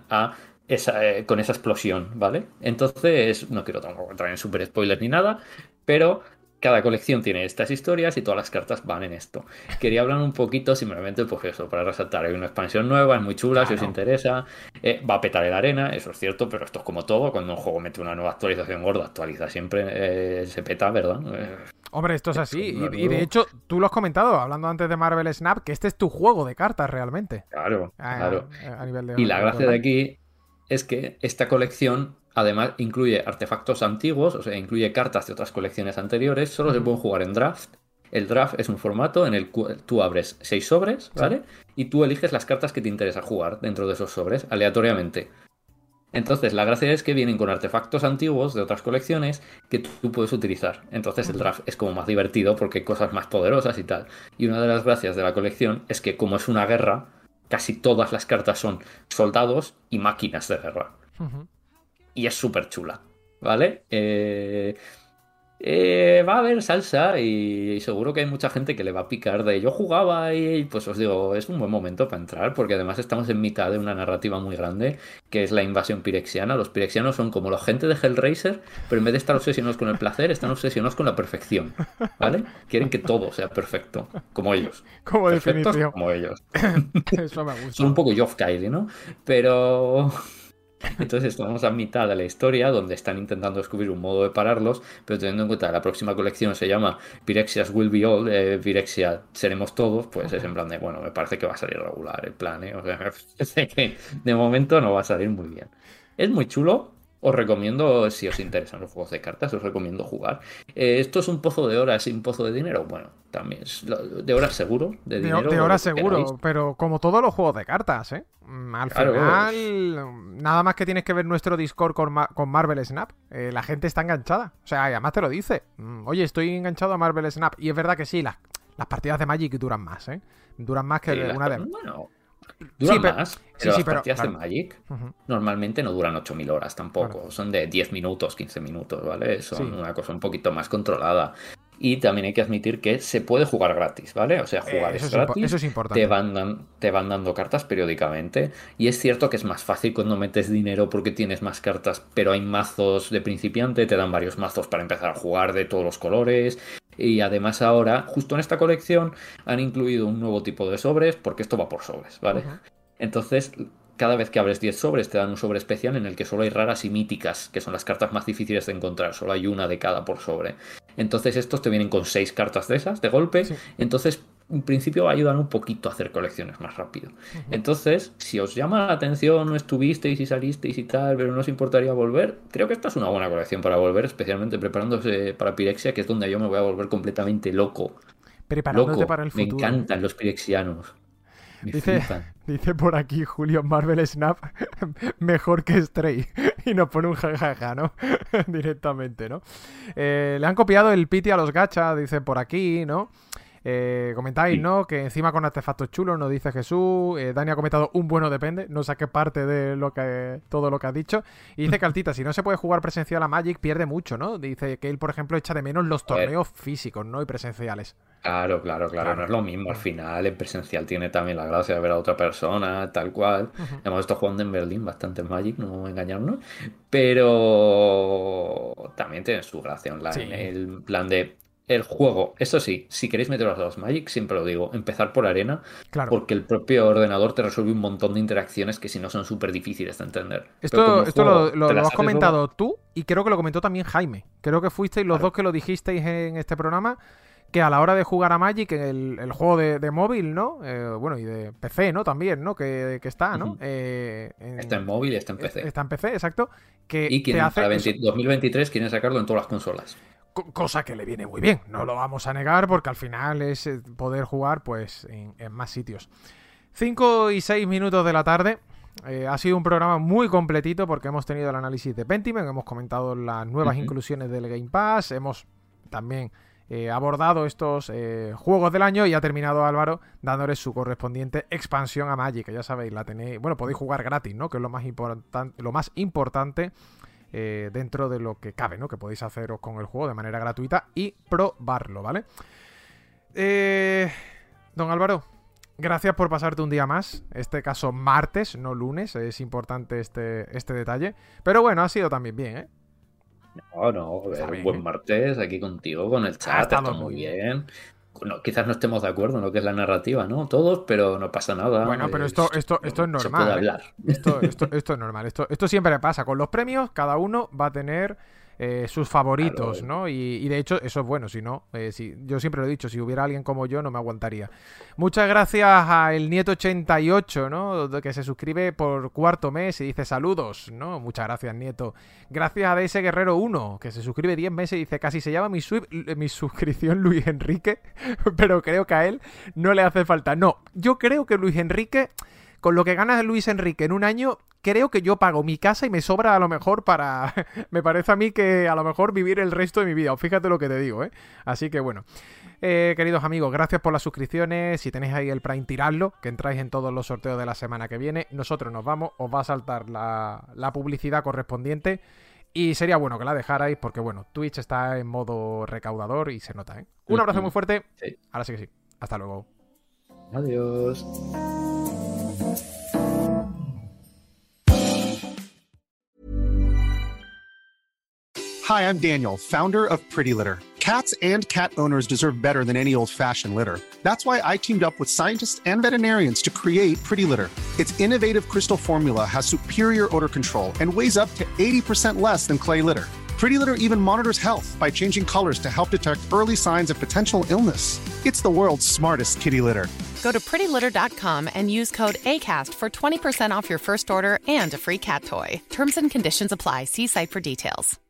Speaker 3: con esa explosión, ¿vale? Entonces, no quiero tampoco entrar en super spoilers ni nada, pero cada colección tiene estas historias y todas las cartas van en esto. Quería hablar un poquito, simplemente, pues eso, para resaltar. Hay una expansión nueva, es muy chula, si os interesa. Va a petar el arena, eso es cierto, pero esto es como todo. Cuando un juego mete una nueva actualización gorda, actualiza siempre, se peta, ¿verdad?
Speaker 2: Hombre, esto es así. Y de hecho, tú lo has comentado, hablando antes de Marvel Snap, que este es tu juego de cartas realmente.
Speaker 3: Claro.
Speaker 2: A nivel de,
Speaker 3: y la gracia de aquí es que esta colección además incluye artefactos antiguos, o sea, incluye cartas de otras colecciones anteriores, solo se pueden jugar en draft. El draft es un formato en el cual tú abres 6 sobres, ¿vale? Y tú eliges las cartas que te interesa jugar dentro de esos sobres, aleatoriamente. Entonces, la gracia es que vienen con artefactos antiguos de otras colecciones que tú puedes utilizar. Entonces, el draft es como más divertido porque hay cosas más poderosas y tal. Y una de las gracias de la colección es que, como es una guerra, casi todas las cartas son soldados y máquinas de guerra. Y es súper chula, ¿vale? Va a haber salsa y seguro que hay mucha gente que le va a picar de yo jugaba y pues os digo, es un buen momento para entrar porque además estamos en mitad de una narrativa muy grande que es la invasión pirexiana. Los pirexianos son como la gente de Hellraiser, pero en vez de estar obsesionados con el placer, están obsesionados con la perfección, ¿vale? Quieren que todo sea perfecto, como ellos.
Speaker 2: Como definición.
Speaker 3: Como ellos.
Speaker 2: Eso me gusta.
Speaker 3: Son un poco Geoff Keighley, ¿no? Pero... Entonces estamos a mitad de la historia donde están intentando descubrir un modo de pararlos, pero teniendo en cuenta que la próxima colección se llama Pirexias Will Be All, Pirexia seremos todos, pues es en plan de, bueno, me parece que va a salir regular el plan, ¿eh? O sea, me parece que de momento no va a salir muy bien. Es muy chulo. Os recomiendo, si os interesan los juegos de cartas, os recomiendo jugar. ¿Esto es un pozo de horas y un pozo de dinero? Bueno, también es de horas seguro, de dinero.
Speaker 2: De horas seguro, pero como todos los juegos de cartas, ¿eh? Al final, nada más que tienes que ver nuestro Discord con Marvel Snap. La gente está enganchada. O sea, además te lo dice. Oye, estoy enganchado a Marvel Snap. Y es verdad que sí, las partidas de Magic duran más, ¿eh? Duran más que una de...
Speaker 3: Bueno... Duran más, pero las partidas
Speaker 2: claro.
Speaker 3: de Magic normalmente no duran 8.000 horas tampoco, son de 10 minutos, 15 minutos, ¿vale? Son una cosa un poquito más controlada. Y también hay que admitir que se puede jugar gratis, ¿vale? O sea, jugar es gratis.
Speaker 2: Eso es importante.
Speaker 3: Te van dando cartas periódicamente. Y es cierto que es más fácil cuando metes dinero porque tienes más cartas, pero hay mazos de principiante, te dan varios mazos para empezar a jugar de todos los colores. Y además ahora, justo en esta colección, han incluido un nuevo tipo de sobres, porque esto va por sobres, ¿vale? Uh-huh. Entonces, cada vez que abres 10 sobres, te dan un sobre especial en el que solo hay raras y míticas, que son las cartas más difíciles de encontrar. Solo hay una de cada por sobre. Entonces, estos te vienen con 6 cartas de esas, de golpe. Sí. Entonces, en principio, ayudan un poquito a hacer colecciones más rápido. Uh-huh. Entonces, si os llama la atención, no estuvisteis y salisteis y tal, pero no os importaría volver, creo que esta es una buena colección para volver, especialmente preparándose para Pirexia, que es donde yo me voy a volver completamente loco.
Speaker 2: Preparándote para el futuro.
Speaker 3: Me encantan los pirexianos.
Speaker 2: Dice por aquí Julio Marvel Snap mejor que Stray y nos pone un jajaja, ¿no? Directamente, ¿no? Le han copiado el piti a los gachas, dice por aquí, ¿no? Comentáis, sí, ¿no? Que encima con artefactos chulos, nos dice Jesús. Dani ha comentado un bueno depende, no saqué parte de todo lo que ha dicho. Y dice Caltita, si no se puede jugar presencial a Magic, pierde mucho, ¿no? Dice que él, por ejemplo, echa de menos los torneos físicos, ¿no? Y presenciales.
Speaker 3: Claro. No es lo mismo. Al final, en presencial tiene también la gracia de ver a otra persona, tal cual. Uh-huh. Hemos estado jugando en Berlín bastante en Magic, no engañarnos. Pero también tiene su gracia online. Sí. El plan de el juego, eso sí, si queréis meteros a los Magic, siempre lo digo, empezar por arena, claro, porque el propio ordenador te resuelve un montón de interacciones que si no son súper difíciles de entender.
Speaker 2: Esto lo has comentado tú y creo que lo comentó también Jaime. Creo que fuisteis los dos que lo dijisteis en este programa, que a la hora de jugar a Magic, el juego de móvil, ¿no? Bueno, y de PC, ¿no? También, ¿no? Que está, ¿no?
Speaker 3: Está en móvil y está en PC.
Speaker 2: Está en PC, exacto.
Speaker 3: Y para 2023 quieren sacarlo en todas las consolas.
Speaker 2: Cosa que le viene muy bien, no lo vamos a negar, porque al final es poder jugar pues en más sitios. 5 y 6 minutos de la tarde. Ha sido un programa muy completito porque hemos tenido el análisis de Pentiment, hemos comentado las nuevas inclusiones del Game Pass, hemos también abordado estos juegos del año y ha terminado Álvaro dándoles su correspondiente expansión a Magic, que ya sabéis, la tenéis, bueno, podéis jugar gratis, ¿no? Que es lo más importante dentro de lo que cabe, ¿no? Que podéis haceros con el juego de manera gratuita y probarlo, ¿vale? Don Álvaro, gracias por pasarte un día más, este caso martes, no lunes, es importante este detalle, pero bueno, ha sido también bien, ¿eh?
Speaker 3: No, un buen martes aquí contigo, con el chat, está muy bien. No, quizás no estemos de acuerdo en lo que es la narrativa, ¿no? Todos, pero no pasa nada.
Speaker 2: Bueno, pero esto es normal. Se puede hablar. Esto es normal. Esto siempre pasa. Con los premios, cada uno va a tener sus favoritos, claro, ¿no? Y de hecho, eso es bueno. Si no, yo siempre lo he dicho, si hubiera alguien como yo, no me aguantaría. Muchas gracias a el Nieto88, ¿no? Que se suscribe por cuarto mes y dice saludos, ¿no? Muchas gracias, Nieto. Gracias a DS Guerrero 1, que se suscribe 10 meses y dice casi se llama mi suscripción Luis Enrique, pero creo que a él no le hace falta. No, yo creo que Luis Enrique, con lo que gana Luis Enrique en un año, creo que yo pago mi casa y me sobra a lo mejor para... me parece a mí que a lo mejor vivir el resto de mi vida. Fíjate lo que te digo, ¿eh? Así que bueno. Queridos amigos, gracias por las suscripciones. Si tenéis ahí el Prime, tiradlo, que entráis en todos los sorteos de la semana que viene. Nosotros nos vamos, os va a saltar la publicidad correspondiente. Y sería bueno que la dejarais porque, bueno, Twitch está en modo recaudador y se nota, ¿eh? Un abrazo muy fuerte. Sí. Ahora sí que sí. Hasta luego.
Speaker 3: Adiós.
Speaker 6: Hi, I'm Daniel, founder of Pretty Litter. Cats and cat owners deserve better than any old-fashioned litter. That's why I teamed up with scientists and veterinarians to create Pretty Litter. Its innovative crystal formula has superior odor control and weighs up to 80% less than clay litter. Pretty Litter even monitors health by changing colors to help detect early signs of potential illness. It's the world's smartest kitty litter.
Speaker 7: Go to prettylitter.com and use code ACAST for 20% off your first order and a free cat toy. Terms and conditions apply. See site for details.